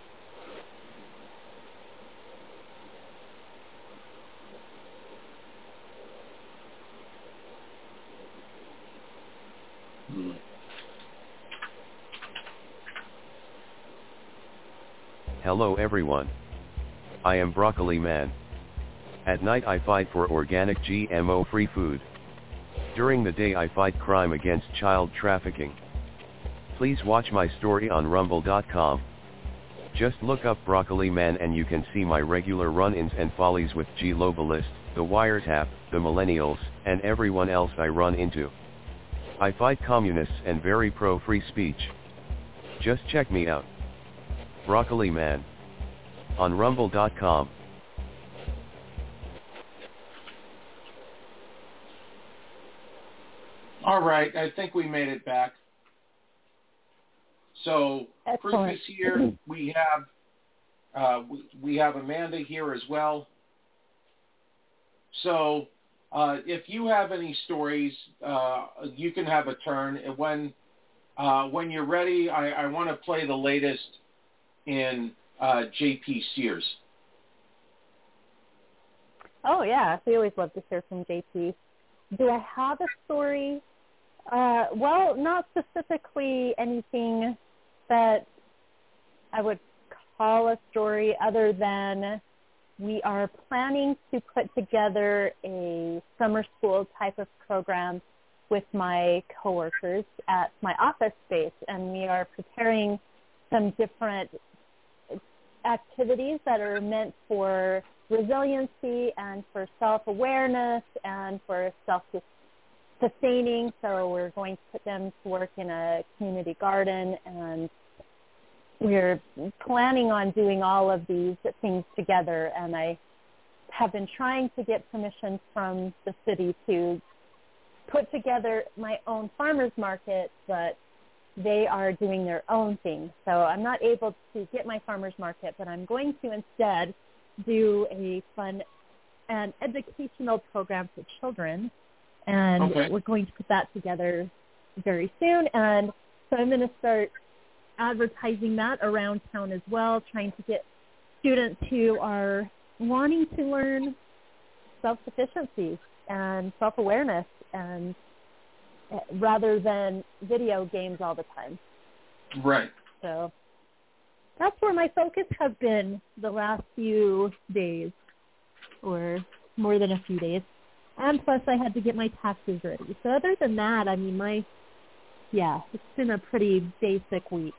Hello everyone. I am Broccoli Man. At night I fight for organic G M O-free food. During the day I fight crime against child trafficking. Please watch my story on rumble dot com. Just look up Broccoli Man and you can see my regular run-ins and follies with G Globalist, the Wiretap, the Millennials, and everyone else I run into. I fight communists and very pro-free speech. Just check me out. Broccoli Man. On rumble dot com. All right, I think we made it back. So, previous year we have uh, we, we have Amanda here as well. So, uh, if you have any stories, uh, you can have a turn. And when uh, when you're ready, I, I want to play the latest in uh, J P Sears. Oh yeah, we always love to hear from J P. Do I have a story? Uh, well, not specifically anything that I would call a story other than we are planning to put together a summer school type of program with my coworkers at my office space, and we are preparing some different activities that are meant for resiliency and for self-awareness and for self-sustaining. So we're going to put them to work in a community garden, and we're planning on doing all of these things together. And I have been trying to get permission from the city to put together my own farmers market, but they are doing their own thing. So I'm not able to get my farmers market, but I'm going to instead do a fun and educational program for children. And Okay. we're going to put that together very soon. And so I'm going to start advertising that around town as well, trying to get students who are wanting to learn self-sufficiency and self-awareness, and rather than video games all the time. Right. So that's where my focus has been the last few days, or more than a few days. And plus I had to get my taxes ready. So other than that, I mean, my, yeah, it's been a pretty basic week.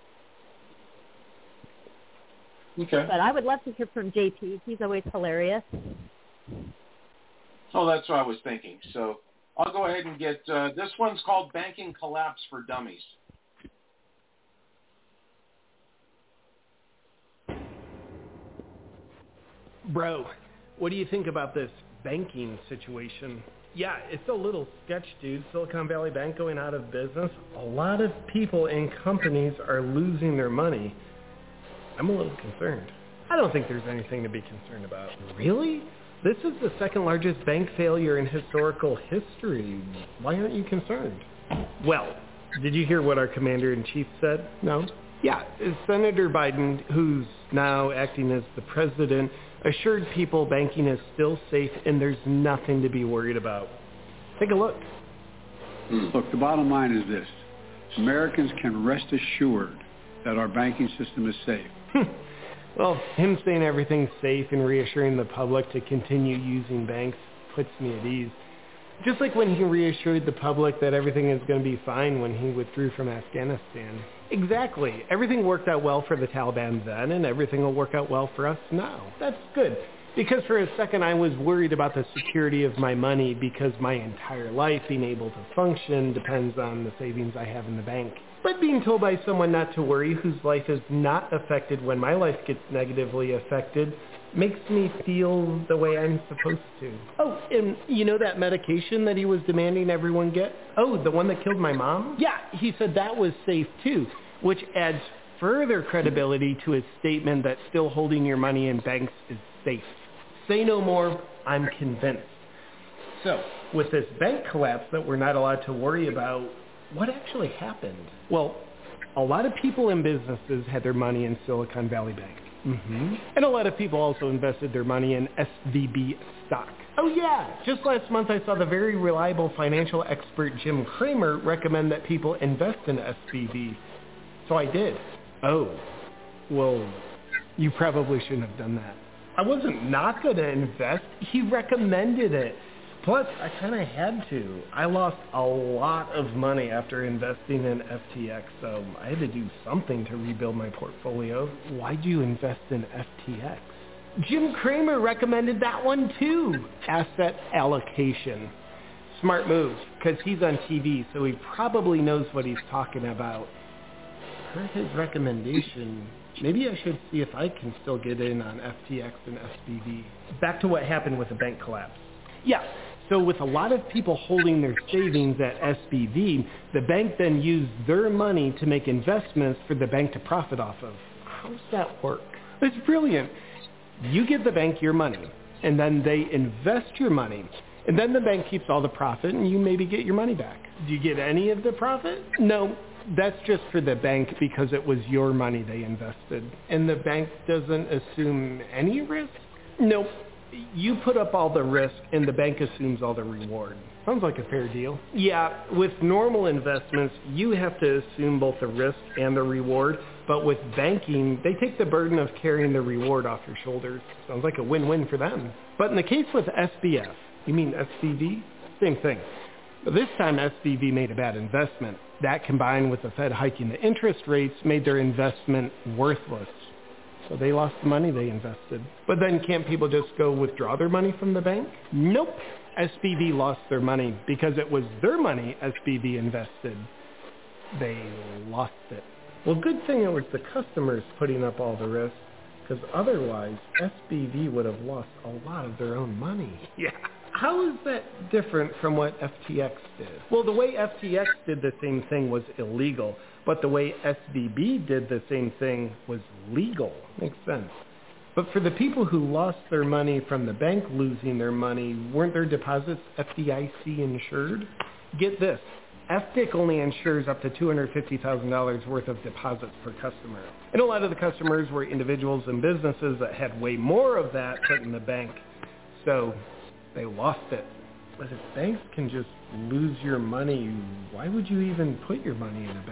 Okay. But I would love to hear from J P. He's always hilarious. Oh, that's what I was thinking. So I'll go ahead and get, uh, this one's called Banking Collapse for Dummies. Bro, what do you think about this banking situation? Yeah, it's a little sketch, dude. Silicon Valley Bank going out of business. A lot of people and companies are losing their money. I'm a little concerned. I don't think there's anything to be concerned about. Really? This is the second largest bank failure in historical history. Why aren't you concerned? Well, did you hear what our commander-in-chief said? No? Yeah, Senator Biden, who's now acting as the president, assured people banking is still safe and there's nothing to be worried about. Take a look. Look, the bottom line is this. Americans can rest assured that our banking system is safe. Well, him saying everything's safe and reassuring the public to continue using banks puts me at ease. Just like when he reassured the public that everything is going to be fine when he withdrew from Afghanistan. Exactly. Everything worked out well for the Taliban then, and everything will work out well for us now. That's good. Because for a second I was worried about the security of my money because my entire life being able to function depends on the savings I have in the bank. But being told by someone not to worry whose life is not affected when my life gets negatively affected makes me feel the way I'm supposed to. Oh, and you know that medication that he was demanding everyone get? Oh, the one that killed my mom? Yeah, he said that was safe too, which adds further credibility to his statement that still holding your money in banks is safe. Say no more, I'm convinced. So, with this bank collapse that we're not allowed to worry about, what actually happened? Well, a lot of people and businesses had their money in Silicon Valley Bank. Mm-hmm. And a lot of people also invested their money in S V B stock. Oh yeah, just last month I saw the very reliable financial expert Jim Cramer recommend that people invest in S V B. So I did. Oh, well, you probably shouldn't have done that. I wasn't not going to invest. He recommended it. Plus, I kind of had to. I lost a lot of money after investing in F T X, so I had to do something to rebuild my portfolio. Why'd you invest in F T X? Jim Cramer recommended that one too. Asset allocation. Smart move, because he's on T V, so he probably knows what he's talking about. Per his recommendation, maybe I should see if I can still get in on F T X and S V B. Back to what happened with the bank collapse. Yeah. So with a lot of people holding their savings at S V B, the bank then used their money to make investments for the bank to profit off of. How's that work? It's brilliant. You give the bank your money, and then they invest your money, and then the bank keeps all the profit, and you maybe get your money back. Do you get any of the profit? No. That's just for the bank because it was your money they invested. And the bank doesn't assume any risk? Nope. You put up all the risk and the bank assumes all the reward. Sounds like a fair deal. Yeah, with normal investments, you have to assume both the risk and the reward. But with banking, they take the burden of carrying the reward off your shoulders. Sounds like a win-win for them. But in the case with S B F, you mean S V B? Same thing. But this time S V B made a bad investment. That combined with the Fed hiking the interest rates made their investment worthless. So they lost the money they invested. But then can't people just go withdraw their money from the bank? Nope. S V B lost their money because it was their money S V B invested. They lost it. Well, good thing it was the customers putting up all the risk, because otherwise S V B would have lost a lot of their own money. Yeah. How is that different from what F T X did? Well, the way F T X did the same thing was illegal, but the way S V B did the same thing was legal. Makes sense. But for the people who lost their money from the bank losing their money, weren't their deposits F D I C insured? Get this. F D I C only insures up to two hundred fifty thousand dollars worth of deposits per customer. And a lot of the customers were individuals and businesses that had way more of that put in the bank. So they lost it. But if banks can just lose your money, why would you even put your money in a bank?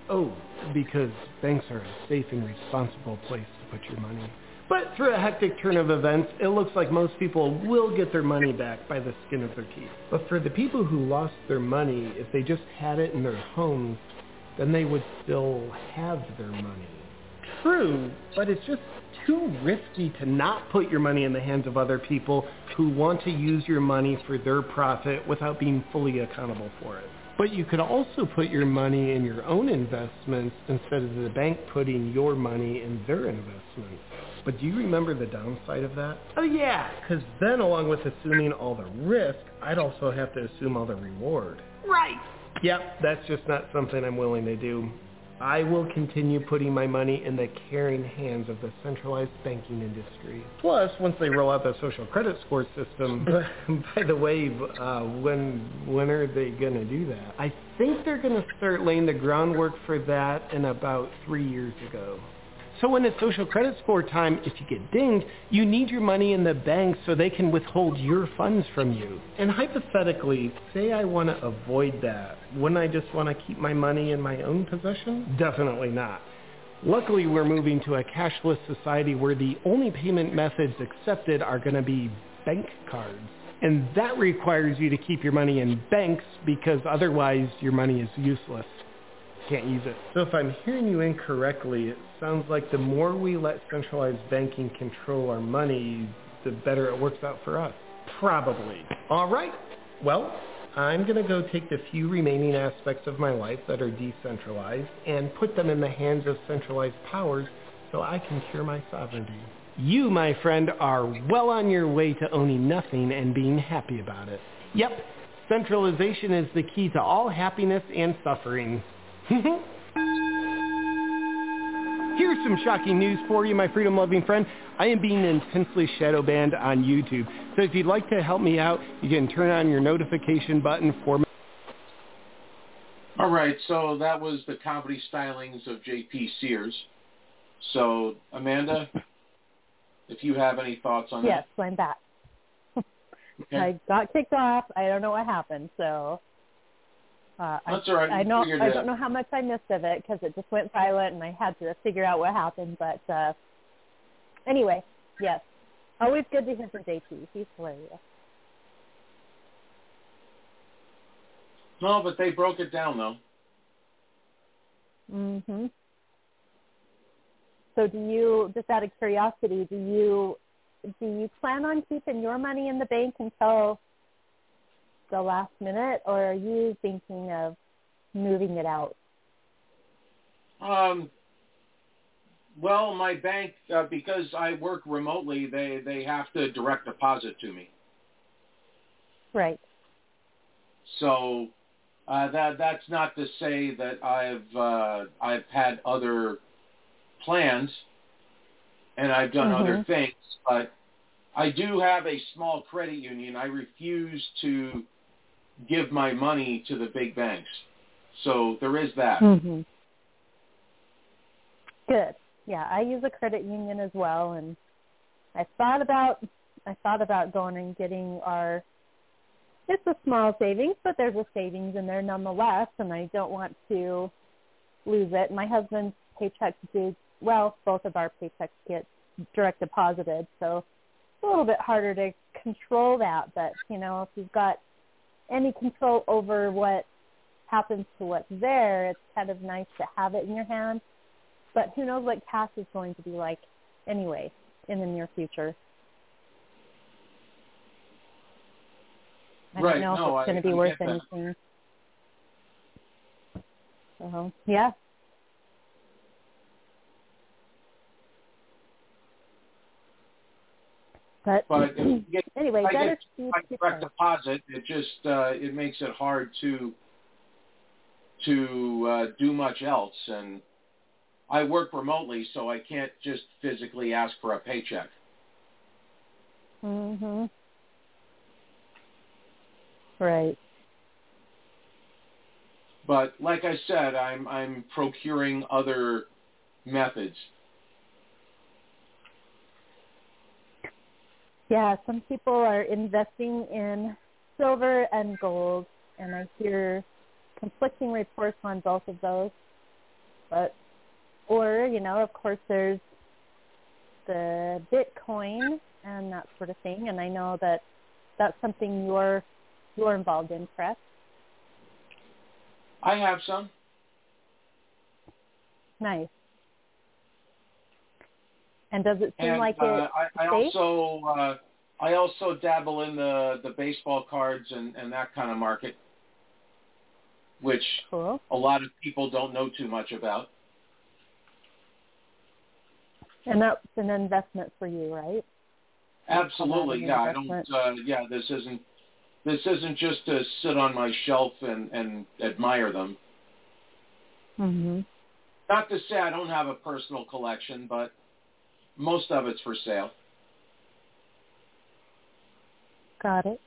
Oh, because banks are a safe and responsible place to put your money. But through a hectic turn of events, it looks like most people will get their money back by the skin of their teeth. But for the people who lost their money, if they just had it in their homes, then they would still have their money. True, but it's just too risky to not put your money in the hands of other people who want to use your money for their profit without being fully accountable for it. But you could also put your money in your own investments instead of the bank putting your money in their investments. But do you remember the downside of that? Oh yeah, because then along with assuming all the risk, I'd also have to assume all the reward. Right. Yep, that's just not something I'm willing to do. I will continue putting my money in the caring hands of the centralized banking industry. Plus, once they roll out the social credit score system, by the way, uh, when when are they going to do that? I think they're going to start laying the groundwork for that in about three years ago. So when it's social credit score time, if you get dinged, you need your money in the bank so they can withhold your funds from you. And hypothetically, say I want to avoid that. Wouldn't I just want to keep my money in my own possession? Definitely not. Luckily, we're moving to a cashless society where the only payment methods accepted are going to be bank cards. And that requires you to keep your money in banks because otherwise your money is useless. Can't use it. So if I'm hearing you incorrectly, it sounds like the more we let centralized banking control our money, the better it works out for us. Probably. All right. Well, I'm going to go take the few remaining aspects of my life that are decentralized and put them in the hands of centralized powers so I can cure my sovereignty. You, my friend, are well on your way to owning nothing and being happy about it. Yep, centralization is the key to all happiness and suffering. Here's some shocking news for you, my freedom-loving friend. I am being intensely shadow banned on YouTube. So if you'd like to help me out, you can turn on your notification button for me. All right, so that was the comedy stylings of J P Sears. So, Amanda, if you have any thoughts on yes, that. Yes, I'm back. Okay. I got kicked off. I don't know what happened, so... Uh, That's I, all right. I know. Figured I it. don't know how much I missed of it because it just went silent, and I had to figure out what happened. But uh, anyway, yes, always good to hear from J P. He's hilarious. No, but they broke it down though. Mhm. So, do you? Just out of curiosity, do you do you plan on keeping your money in the bank until the last minute, or are you thinking of moving it out? Um, well, my bank, uh, because I work remotely, they, they have to direct deposit to me. Right. So uh, that that's not to say that I've uh, I've had other plans and I've done mm-hmm. other things, but I do have a small credit union. I refuse to give my money to the big banks. So there is that. Mm-hmm. Good. Yeah, I use a credit union as well, and I thought about I thought about going and getting our. It's a small savings, but there's a savings in there nonetheless, and I don't want to lose it. My husband's paychecks do well. Both of our paychecks get direct deposited, so it's a little bit harder to control that. But you know, if you've got any control over what happens to what's there, it's kind of nice to have it in your hand. But who knows what cash is going to be like anyway in the near future. I right. don't know no, if it's going to be I worth that. anything. So, yeah. But, but get, anyway, I better get my direct deposit. It just uh, it makes it hard to to uh, do much else, and I work remotely, so I can't just physically ask for a paycheck. Mhm. Right. But like I said, I'm I'm procuring other methods. Yeah, some people are investing in silver and gold, and I hear conflicting reports on both of those. But, or, you know, of course there's the Bitcoin and that sort of thing, and I know that that's something you're you're involved in, correct? I have some. Nice. And does it seem and, like uh, it I, I safe? also uh, I also dabble in the, the baseball cards and, and that kind of market, which cool. a lot of people don't know too much about. And that's an investment for you, right? Absolutely, yeah. I don't. Uh, yeah, this isn't. This isn't just to sit on my shelf and, and admire them. Mm-hmm. Not to say I don't have a personal collection, but most of it's for sale. Got it.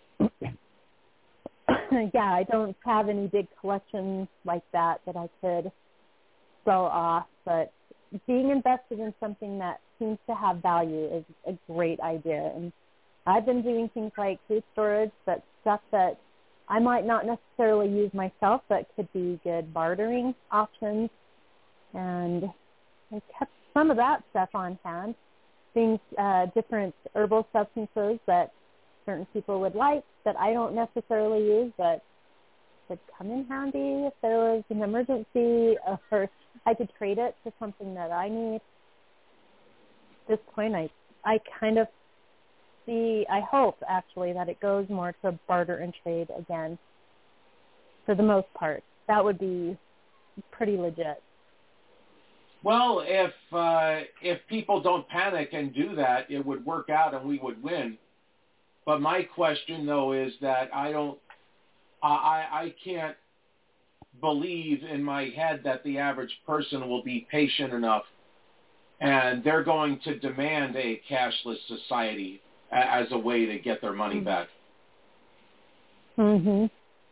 Yeah, I don't have any big collections like that that I could sell off, but being invested in something that seems to have value is a great idea. And I've been doing things like food storage, but stuff that I might not necessarily use myself, but could be good bartering options. And I kept some of that stuff on hand, things, uh, different herbal substances that certain people would like that I don't necessarily use, but could come in handy if there was an emergency, or I could trade it for something that I need. At this point, I, I kind of see, I hope actually that it goes more to barter and trade again for the most part. That would be pretty legit. Well, if uh, if people don't panic and do that, it would work out and we would win. But my question, though, is that I don't, I, I can't believe in my head that the average person will be patient enough, and they're going to demand a cashless society as a way to get their money back. Mm-hmm.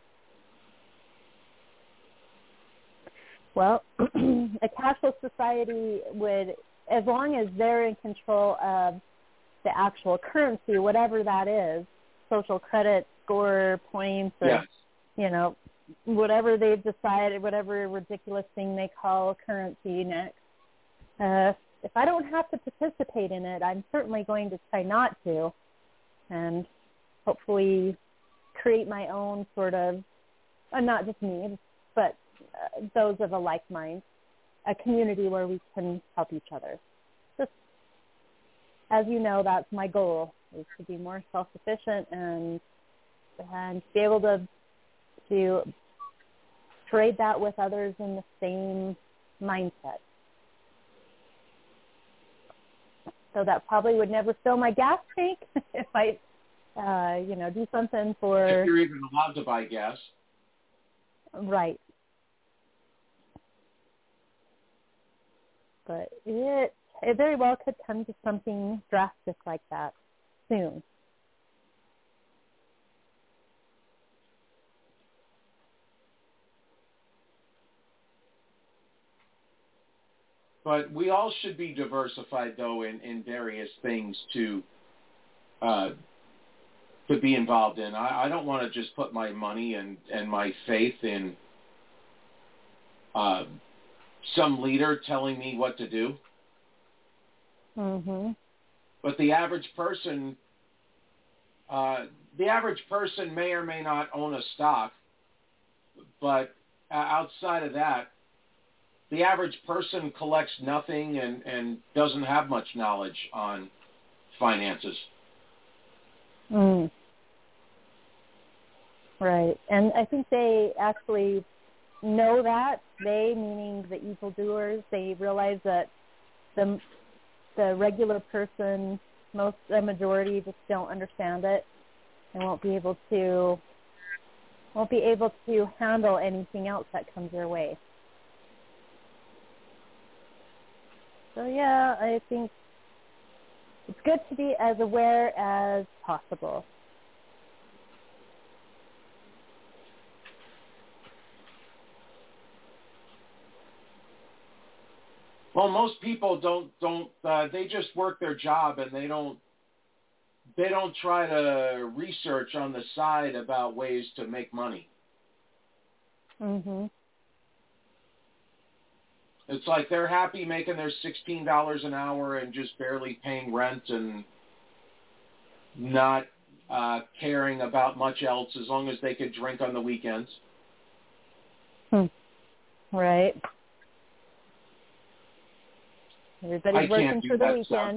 Well, a cashless society would, as long as they're in control of the actual currency, whatever that is, social credit, score, points, or, yes. you know, whatever they've decided, whatever ridiculous thing they call currency next. Uh, if I don't have to participate in it, I'm certainly going to try not to, and hopefully create my own sort of, uh, not just me, but uh, those of a like mind, a community where we can help each other. Just, as you know, that's my goal, is to be more self-sufficient and and be able to to trade that with others in the same mindset. So that probably would never fill my gas tank if I, uh, you know, do something for... If you're even allowed to buy gas. Right. But it, it very well could come to something drastic like that soon. But we all should be diversified, though, in, in various things to uh, to be involved in. I, I don't want to just put my money and, and my faith in uh, some leader telling me what to do. Mm-hmm. But the average person, uh, the average person may or may not own a stock, but uh, outside of that, the average person collects nothing and, and doesn't have much knowledge on finances. Mm. Right. And I think they actually know that. They, meaning the evildoers, they realize that the the regular person, most the majority, just don't understand it and won't be able to won't be able to handle anything else that comes their way. So yeah, I think it's good to be as aware as possible. Well, most people don't don't uh, they just work their job and they don't they don't try to research on the side about ways to make money. Mhm. It's like they're happy making their sixteen dollars an hour and just barely paying rent and not uh, caring about much else as long as they could drink on the weekends. Hmm. Right. Everybody's I working can't do for the that weekend. stuff.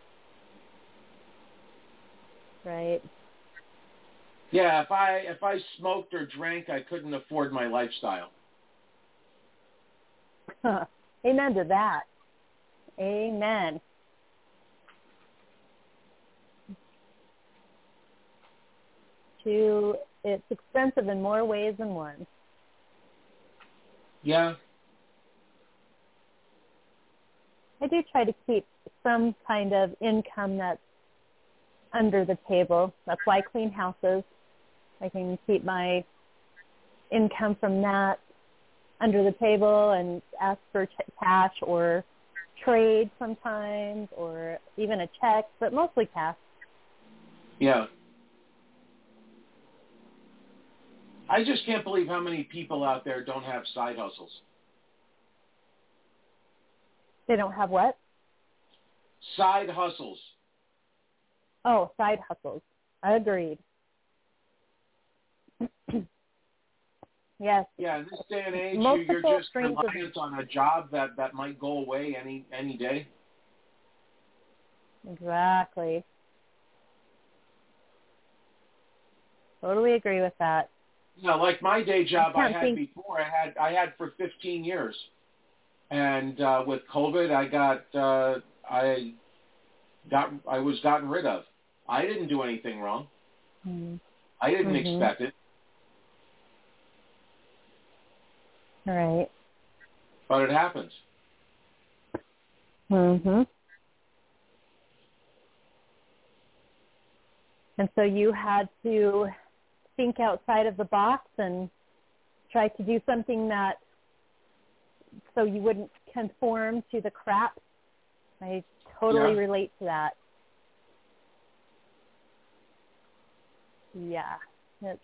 Right. Yeah, if I if I smoked or drank, I couldn't afford my lifestyle. Huh. Amen to that. Amen. To it's expensive in more ways than one. Yeah. I do try to keep some kind of income that's under the table. That's why I clean houses. I can keep my income from that under the table and ask for ch- cash or trade sometimes or even a check, but mostly cash. Yeah. I just can't believe how many people out there don't have side hustles. They don't have what? Side hustles. Oh, side hustles. I agreed. Yes. Yeah, in this day and age, you, Multiple you're just streams of reliant on a job that, that might go away any any day. Exactly. Totally agree with that. You know, like my day job I, I had think... before, I had I had for fifteen years, and uh, with COVID, I got uh, I got I was gotten rid of. I didn't do anything wrong. Mm. I didn't mm-hmm. expect it. All right. But it happens. Mhm. And so you had to think outside of the box and try to do something that so you wouldn't conform to the crap. I totally Yeah. relate to that. Yeah. It's,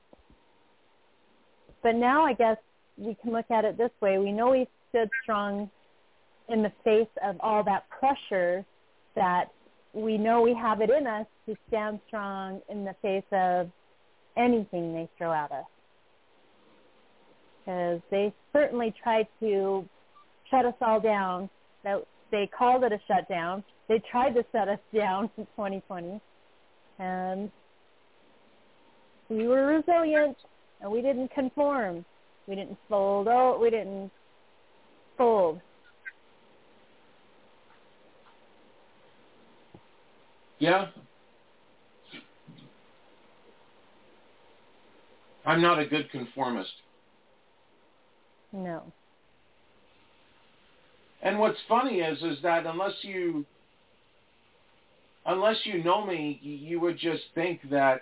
but now I guess we can look at it this way. We know we stood strong in the face of all that pressure, that we know we have it in us to stand strong in the face of anything they throw at us. Because they certainly tried to shut us all down. They called it a shutdown. They tried to shut us down in twenty twenty. And we were resilient, and we didn't conform. We didn't fold. Oh, we didn't fold. Yeah. I'm not a good conformist. No. And what's funny is, is that unless you, unless you know me, you would just think that,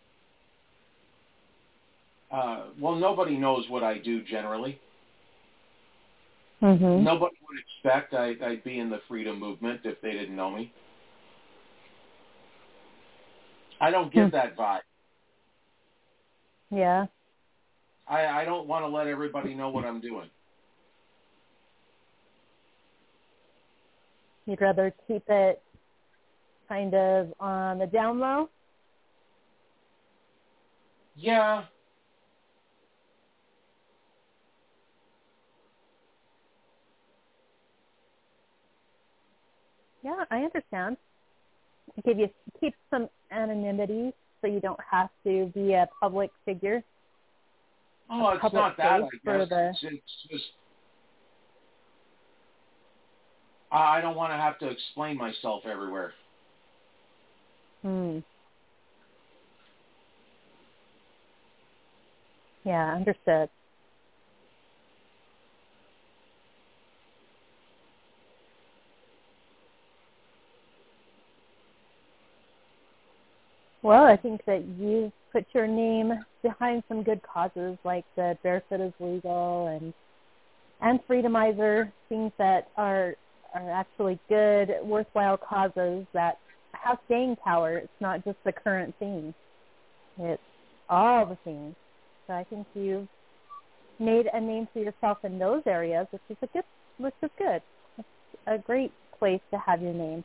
uh, well, nobody knows what I do generally. Mm-hmm. Nobody would expect I, I'd be in the freedom movement if they didn't know me. I don't give Hmm. that vibe. Yeah. I, I don't want to let everybody know what I'm doing. You'd rather keep it kind of on the down low? Yeah. Yeah, I understand. Give you keep some anonymity so you don't have to be a public figure. Oh, it's public not that, I face guess. for the- It's, it's just, I don't want to have to explain myself everywhere. Hmm. Yeah, understood. Well, I think that you've put your name behind some good causes like the Barefoot is Legal and and Freedomizer, things that are are actually good, worthwhile causes that have staying power. It's not just the current thing. It's all the things. So I think you've made a name for yourself in those areas, which is a good which is good. It's a great place to have your name.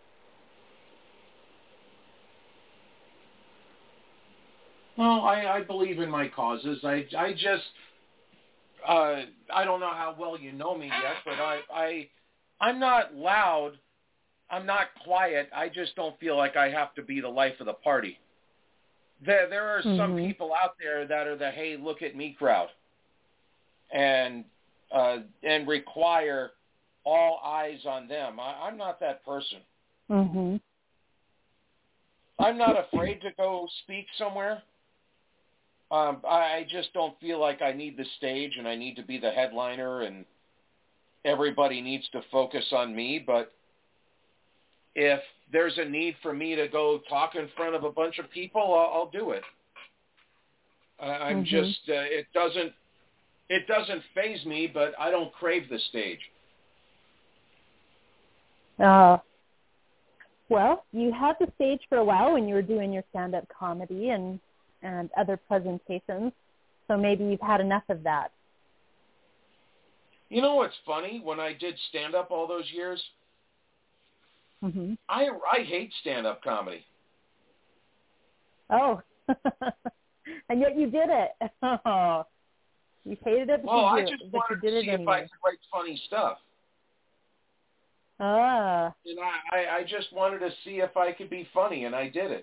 Well, I, I believe in my causes. I, I just, uh, I don't know how well you know me yet, but I, I, I'm not loud. I'm not quiet. I just don't feel like I have to be the life of the party. There, there are mm-hmm. some people out there that are the "hey, look at me" crowd, and uh, and require all eyes on them. I, I'm not that person. Mm-hmm. I'm not afraid to go speak somewhere. Um, I just don't feel like I need the stage and I need to be the headliner and everybody needs to focus on me. But if there's a need for me to go talk in front of a bunch of people, I'll, I'll do it. Uh, I'm mm-hmm. just, uh, it doesn't, it doesn't faze me, but I don't crave the stage. Uh, well, you had the stage for a while when you were doing your stand-up comedy and and other presentations, so maybe you've had enough of that. You know what's funny? When I did stand-up all those years, mm-hmm. I, I hate stand-up comedy. Oh, and yet you did it. Oh. You hated it, but, well, you, I just but wanted you did to see it if anyway. I could write funny stuff. Ah. And I, I, I just wanted to see if I could be funny, and I did it.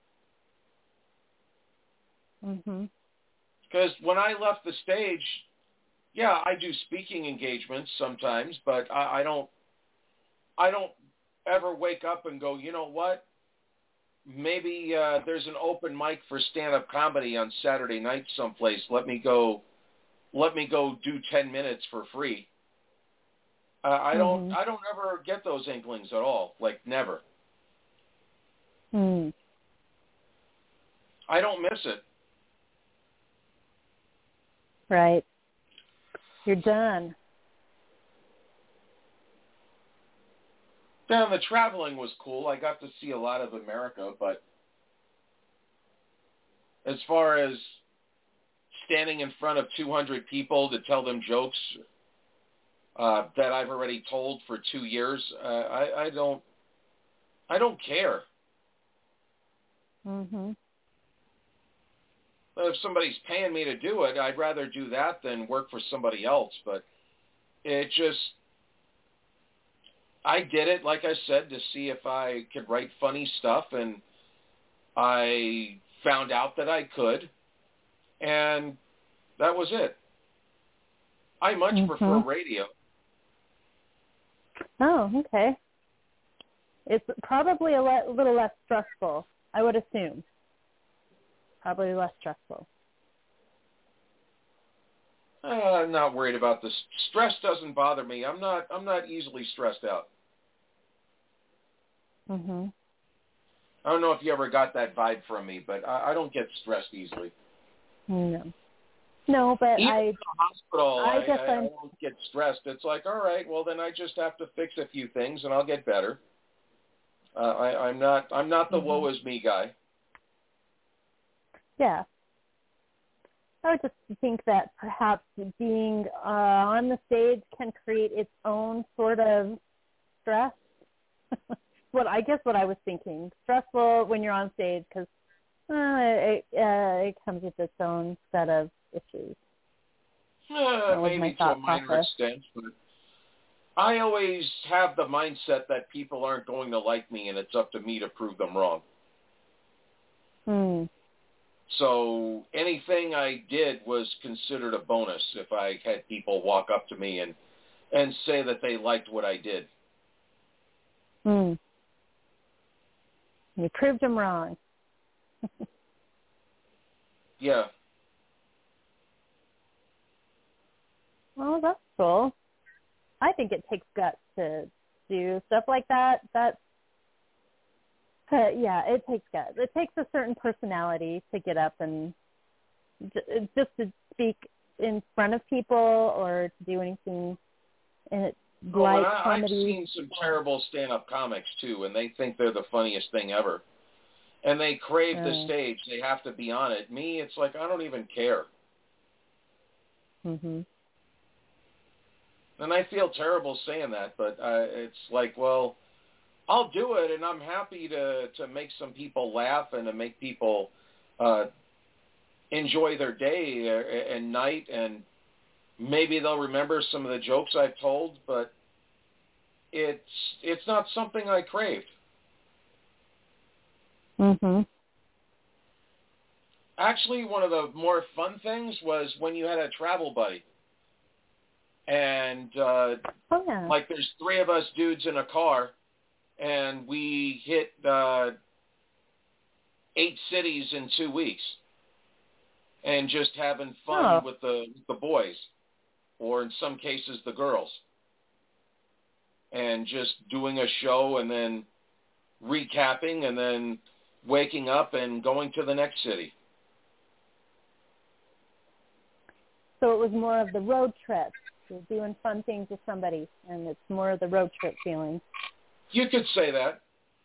Mm-hmm. Because when I left the stage, yeah, I do speaking engagements sometimes, but I, I don't, I don't ever wake up and go, you know what? Maybe uh, there's an open mic for stand-up comedy on Saturday night someplace. Let me go, let me go do ten minutes for free. Uh, I mm-hmm. don't, I don't ever get those inklings at all. Like never. Hmm. I don't miss it. Right. You're done. Yeah, the traveling was cool. I got to see a lot of America, but as far as standing in front of two hundred people to tell them jokes uh, that I've already told for two years, uh, I, I don't, I don't care. Mm-hmm. If somebody's paying me to do it, I'd rather do that than work for somebody else. But it just, I did it, like I said, to see if I could write funny stuff, and I found out that I could, and that was it. I much mm-hmm. prefer radio. Oh, okay. It's probably a le- little less stressful, I would assume. Probably less stressful. Uh, I'm not worried about this. Stress doesn't bother me. I'm not. I'm not easily stressed out. Mhm. I don't know if you ever got that vibe from me, but I, I don't get stressed easily. No. No, but Even I. in the hospital, I, I, guess I, I I'm... don't get stressed. It's like, all right, well then I just have to fix a few things and I'll get better. Uh, I, I'm not. I'm not the mm-hmm. woe is me guy. Yeah. I would just think that perhaps being uh, on the stage can create its own sort of stress. What I guess what I was thinking. Stressful when you're on stage because uh, it, uh, it comes with its own set of issues. Uh, maybe to a minor process. extent, but I always have the mindset that people aren't going to like me and it's up to me to prove them wrong. Hmm. So anything I did was considered a bonus if I had people walk up to me and, and say that they liked what I did. Hmm. You proved them wrong. Yeah. Well, that's cool. I think it takes guts to do stuff like that. That's Uh, yeah, it takes guts. It takes a certain personality to get up and j- just to speak in front of people or to do anything in it oh, like I, comedy. I've seen some terrible stand-up comics, too, and they think they're the funniest thing ever. And they crave uh, the stage. They have to be on it. Me, it's like, I don't even care. Mm-hmm. And I feel terrible saying that, but uh, it's like, well, I'll do it, and I'm happy to, to make some people laugh and to make people uh, enjoy their day and night, and maybe they'll remember some of the jokes I've told, but it's it's not something I craved. Mm-hmm. Actually, one of the more fun things was when you had a travel buddy. And, uh, oh, yeah. like, there's three of us dudes in a car, and we hit uh, eight cities in two weeks. And just having fun oh. with the the boys, or in some cases, the girls. And just doing a show and then recapping and then waking up and going to the next city. So it was more of the road trip. You're doing fun things with somebody, and it's more of the road trip feeling. You could say that.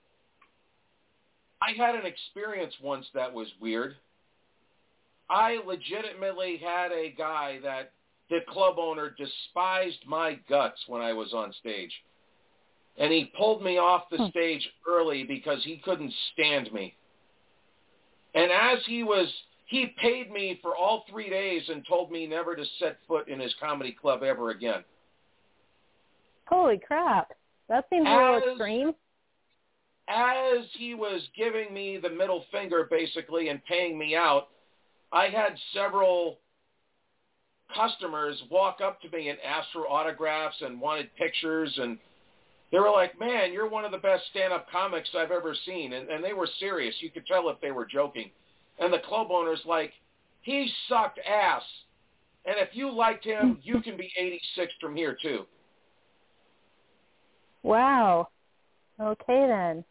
I had an experience once that was weird. I legitimately had a guy that the club owner despised my guts when I was on stage. And he pulled me off the stage early because he couldn't stand me. And as he was... He paid me for all three days and told me never to set foot in his comedy club ever again. Holy crap. That seems a little extreme. As he was giving me the middle finger, basically, and paying me out, I had several customers walk up to me and ask for autographs and wanted pictures, and they were like, man, you're one of the best stand-up comics I've ever seen. And, and they were serious. You could tell if they were joking. And the club owner's like, he sucked ass. And if you liked him, you can be eighty-six from here, too. Wow. Okay, then.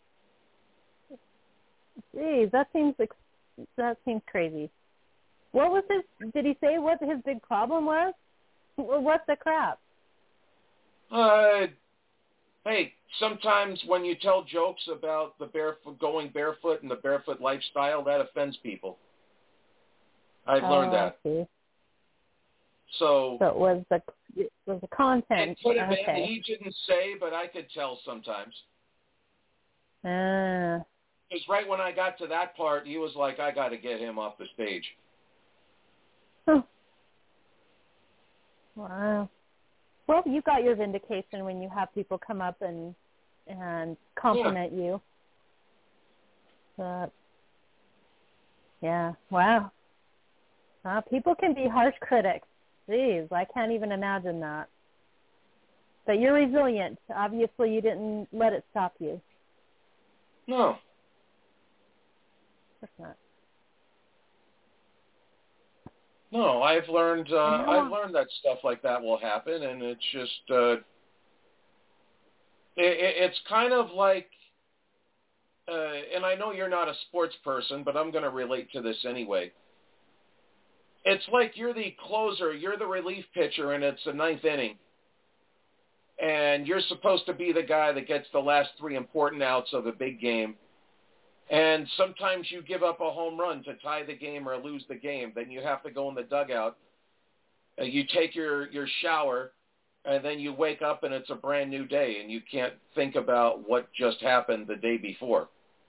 Geez, that seems that seems crazy. What was his, did he say what his big problem was? What the crap? Uh, hey, sometimes when you tell jokes about the barefoot, going barefoot and the barefoot lifestyle, that offends people. I've oh, learned that. I see. So, so it was the it was the content. It could have okay. been. He didn't say, but I could tell sometimes. Ah. Because right when I got to that part, he was like, I got to get him off the stage. Huh. Wow. Well, you got your vindication when you have people come up and and compliment yeah. you. But, yeah, wow. Uh, people can be harsh critics. Jeez, I can't even imagine that. But you're resilient. Obviously, you didn't let it stop you. No. Of course not. No, I've learned. Uh, I've learned that stuff like that will happen, and it's just. Uh, it, it's kind of like, uh, and I know you're not a sports person, but I'm going to relate to this anyway. It's like you're the closer, you're the relief pitcher, and it's the ninth inning, and you're supposed to be the guy that gets the last three important outs of a big game. And sometimes you give up a home run to tie the game or lose the game. Then you have to go in the dugout. Uh, you take your, your shower, and then you wake up and it's a brand new day, and you can't think about what just happened the day before.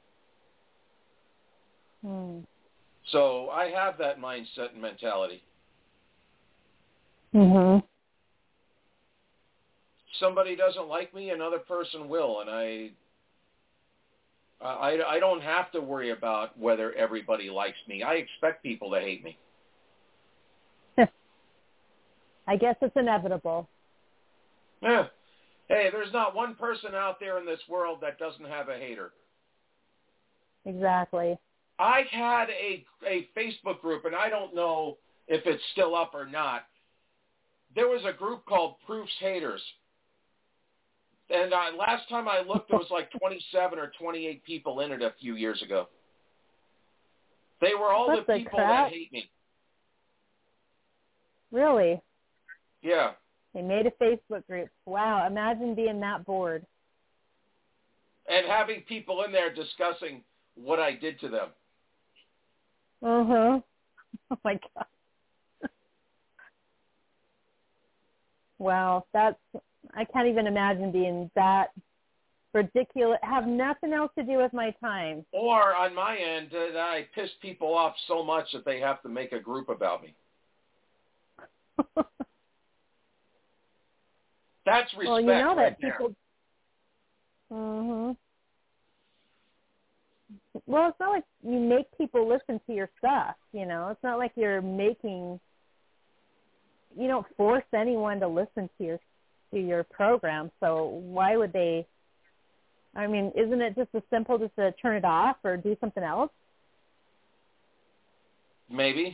Hmm. So I have that mindset and mentality. Mm-hmm. Somebody doesn't like me, another person will, and I... I, I don't have to worry about whether everybody likes me. I expect people to hate me. I guess it's inevitable. Yeah. Hey, there's not one person out there in this world that doesn't have a hater. Exactly. I had a, a Facebook group, and I don't know if it's still up or not. There was a group called Proof's Haters. And uh, last time I looked, there was like twenty-seven or twenty-eight people in it a few years ago. They were all what the the people crap? that hate me. Really? Yeah. They made a Facebook group. Wow, imagine being that bored. And having people in there discussing what I did to them. Uh-huh. Oh, my God. Wow, that's, I can't even imagine being that ridiculous, have nothing else to do with my time. Or on my end, uh, I piss people off so much that they have to make a group about me. That's respect well, you know right that people, there. Mm-hmm. Well, it's not like you make people listen to your stuff, you know. It's not like you're making, you don't force anyone to listen to your to your program. So why would they? I mean, isn't it just as simple just to turn it off or do something else? Maybe.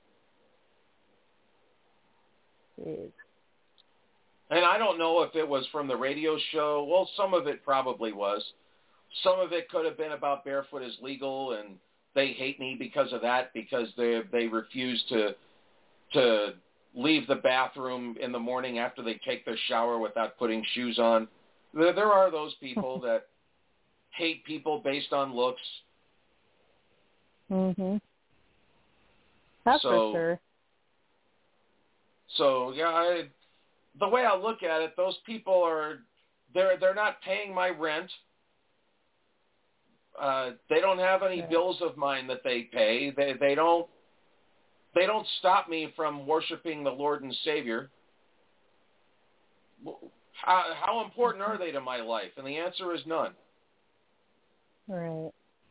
Jeez. And I don't know if it was from the radio show. Well, some of it probably was. Some of it could have been about Barefoot is Legal, and they hate me because of that, because they they refuse to to leave the bathroom in the morning after they take their shower without putting shoes on. There, there are those people that hate people based on looks. Mhm. That's so, for sure. So yeah, I, the way I look at it, those people are they're they're not paying my rent. Uh, they don't have any right. bills of mine that they pay. They they don't they don't stop me from worshiping the Lord and Savior. How, how important are they to my life? And the answer is none. Right.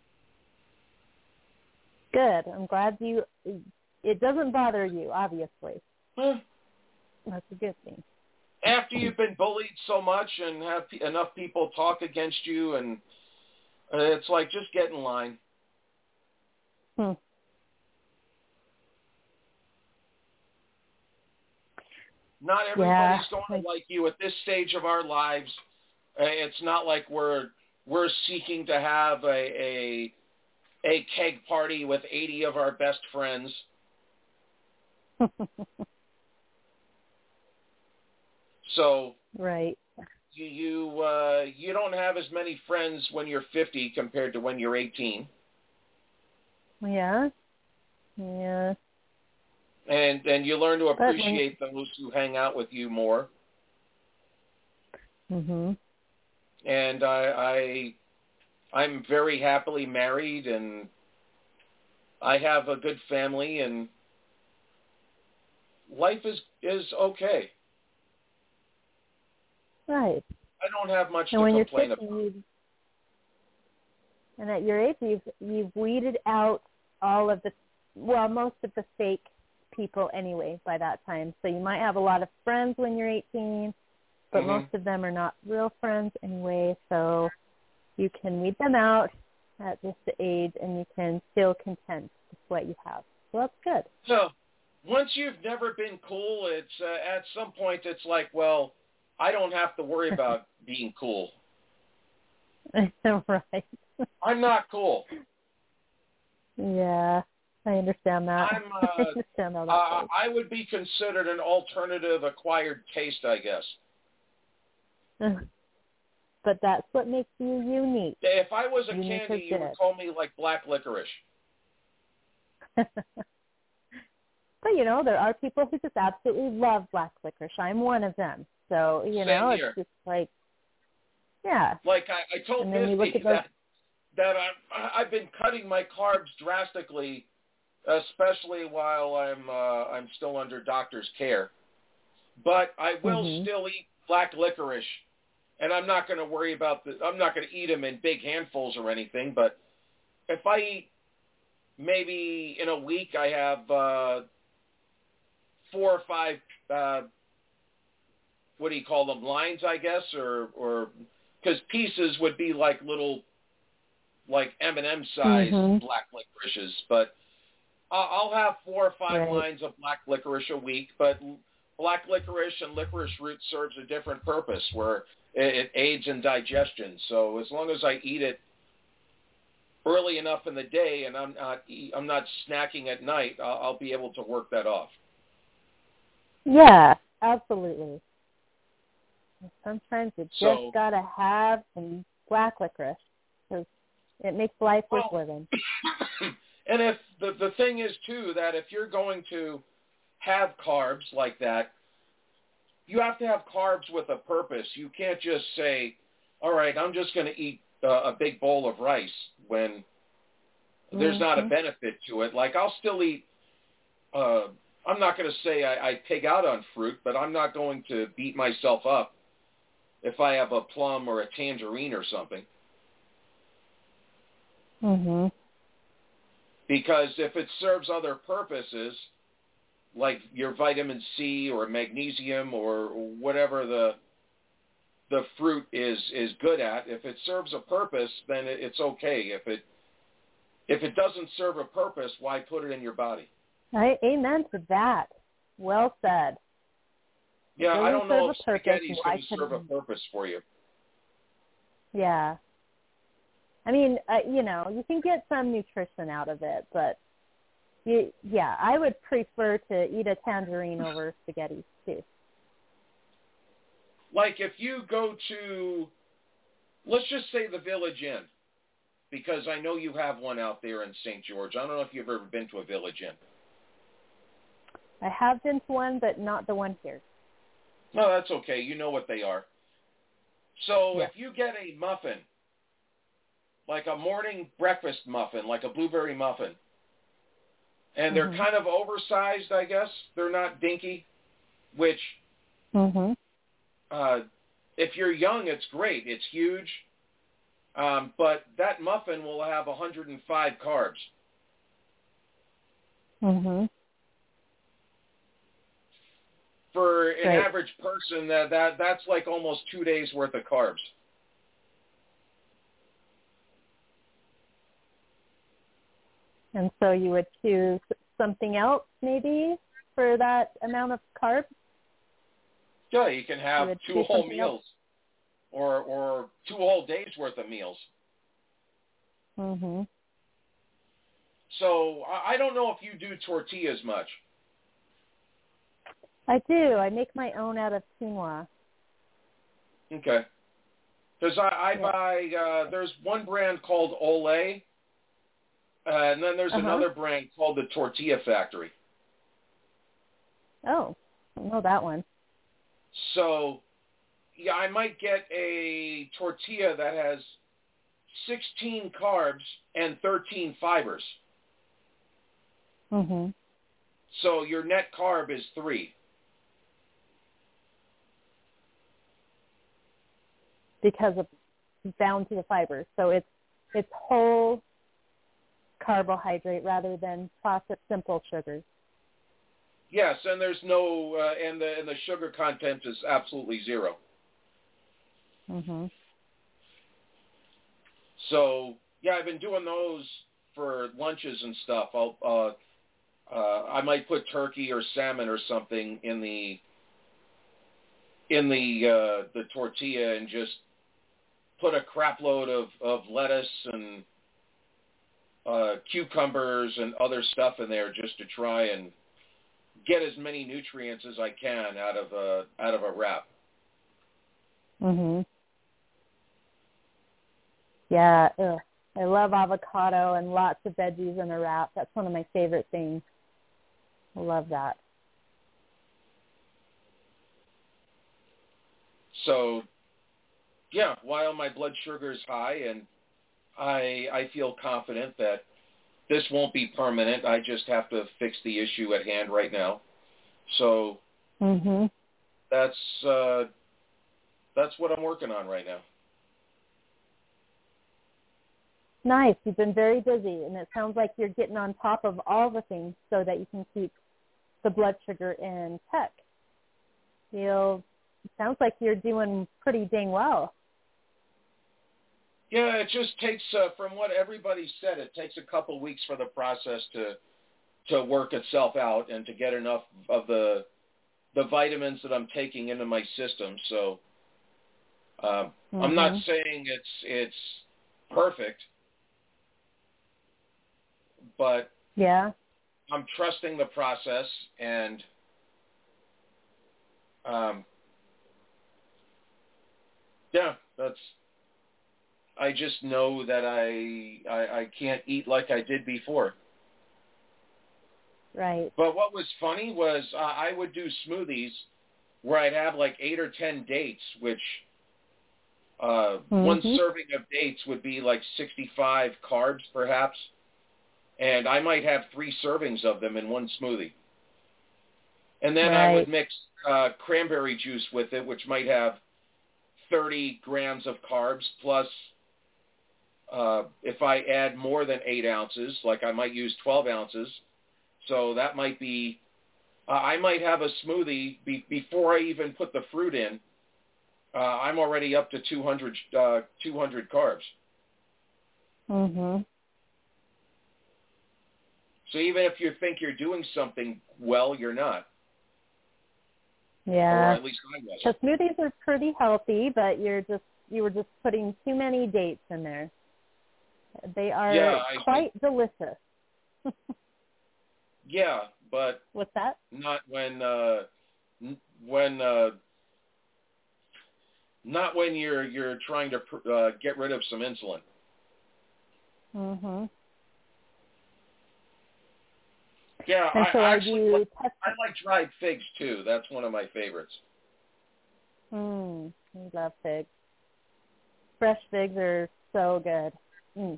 Good. I'm glad you. It doesn't bother you, obviously. Huh. That's a good thing. After you've been bullied so much and have p- enough people talk against you, and uh, it's like, just get in line. Hmm. Not everybody's Yeah. going to like you at this stage of our lives. Uh, it's not like we're we're seeking to have a, a a keg party with eighty of our best friends. So right, you you uh, you don't have as many friends when you're fifty compared to when you're eighteen. Yeah, yeah. And and you learn to But when- appreciate those who hang out with you more. Mhm. And I, I I'm very happily married, and I have a good family, and life is is okay. Right. I don't have much and to when complain you're fifty, about. you've, and at your age, you've you've weeded out all of the, well, most of the fake people anyway by that time. So you might have a lot of friends when you're eighteen, but Mm-hmm. most of them are not real friends anyway. So you can weed them out at this age, and you can feel content with what you have. So that's good. So once you've never been cool, it's uh, at some point it's like, well, I don't have to worry about being cool. Right. I'm not cool. Yeah, I understand that. I'm, uh, I understand how that uh, goes. I would be considered an alternative acquired taste, I guess. But that's what makes you unique. If I was a Unique candy, is you would good. call me like black licorice. But, you know, there are people who just absolutely love black licorice. I'm one of them. So, you Same know, here. it's just like, yeah. Like I, I told And then you look Misty at those- that, that I'm, I've been cutting my carbs drastically, especially while I'm uh, I'm still under doctor's care. But I will Mhm. still eat black licorice, and I'm not going to worry about the. I'm not going to eat them in big handfuls or anything. But if I eat, maybe in a week, I have uh, four or five. Uh, what do you call them? Lines, I guess, or or because pieces would be like little, like M and M size Mhm. black licorices. But I'll I'll have four or five Right. lines of black licorice a week. But black licorice and licorice root serves a different purpose, where it, it aids in digestion. So as long as I eat it early enough in the day, and I'm not eat, I'm not snacking at night, I'll, I'll be able to work that off. Yeah, absolutely. Sometimes you just So- got to have some black licorice because it makes life worth Well- living. And if the the thing is too that if you're going to have carbs like that, you have to have carbs with a purpose. You can't just say, all right, I'm just going to eat uh, a big bowl of rice when there's mm-hmm. not a benefit to it. Like I'll still eat, uh, I'm not going to say I, I pig out on fruit, but I'm not going to beat myself up if I have a plum or a tangerine or something. Mm-hmm. Because if it serves other purposes, like your vitamin C or magnesium or whatever the the fruit is is good at, if it serves a purpose, then it, it's okay. If it if it doesn't serve a purpose, why put it in your body? I, amen to that. Well said. Yeah, I don't know if spaghetti's going to serve a purpose for you. Yeah. I mean, uh, you know, you can get some nutrition out of it, but you, yeah, I would prefer to eat a tangerine over spaghetti too. Like if you go to, let's just say the Village Inn, because I know you have one out there in Saint George. I don't know if you've ever been to a Village Inn. I have been to one, but not the one here. No, that's okay. You know what they are. So yeah. if you get a muffin, like a morning breakfast muffin, like a blueberry muffin, and they're mm-hmm. kind of oversized, I guess. They're not dinky, which mm-hmm. uh, if you're young, it's great. It's huge. Um, but that muffin will have one hundred five carbs. Mm-hmm. For an right. average person, that, that that's like almost two days' worth of carbs. And so you would choose something else maybe for that amount of carbs? Yeah, you can have you two whole meals or or two whole days worth of meals. Mhm. So I don't know if you do tortillas much. I do. I make my own out of quinoa. Okay. Because I, I yeah. buy, uh, there's one brand called Olay, uh, and then there's uh-huh. another brand called the Tortilla Factory. Oh, I don't know that one. So, yeah, I might get a tortilla that has sixteen carbs and thirteen fibers. Mm-hmm. So your net carb is three. Because of bound to the fibers. So it's it's whole carbohydrate rather than processed simple sugars. Yes, and there's no uh, and the and the sugar content is absolutely zero. Mhm. So yeah, I've been doing those for lunches and stuff. I'll uh, uh, I might put turkey or salmon or something in the in the uh, the tortilla and just put a crap load of, of lettuce and uh, cucumbers and other stuff in there just to try and get as many nutrients as I can out of a out of a wrap. Mhm. Yeah, ugh. I love avocado and lots of veggies in a wrap. That's one of my favorite things. I love that. So, yeah, while my blood sugar is high and I I feel confident that this won't be permanent, I just have to fix the issue at hand right now. So mhm. that's uh, that's what I'm working on right now. Nice. You've been very busy, and it sounds like you're getting on top of all the things so that you can keep the blood sugar in check. You know, it sounds like you're doing pretty dang well. Yeah, it just takes, uh, from what everybody said, it takes a couple weeks for the process to to work itself out and to get enough of the the vitamins that I'm taking into my system. So uh, mm-hmm. I'm not saying it's it's perfect, but yeah, I'm trusting the process, and um, yeah, that's. I just know that I, I I can't eat like I did before. Right. But what was funny was uh, I would do smoothies, where I'd have like eight or ten dates, which uh, Mm-hmm. one serving of dates would be like sixty-five carbs perhaps, and I might have three servings of them in one smoothie. And then I Right. would mix uh, cranberry juice with it, which might have thirty grams of carbs, plus uh, if I add more than eight ounces, like I might use twelve ounces, so that might be, uh, I might have a smoothie be, before I even put the fruit in. Uh, I'm already up to two hundred, uh, two hundred carbs. Mhm. So even if you think you're doing something well, you're not. Or Yeah. at least I wasn't. The smoothies are pretty healthy, but you're just you were just putting too many dates in there. They are Yeah, I- quite delicious. Yeah, but What's that? not when uh, n- when uh, not when you're you're trying to pr- uh, get rid of some insulin. Mhm. Yeah, And I so are actually you like, I like dried figs too. That's one of my favorites. Mm, I love figs. Fresh figs are so good. Mm.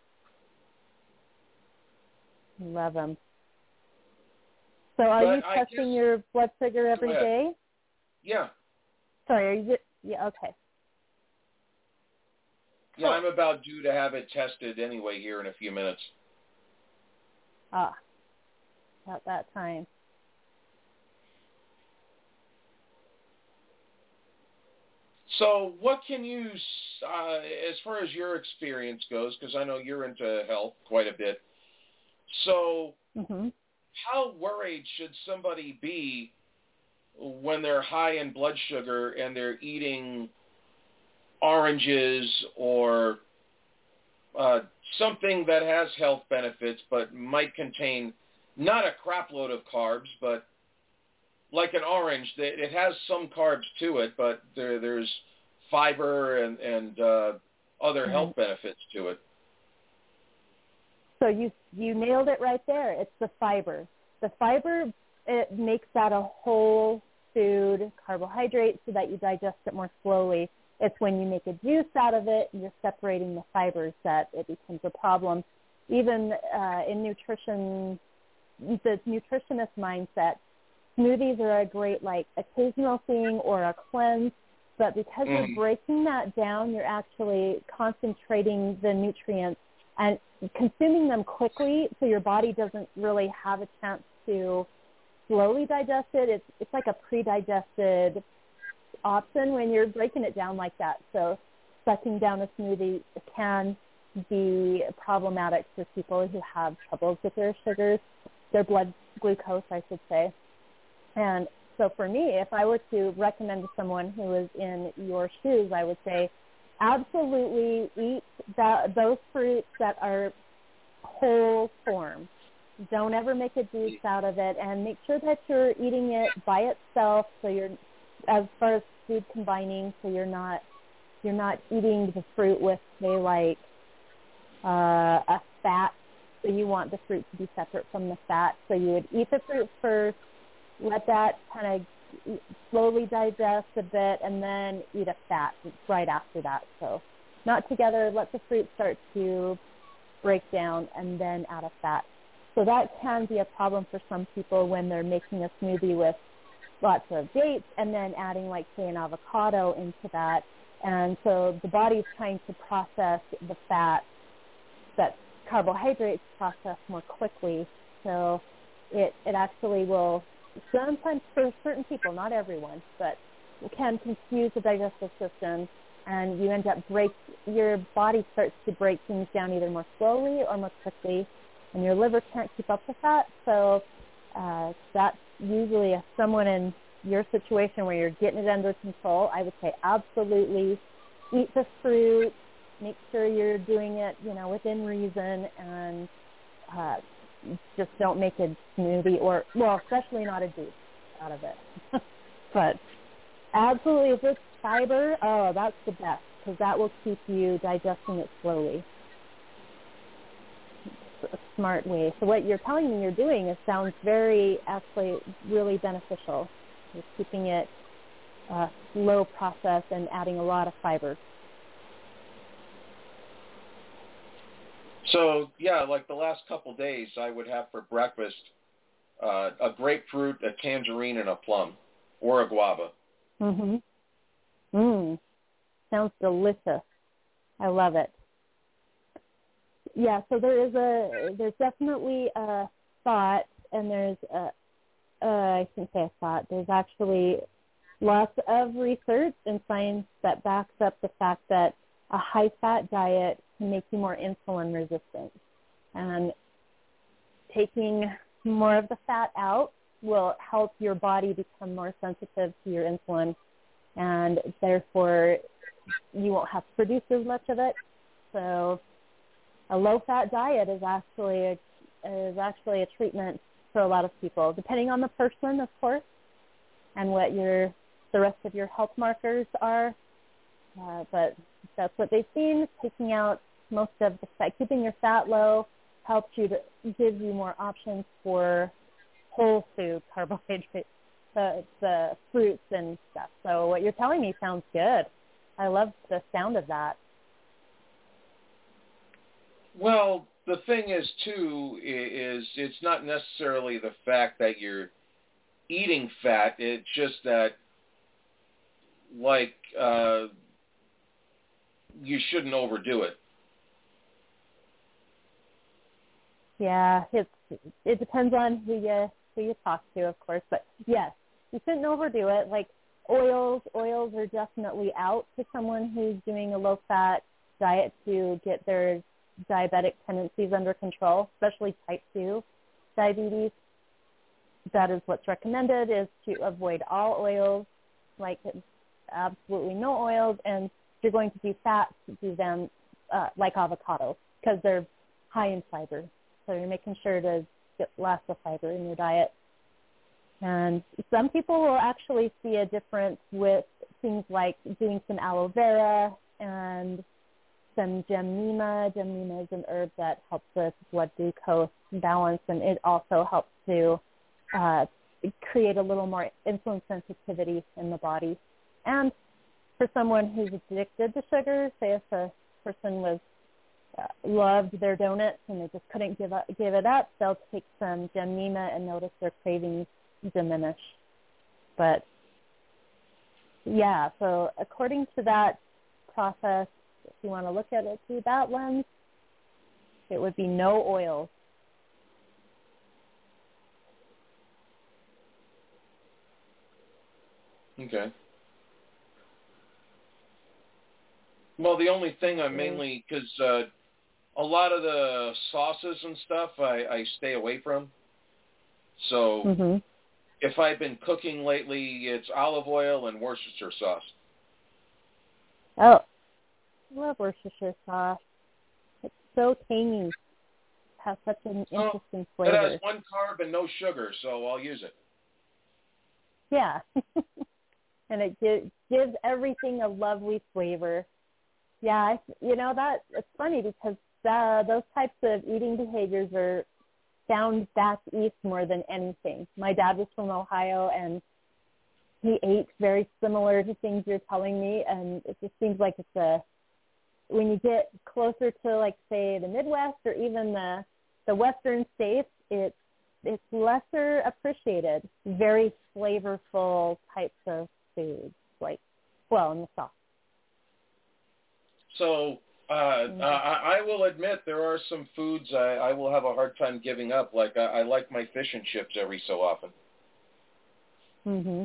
Love them. So are But you I testing guess- your blood sugar every Go ahead. day? Yeah, Sorry, are you? Yeah. Okay. yeah, I'm about due to have it tested anyway here in a few minutes. Ah, at that time. So what can you, s- uh, as far as your experience goes, because I know you're into health quite a bit, so Mm-hmm. how worried should somebody be when they're high in blood sugar and they're eating oranges or uh, something that has health benefits but might contain not a crap load of carbs, but like an orange, that it has some carbs to it, but there, there's fiber and, and uh, other Mm-hmm. health benefits to it. So you you nailed it right there. It's the fiber. The fiber, it makes that a whole food carbohydrate so that you digest it more slowly. It's when you make a juice out of it and you're separating the fibers that it becomes a problem. Even uh, in nutrition, the nutritionist mindset, smoothies are a great like occasional thing or a cleanse, but because Mhm. you're breaking that down, you're actually concentrating the nutrients and consuming them quickly, so your body doesn't really have a chance to slowly digest it. It's it's like a pre-digested option when you're breaking it down like that. So sucking down a smoothie can be problematic for people who have troubles with their sugars, their blood glucose, I should say. And so for me, if I were to recommend to someone who is in your shoes, I would say absolutely eat that, those fruits that are whole form. Don't ever make a juice out of it, and make sure that you're eating it by itself. So you're, as far as food combining, so you're not you're not eating the fruit with, say, like uh, a fat. So you want the fruit to be separate from the fat. So you would eat the fruit first, let that kind of slowly digest a bit, and then eat a fat right after that. So not together. Let the fruit start to break down, and then add a fat. So that can be a problem for some people when they're making a smoothie with lots of dates and then adding, like, say, an avocado into that. And so the body's trying to process the fat that carbohydrates process more quickly. So it, it actually will, sometimes for certain people, not everyone, but it can confuse the digestive system, and you end up break, your body starts to break things down either more slowly or more quickly, and your liver can't keep up with that. So uh, that's usually if someone in your situation where you're getting it under control, I would say absolutely eat the fruit, make sure you're doing it, you know, within reason, and uh, just don't make a smoothie or, well, especially not a juice out of it. But absolutely, if it's fiber, oh, that's the best, because that will keep you digesting it slowly. It's a smart way. So what you're telling me you're doing is sounds very, actually, really beneficial. You're keeping it uh, slow process and adding a lot of fiber. So, yeah, like the last couple days, I would have for breakfast uh, a grapefruit, a tangerine, and a plum, or a guava. Mm-hmm. Mmm. Sounds delicious. I love it. Yeah, so there is a, there's definitely a thought, and there's a, uh, I shouldn't say a thought, there's actually lots of research and science that backs up the fact that a high-fat diet can make you more insulin resistant. And taking more of the fat out will help your body become more sensitive to your insulin, and therefore you won't have to produce as much of it. So a low-fat diet is actually a, is actually a treatment for a lot of people, depending on the person, of course, and what your the rest of your health markers are. Uh, but that's what they've seen. Taking out most of the fat, keeping your fat low, helps you to give you more options for whole food carbohydrates, the, the fruits and stuff. So what you're telling me sounds good. I love the sound of that. Well, the thing is, too, is it's not necessarily the fact that you're eating fat. It's just that, like, uh, you shouldn't overdo it. Yeah, it's it depends on who you who you talk to, of course. But yes, you shouldn't overdo it. Like oils, oils are definitely out to someone who's doing a low-fat diet to get their diabetic tendencies under control, especially type two diabetes. That is what's recommended, is to avoid all oils, like absolutely no oils, and if you're going to do fats, do them uh, like avocados, because they're high in fiber. So you're making sure to get lots of fiber in your diet. And some people will actually see a difference with things like doing some aloe vera and some Gymnema. Gymnema is an herb that helps with blood glucose balance, and it also helps to uh, create a little more insulin sensitivity in the body. And for someone who's addicted to sugar, say if a person was uh, loved their donuts and they just couldn't give up, give it up, they'll take some Gymnema and notice their cravings diminish. But yeah, so according to that process, if you want to look at it through that lens, it would be no oils. Okay. Well, the only thing I mainly, because uh, a lot of the sauces and stuff I, I stay away from. So mm-hmm. if I've been cooking lately, it's olive oil and Worcestershire sauce. Oh, I love Worcestershire sauce. It's so tangy. It has such an interesting oh, flavor. It has one carb and no sugar, so I'll use it. Yeah. And it gives, gives everything a lovely flavor. Yeah, I, you know, that it's funny because uh, those types of eating behaviors are found back east more than anything. My dad was from Ohio, and he ate very similar to things you're telling me, and it just seems like it's a, when you get closer to, like, say, the Midwest or even the the Western states, it's it's lesser appreciated. Very flavorful types of foods, like, well, in the South. So uh, mm-hmm. uh, I, I will admit there are some foods I, I will have a hard time giving up. Like I, I like my fish and chips every so often. Mhm.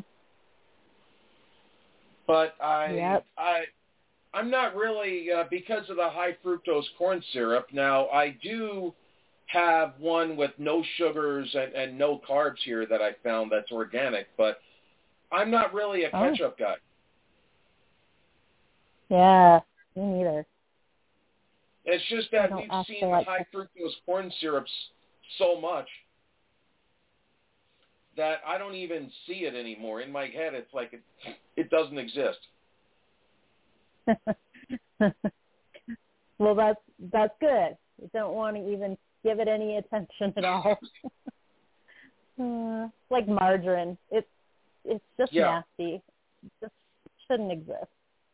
But I yep. I I'm not really uh, because of the high fructose corn syrup. Now I do have one with no sugars and, and no carbs here that I found that's organic, but I'm not really a ketchup oh. guy. Yeah, me neither. It's just that we've seen like high fructose corn syrups so much that I don't even see it anymore. In my head, it's like it, it doesn't exist. Well, that's that's good. You don't want to even give it any attention at all. uh, like margarine, it's it's just yeah. nasty. just shouldn't exist.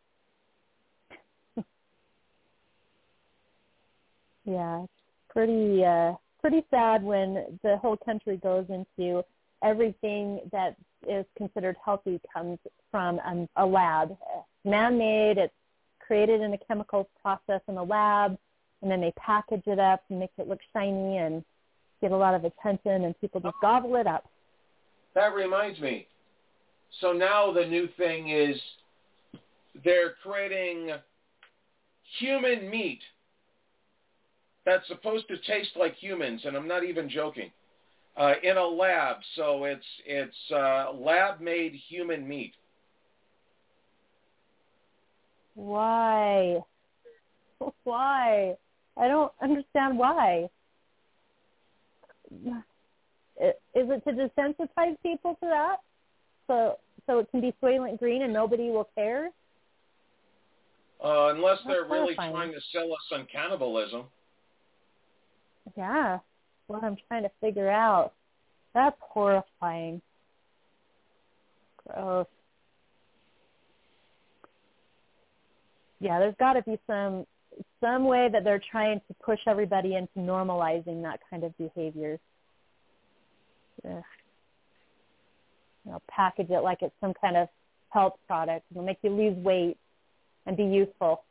Yeah, it's pretty uh, pretty sad when the whole country goes into everything that is considered healthy comes from um, a lab. Man-made, it's created in a chemical process in a lab, and then they package it up and make it look shiny and get a lot of attention, and people just gobble it up. That reminds me. So now the new thing is they're creating human meat that's supposed to taste like humans, and I'm not even joking, uh, in a lab. So it's it's uh, lab-made human meat. Why? Why? I don't understand why. Is it to desensitize people to that? So so it can be Soylent Green and nobody will care? Uh, unless That's they're really horrifying. trying to sell us on cannibalism. Yeah, what I'm trying to figure out. That's horrifying. Gross. Yeah, there's got to be some some way that they're trying to push everybody into normalizing that kind of behavior. Ugh. You know, package it like it's some kind of health product. It'll make you lose weight and be useful.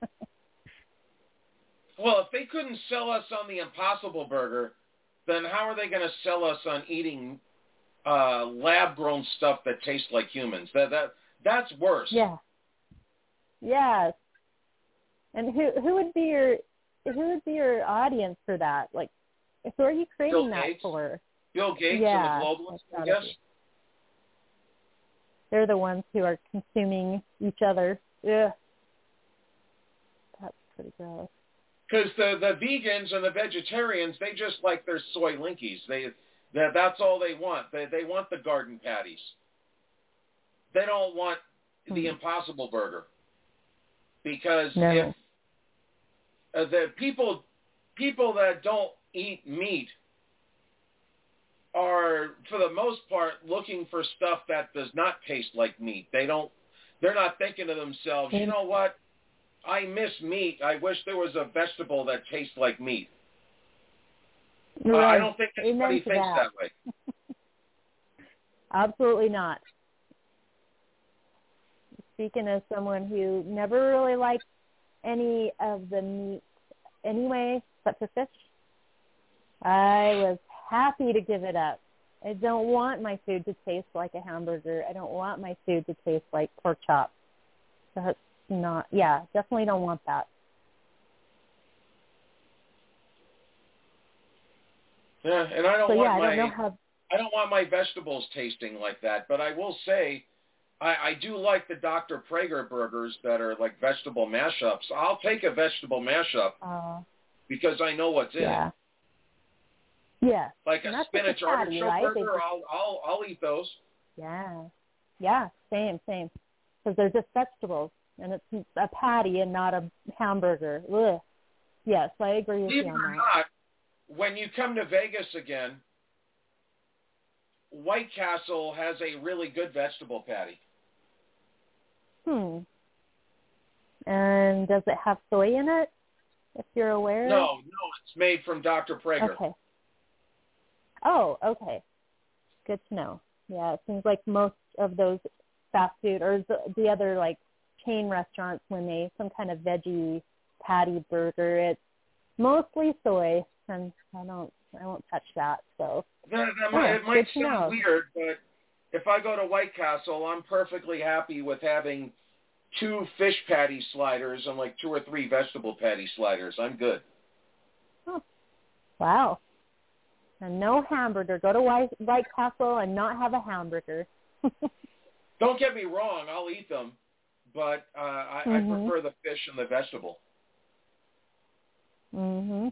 Well, if they couldn't sell us on the Impossible Burger, then how are they going to sell us on eating uh, lab-grown stuff that tastes like humans? That that that's worse. Yeah. Yes. And who who would be your who would be your audience for that? Like, who are you creating Bill that Gates? for? Bill Gates Yeah, and the globalists, that's I gotta guess. be. They're the ones who are consuming each other. Ugh. That's pretty gross. Because the, the vegans and the vegetarians, they just like their soy linkies. They that that's all they want. They they want the garden patties. They don't want the Hmm. Impossible Burger. Because No. if uh, the people people that don't eat meat are, for the most part, looking for stuff that does not taste like meat. They don't. They're not thinking to themselves, you know what? I miss meat. I wish there was a vegetable that tastes like meat. Uh, I don't think anybody Amen to thinks that. that way. Absolutely not. Speaking as someone who never really liked any of the meat anyway, except for fish, I was happy to give it up. I don't want my food to taste like a hamburger. I don't want my food to taste like pork chop. That's not, yeah, definitely don't want that. Yeah, and I don't So want yeah, I my don't know how. I don't want my vegetables tasting like that. But I will say, I, I do like the Doctor Prager burgers that are like vegetable mashups. I'll take a vegetable mashup Uh, because I know what's in yeah. it. Yeah. Like And a that's what the spinach patty, artichoke right? They burger, just- I'll I'll I'll eat those. Yeah. Yeah, same, same. Because they're just vegetables, and it's a patty and not a hamburger. Ugh. Yes, I agree with Believe you it on or that. not, when you come to Vegas again, White Castle has a really good vegetable patty. Hmm. And does it have soy in it, if you're aware? No, no, it's made from Doctor Prager. Okay. Oh, okay. Good to know. Yeah, it seems like most of those fast food or the, the other like chain restaurants, when they some kind of veggie patty burger, it's mostly soy, and I don't, I won't touch that. So That, that Oh, might, it might good to sound know. weird, but if I go to White Castle, I'm perfectly happy with having two fish patty sliders and like two or three vegetable patty sliders. I'm good. wow. And no hamburger. Go to White, White Castle and not have a hamburger. Don't get me wrong, I'll eat them, but uh, I, Mhm. I prefer the fish and the vegetable. Mhm.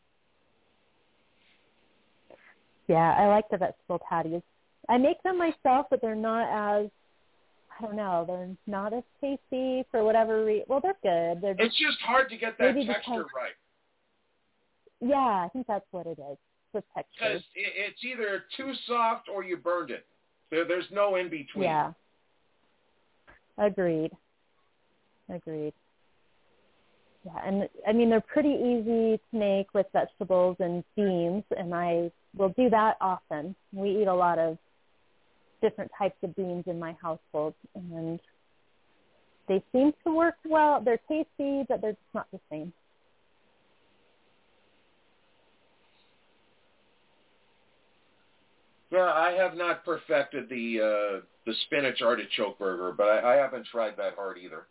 Yeah, I like the vegetable patties. I make them myself, but they're not as, I don't know, they're not as tasty for whatever reason. Well, they're good. They're It's just hard to get that maybe texture because- right. Yeah, I think that's what it is. The texture. Because it, it's either too soft or you burned it. There, there's no in between. Yeah. Agreed. Agreed. Yeah, and I mean, they're pretty easy to make with vegetables and beans, and I will do that often. We eat a lot of different types of beans in my household, and they seem to work well. They're tasty, but they're just not the same. Yeah, I have not perfected the uh, the spinach artichoke burger, but I, I haven't tried that hard either.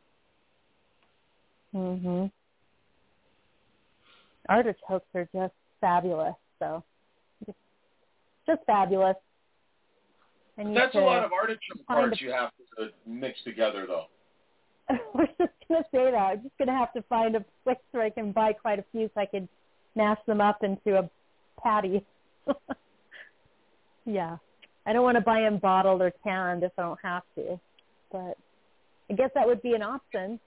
Mhm. Artichokes are just fabulous, so just, just fabulous. And That's a lot of artichoke parts a, you have to uh, mix together, though. I was just going to say that. I'm just going to have to find a place where I can buy quite a few so I can mash them up into a patty. Yeah. I don't want to buy them bottled or canned if I don't have to, but I guess that would be an option.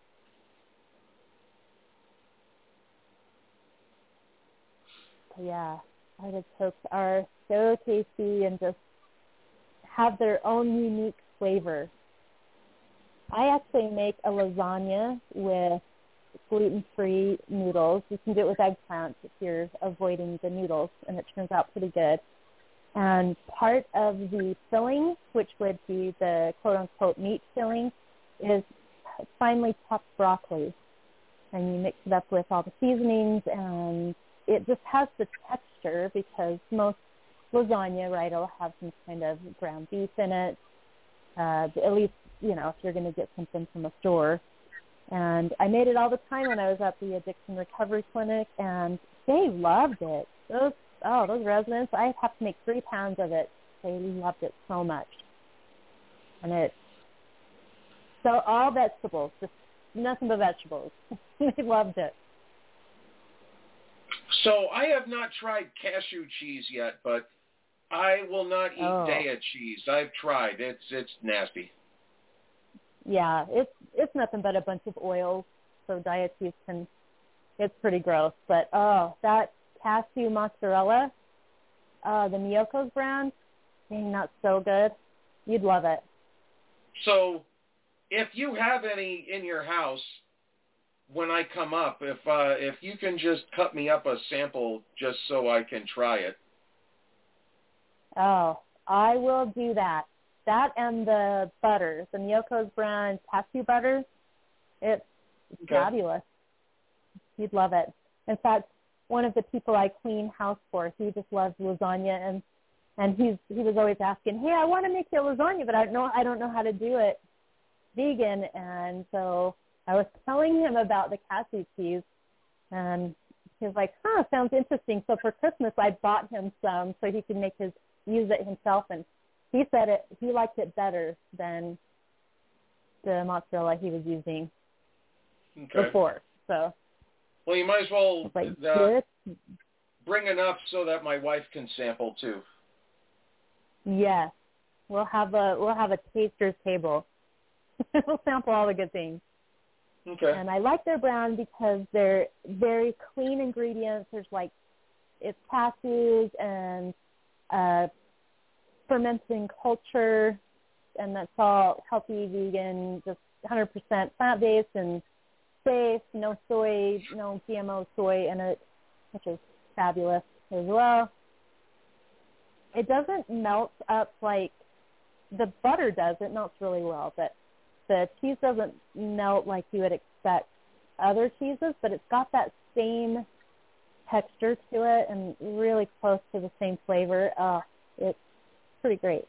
But yeah, artichokes are so tasty and just have their own unique flavor. I actually make a lasagna with gluten-free noodles. You can do it with eggplant if you're avoiding the noodles, and it turns out pretty good. And part of the filling, which would be the quote-unquote meat filling, is finely chopped broccoli. And you mix it up with all the seasonings, and it just has the texture because most lasagna, right, will have some kind of ground beef in it, uh, at least, you know, if you're going to get something from a store. And I made it all the time when I was at the addiction recovery clinic, and they loved it. Those Oh, those residents, I have to make three pounds of it. They loved it so much. And it, so all vegetables, just nothing but vegetables. They loved it. So I have not tried cashew cheese yet, but I will not eat oh. Daiya cheese. I've tried. It's it's nasty. Yeah, it's it's nothing but a bunch of oils. So Daiya cheese can, it's pretty gross. But, oh, that cashew mozzarella, uh, the Miyoko's brand, dang, that's so good. You'd love it. So if you have any in your house when I come up, if uh, if you can just cut me up a sample just so I can try it. Oh, I will do that. That and the butter, the Miyoko's brand cashew butter, it's okay. fabulous. You'd love it. In fact, one of the people I clean house for, he just loves lasagna, and and he's he was always asking, hey, I want to make you a lasagna, but I don't know I don't know how to do it vegan. And so I was telling him about the cashew cheese, and he was like, huh, sounds interesting. So for Christmas, I bought him some so he could make his use it himself, and he said it he liked it better than the mozzarella he was using okay. before. So. Well, you might as well like, uh, bring enough so that my wife can sample too. Yes, we'll have a we'll have a taster's table. We'll sample all the good things. Okay. And I like their brand because they're very clean ingredients. There's like it's cashews and uh, fermenting culture, and that's all healthy, vegan, just one hundred percent plant-based and safe, no soy, no G M O soy in it, which is fabulous as well. It doesn't melt up like the butter does. It melts really well, but the cheese doesn't melt like you would expect other cheeses, but it's got that same texture to it and really close to the same flavor. Uh, it's pretty great.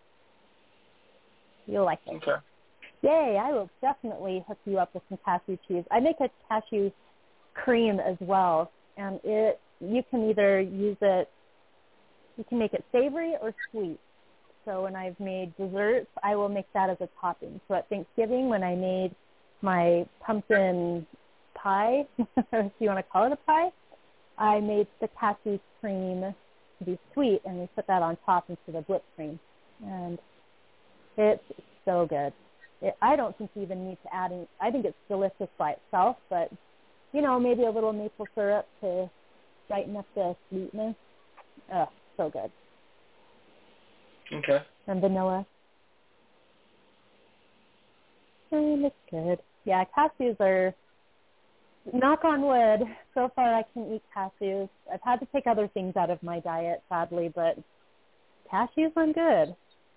You'll like it. Okay. Yay, I will definitely hook you up with some cashew cheese. I make a cashew cream as well, and it you can either use it, you can make it savory or sweet. So when I've made desserts, I will make that as a topping. So at Thanksgiving, when I made my pumpkin pie, if you want to call it a pie, I made the cashew cream to be sweet, and we put that on top instead of whipped cream. And it's so good. It, I don't think you even need to add any, I think it's delicious by itself, but, you know, maybe a little maple syrup to brighten up the sweetness. Oh, so good. Okay. And vanilla. Mm, it's good. Yeah, cashews are, knock on wood, so far I can eat cashews. I've had to take other things out of my diet, sadly, but cashews I'm good.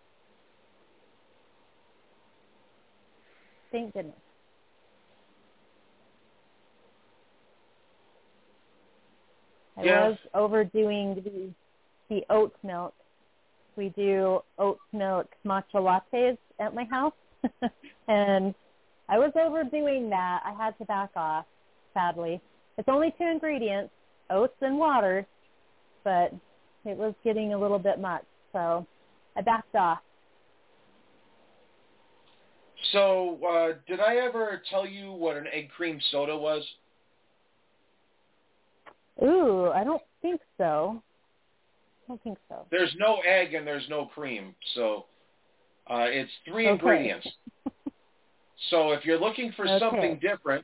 Thank goodness. I Yeah. was overdoing the, the oat milk. We do oat milk matcha lattes at my house, and I was overdoing that. I had to back off, sadly. It's only two ingredients, oats and water, but it was getting a little bit much, so I backed off. So, uh, did I ever tell you what an egg cream soda was? Ooh, I don't think so. I don't think so. There's no egg and there's no cream, so uh, it's three Okay. ingredients. So if you're looking for Okay. something different,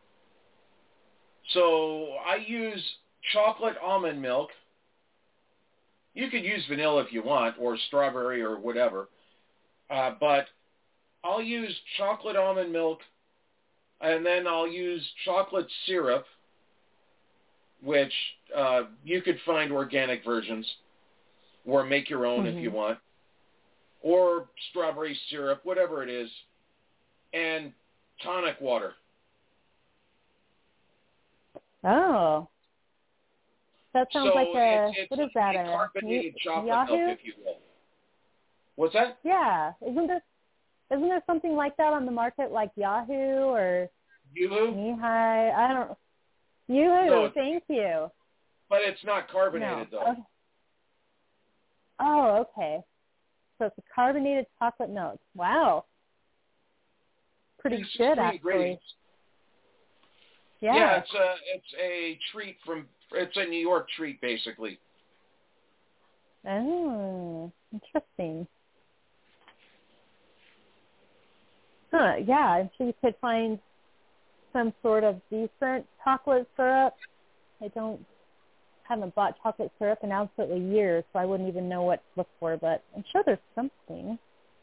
so I use chocolate almond milk. You could use vanilla if you want, or strawberry or whatever, uh, but I'll use chocolate almond milk, and then I'll use chocolate syrup, which uh, you could find organic versions, or make your own Mm-hmm. if you want, or strawberry syrup, whatever it is, and tonic water. Oh. That sounds so like a, it's, it's what is that, a a carbonated chocolate Yahoo? milk, if you will. What's that? Yeah. Isn't there, isn't there something like that on the market, like Yahoo or Yoo-hoo? Mihai? I don't Yoo-hoo, No, thank you. But it's not carbonated, No. though. Okay. Oh, okay. So it's a carbonated chocolate milk. Wow. Pretty It's good, three actually. ingredients. Yeah. Yeah, it's a it's a treat from it's a New York treat basically. Oh, interesting. Huh, yeah, I'm sure you could find some sort of decent chocolate syrup. I don't haven't bought chocolate syrup in absolutely years, so I wouldn't even know what to look for, but I'm sure there's something.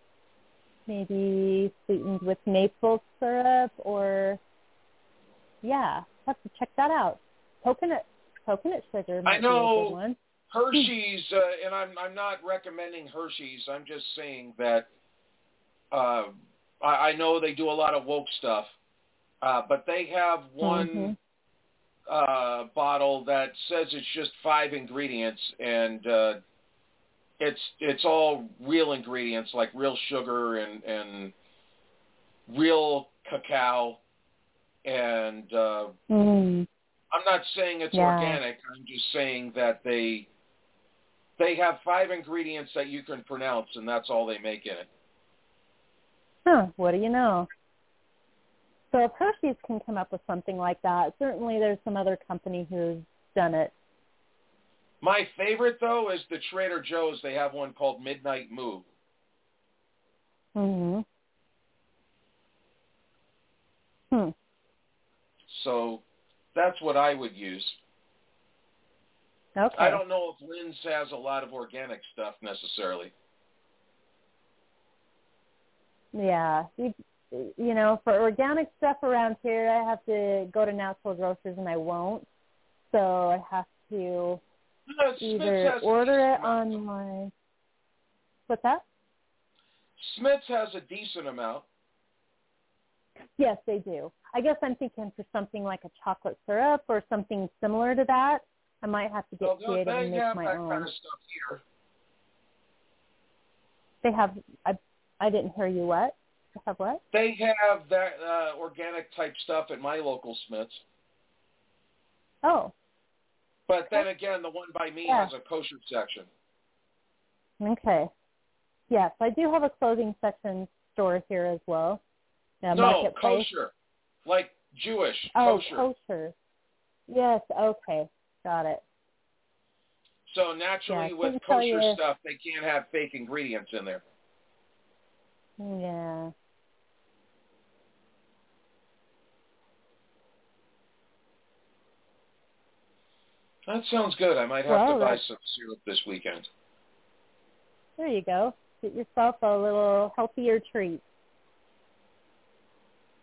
Maybe sweetened with maple syrup or, yeah, have to check that out. Coconut coconut sugar might I know be a good one. Hershey's, uh, and I'm I'm not recommending Hershey's. I'm just saying that uh, I, I know they do a lot of woke stuff, uh, but they have one Mm-hmm. uh, bottle that says it's just five ingredients, and uh, it's it's all real ingredients like real sugar and and real cacao, and uh, Mm. I'm not saying it's Yeah. organic. I'm just saying that they they have five ingredients that you can pronounce, and that's all they make in it. Huh, what do you know? So if Hershey's can come up with something like that, certainly there's some other company who's done it. My favorite, though, is the Trader Joe's. They have one called Midnight Moo. Mm-hmm. Hmm. So that's what I would use. Okay. I don't know if Lynn's has a lot of organic stuff necessarily. Yeah. You, you know, for organic stuff around here, I have to go to Natural Grocers, and I won't. So I have to No, Smith's either has a order decent it amount. on my... What's that? Smith's has a decent amount. Yes, they do. I guess I'm thinking for something like a chocolate syrup or something similar to that, I might have to get Well, creative they and make have my that own. kind of stuff here. They have, I, I didn't hear you what? They have what? They have that uh, organic type stuff at my local Smith's. Oh, But then again, the one by me Yeah. has a kosher section. okay. Yes, I do have a clothing section store here as well. Yeah, no, marketplace. kosher. Like Jewish, Oh, kosher. kosher. Yes, okay. Got it. So naturally, Yeah, I with couldn't tell kosher you- stuff, they can't have fake ingredients in there. Yeah. That sounds good. I might have Well, to buy that's- some syrup this weekend. There you go. Get yourself a little healthier treat.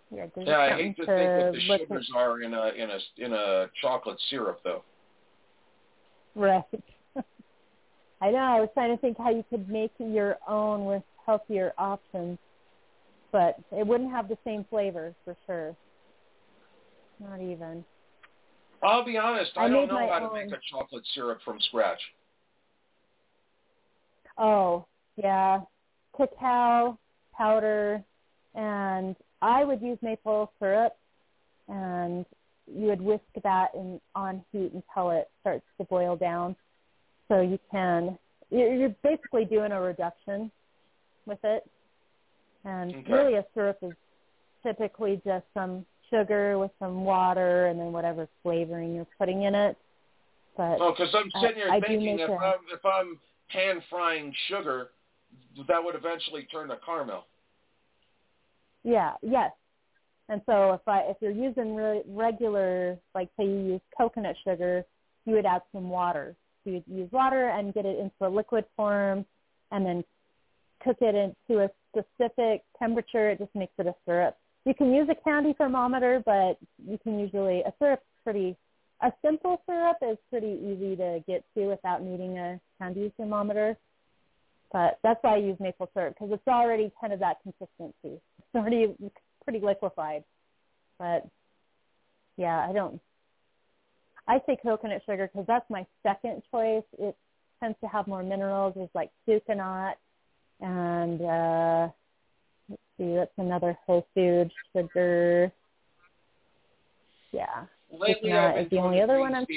Yeah, there's Yeah, I something hate to, to think what the look sugars are in a in a in a chocolate syrup, though. Right. I know. I was trying to think how you could make your own with healthier options, but it wouldn't have the same flavor for sure. Not even. I'll be honest. I, I don't made know my how to own. make a chocolate syrup from scratch. Oh, yeah. Cacao powder, and I would use maple syrup, and you would whisk that in on heat until it starts to boil down. So you can, you're basically doing a reduction with it. And Okay. really a syrup is typically just some sugar with some water and then whatever flavoring you're putting in it. But Oh, because I'm sitting here I, I do thinking make if a, I'm if I'm pan frying sugar, that would eventually turn to caramel. Yeah, yes. And so if I if you're using re- regular, like say you use coconut sugar, you would add some water. So you'd use water and get it into a liquid form, and then cook it into a specific temperature. It just makes it a syrup. You can use a candy thermometer, but you can usually a syrup's pretty a simple syrup is pretty easy to get to without needing a candy thermometer. But that's why I use maple syrup, because it's already kind of that consistency. It's already pretty liquefied. But, yeah, I don't. I say coconut sugar because that's my second choice. It tends to have more minerals. There's like coconut and, uh, let's see, that's another whole food sugar. Yeah. Lately, coconut I've been is the doing only the other green one I'm.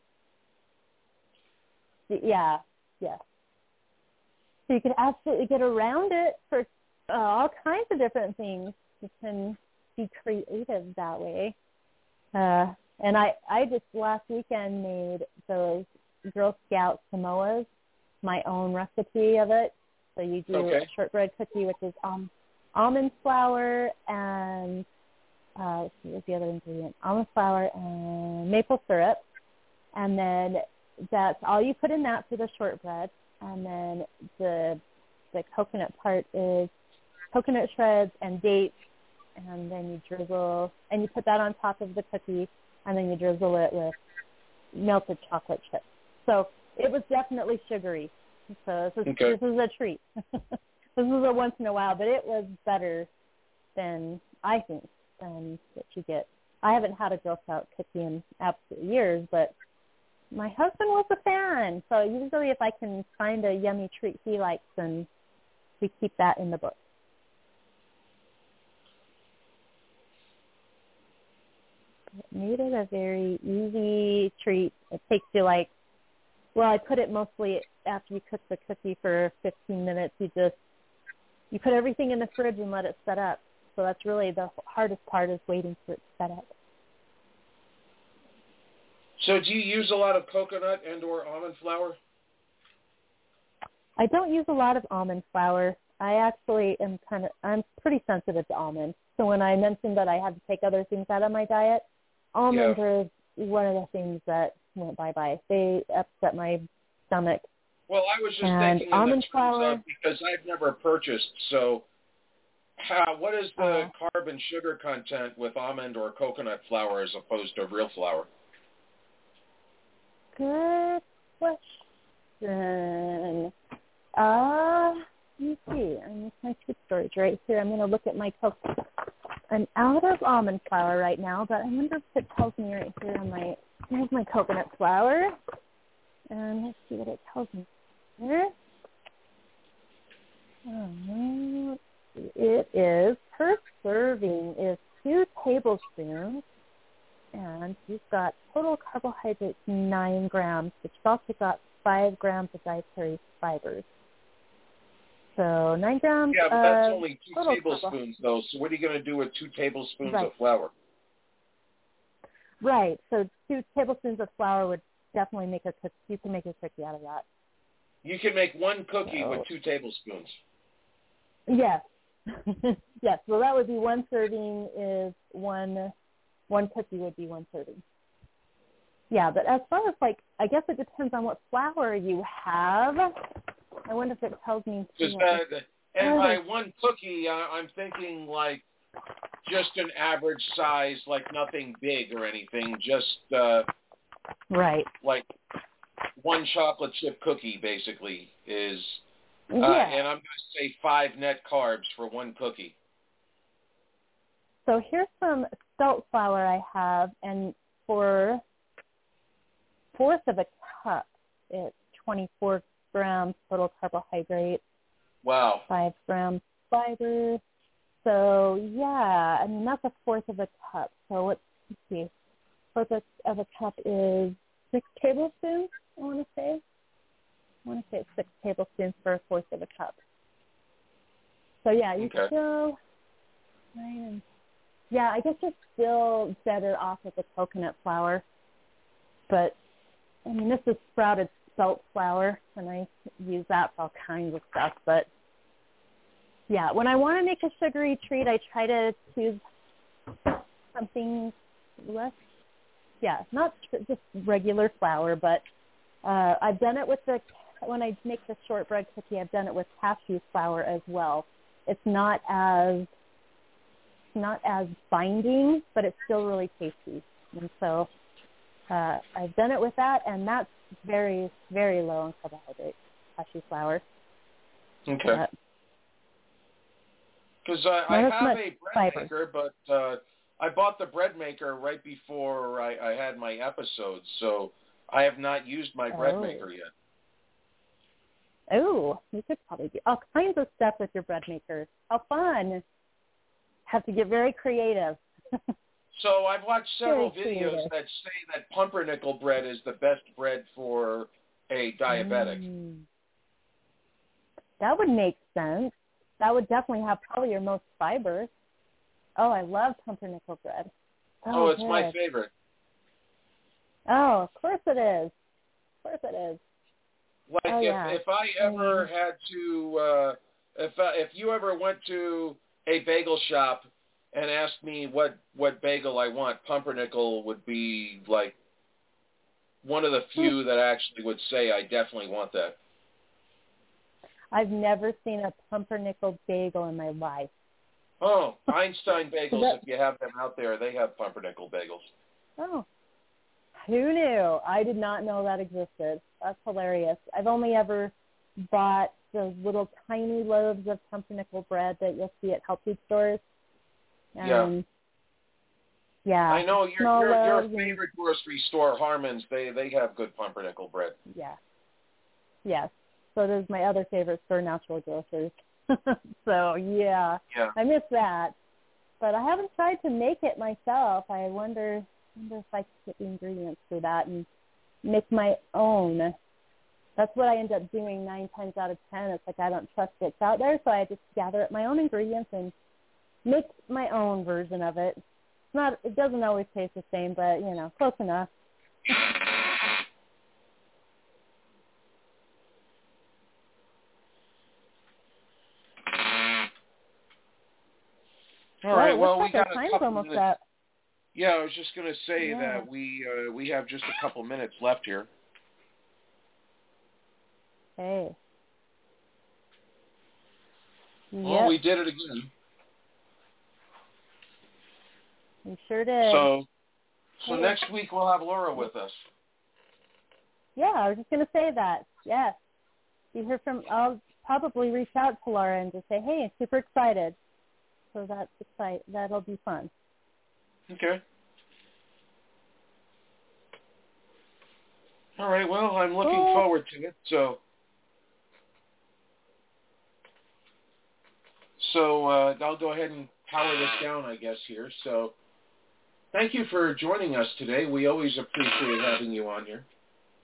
stevia. Yeah, yeah. So you can absolutely get around it for uh, all kinds of different things. You can be creative that way. Uh, and I, I just last weekend made those Girl Scout Samoas, my own recipe of it. So you do Okay. a shortbread cookie, which is um, almond flour and, uh, let's see, what's the other ingredient? Almond flour and maple syrup. And then that's all you put in that for the shortbread. And then the the coconut part is coconut shreds and dates, and then you drizzle, and you put that on top of the cookie, and then you drizzle it with melted chocolate chips. So it was definitely sugary. So this is, Okay. this is a treat. This is a once in a while, but it was better than, I think, than what you get. I haven't had a Girl Scout cookie in absolute years, but my husband was a fan, so usually if I can find a yummy treat he likes, then we keep that in the book. It made it a very easy treat. It takes you like, well, I put it mostly after you cook the cookie for fifteen minutes. You just, you put everything in the fridge and let it set up. So that's really the hardest part is waiting for it to set up. So do you use a lot of coconut and or almond flour? I don't use a lot of almond flour. I actually am kind of, I'm pretty sensitive to almonds. So when I mentioned that I had to take other things out of my diet, almonds Yeah. are one of the things that went bye-bye. They upset my stomach. Well, I was just And thinking in almond the terms flour, of, because I've never purchased, so how, what is the Uh. carb and sugar content with almond or coconut flour as opposed to real flour? good question. Uh, let me see. I'm with my tube storage right here. I'm going to look at my coconut. I'm out of almond flour right now, but I wonder if it tells me right here on my, here's my coconut flour. And let's see what it tells me here. Um, it is, per serving is two tablespoons, and you've got total carbohydrates nine grams, but you've also got five grams of dietary fibers. So nine grams Yeah, but that's of only two total tablespoons, though. So what are you going to do with two tablespoons Right. of flour? Right. So two tablespoons of flour would definitely make a cookie. You can make a cookie out of that. You can make one cookie So- with two tablespoons. Yes. Yes. Well, that would be one serving is one, one cookie would be one serving. Yeah, but as far as like, I guess it depends on what flour you have. I wonder if it tells me. Because Yeah. that, and Oh, by there's- one cookie, uh, I'm thinking like just an average size, like nothing big or anything, just uh, right, like one chocolate chip cookie basically is, uh, yeah. and I'm going to say five net carbs for one cookie. So here's some spelt flour I have, and for fourth of a cup, it's twenty-four grams total carbohydrate. Wow. Five grams fiber. So yeah, I mean that's a fourth of a cup. So let's, let's see, fourth of a cup is six tablespoons. I want to say. I want to say it's six tablespoons for a fourth of a cup. So yeah, you okay. still. Nine, yeah, I guess you're still better off with the coconut flour. But I mean, this is sprouted spelt flour, and I use that for all kinds of stuff. But yeah, when I want to make a sugary treat, I try to choose something less, yeah, not just regular flour, but uh, I've done it with the, when I make the shortbread cookie, I've done it with cashew flour as well. It's not as, not as binding, but it's still really tasty. And so uh, I've done it with that, and that's very, very low in carbohydrates, cashew flour. Okay. Because uh, I have a bread fiber. maker, but uh, I bought the bread maker right before I, I had my episode, so I have not used my bread oh. maker yet. Oh, you could probably do all kinds of stuff with your bread maker. How fun. Have to get very creative. So I've watched several very videos creative. that say that pumpernickel bread is the best bread for a diabetic. Mm. That would make sense. That would definitely have probably your most fiber. Oh, I love pumpernickel bread. Oh, oh it's good. my favorite. Oh, of course it is. Of course it is. Like oh, if yeah. if I ever had to, uh, if uh, if you ever went to a bagel shop and asked me what what bagel I want, pumpernickel would be like one of the few that actually would say I definitely want that. I've never seen a pumpernickel bagel in my life. Oh, Einstein Bagels, that, if you have them out there, they have pumpernickel bagels. Oh, who knew? I did not know that existed. That's hilarious. I've only ever bought those little tiny loaves of pumpernickel bread that you'll see at health food stores. Um, yeah. Yeah. I know your your, your and, favorite grocery store, Harmon's, they, they have good pumpernickel bread. Yeah. Yes. So does my other favorite store, Natural Grocers. So, yeah, yeah, I miss that. But I haven't tried to make it myself. I wonder, wonder if I could get the ingredients for that and make my own. That's what I end up doing nine times out of ten. It's like I don't trust what's out there, so I just gather up my own ingredients and make my own version of it. It's not, it doesn't always taste the same, but, you know, close enough. All right, well, like we got our a couple almost minutes. up. Yeah, I was just going to say yeah. that we uh, we have just a couple minutes left here. Hey. Well, yep. we did it again. We sure did. So, so hey. next week we'll have Laura with us. Yeah, I was just going to say that. Yes. You hear from, I'll probably reach out to Laura and just say, hey, super excited. So that's excite. That'll be fun. Okay. All right. Well, I'm looking cool. forward to it. So, so uh, I'll go ahead and power this down, I guess, here. So, thank you for joining us today. We always appreciate having you on here.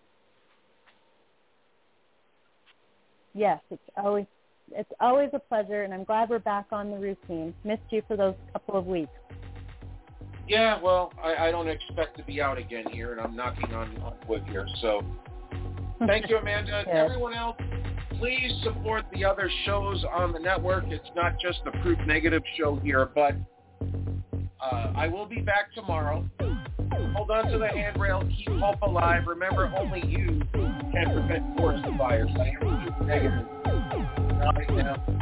Yes, it's always it's always a pleasure, and I'm glad we're back on the routine. Missed you for those couple of weeks. Yeah, well, I, I don't expect to be out again here, and I'm knocking on, on wood here. So thank you, Amanda. yeah. Everyone else, please support the other shows on the network. It's not just the Proof Negative show here, but uh, I will be back tomorrow. Hold on to the handrail. Keep hope alive. Remember, only you can prevent forest fires. I am Proof Negative. Right now.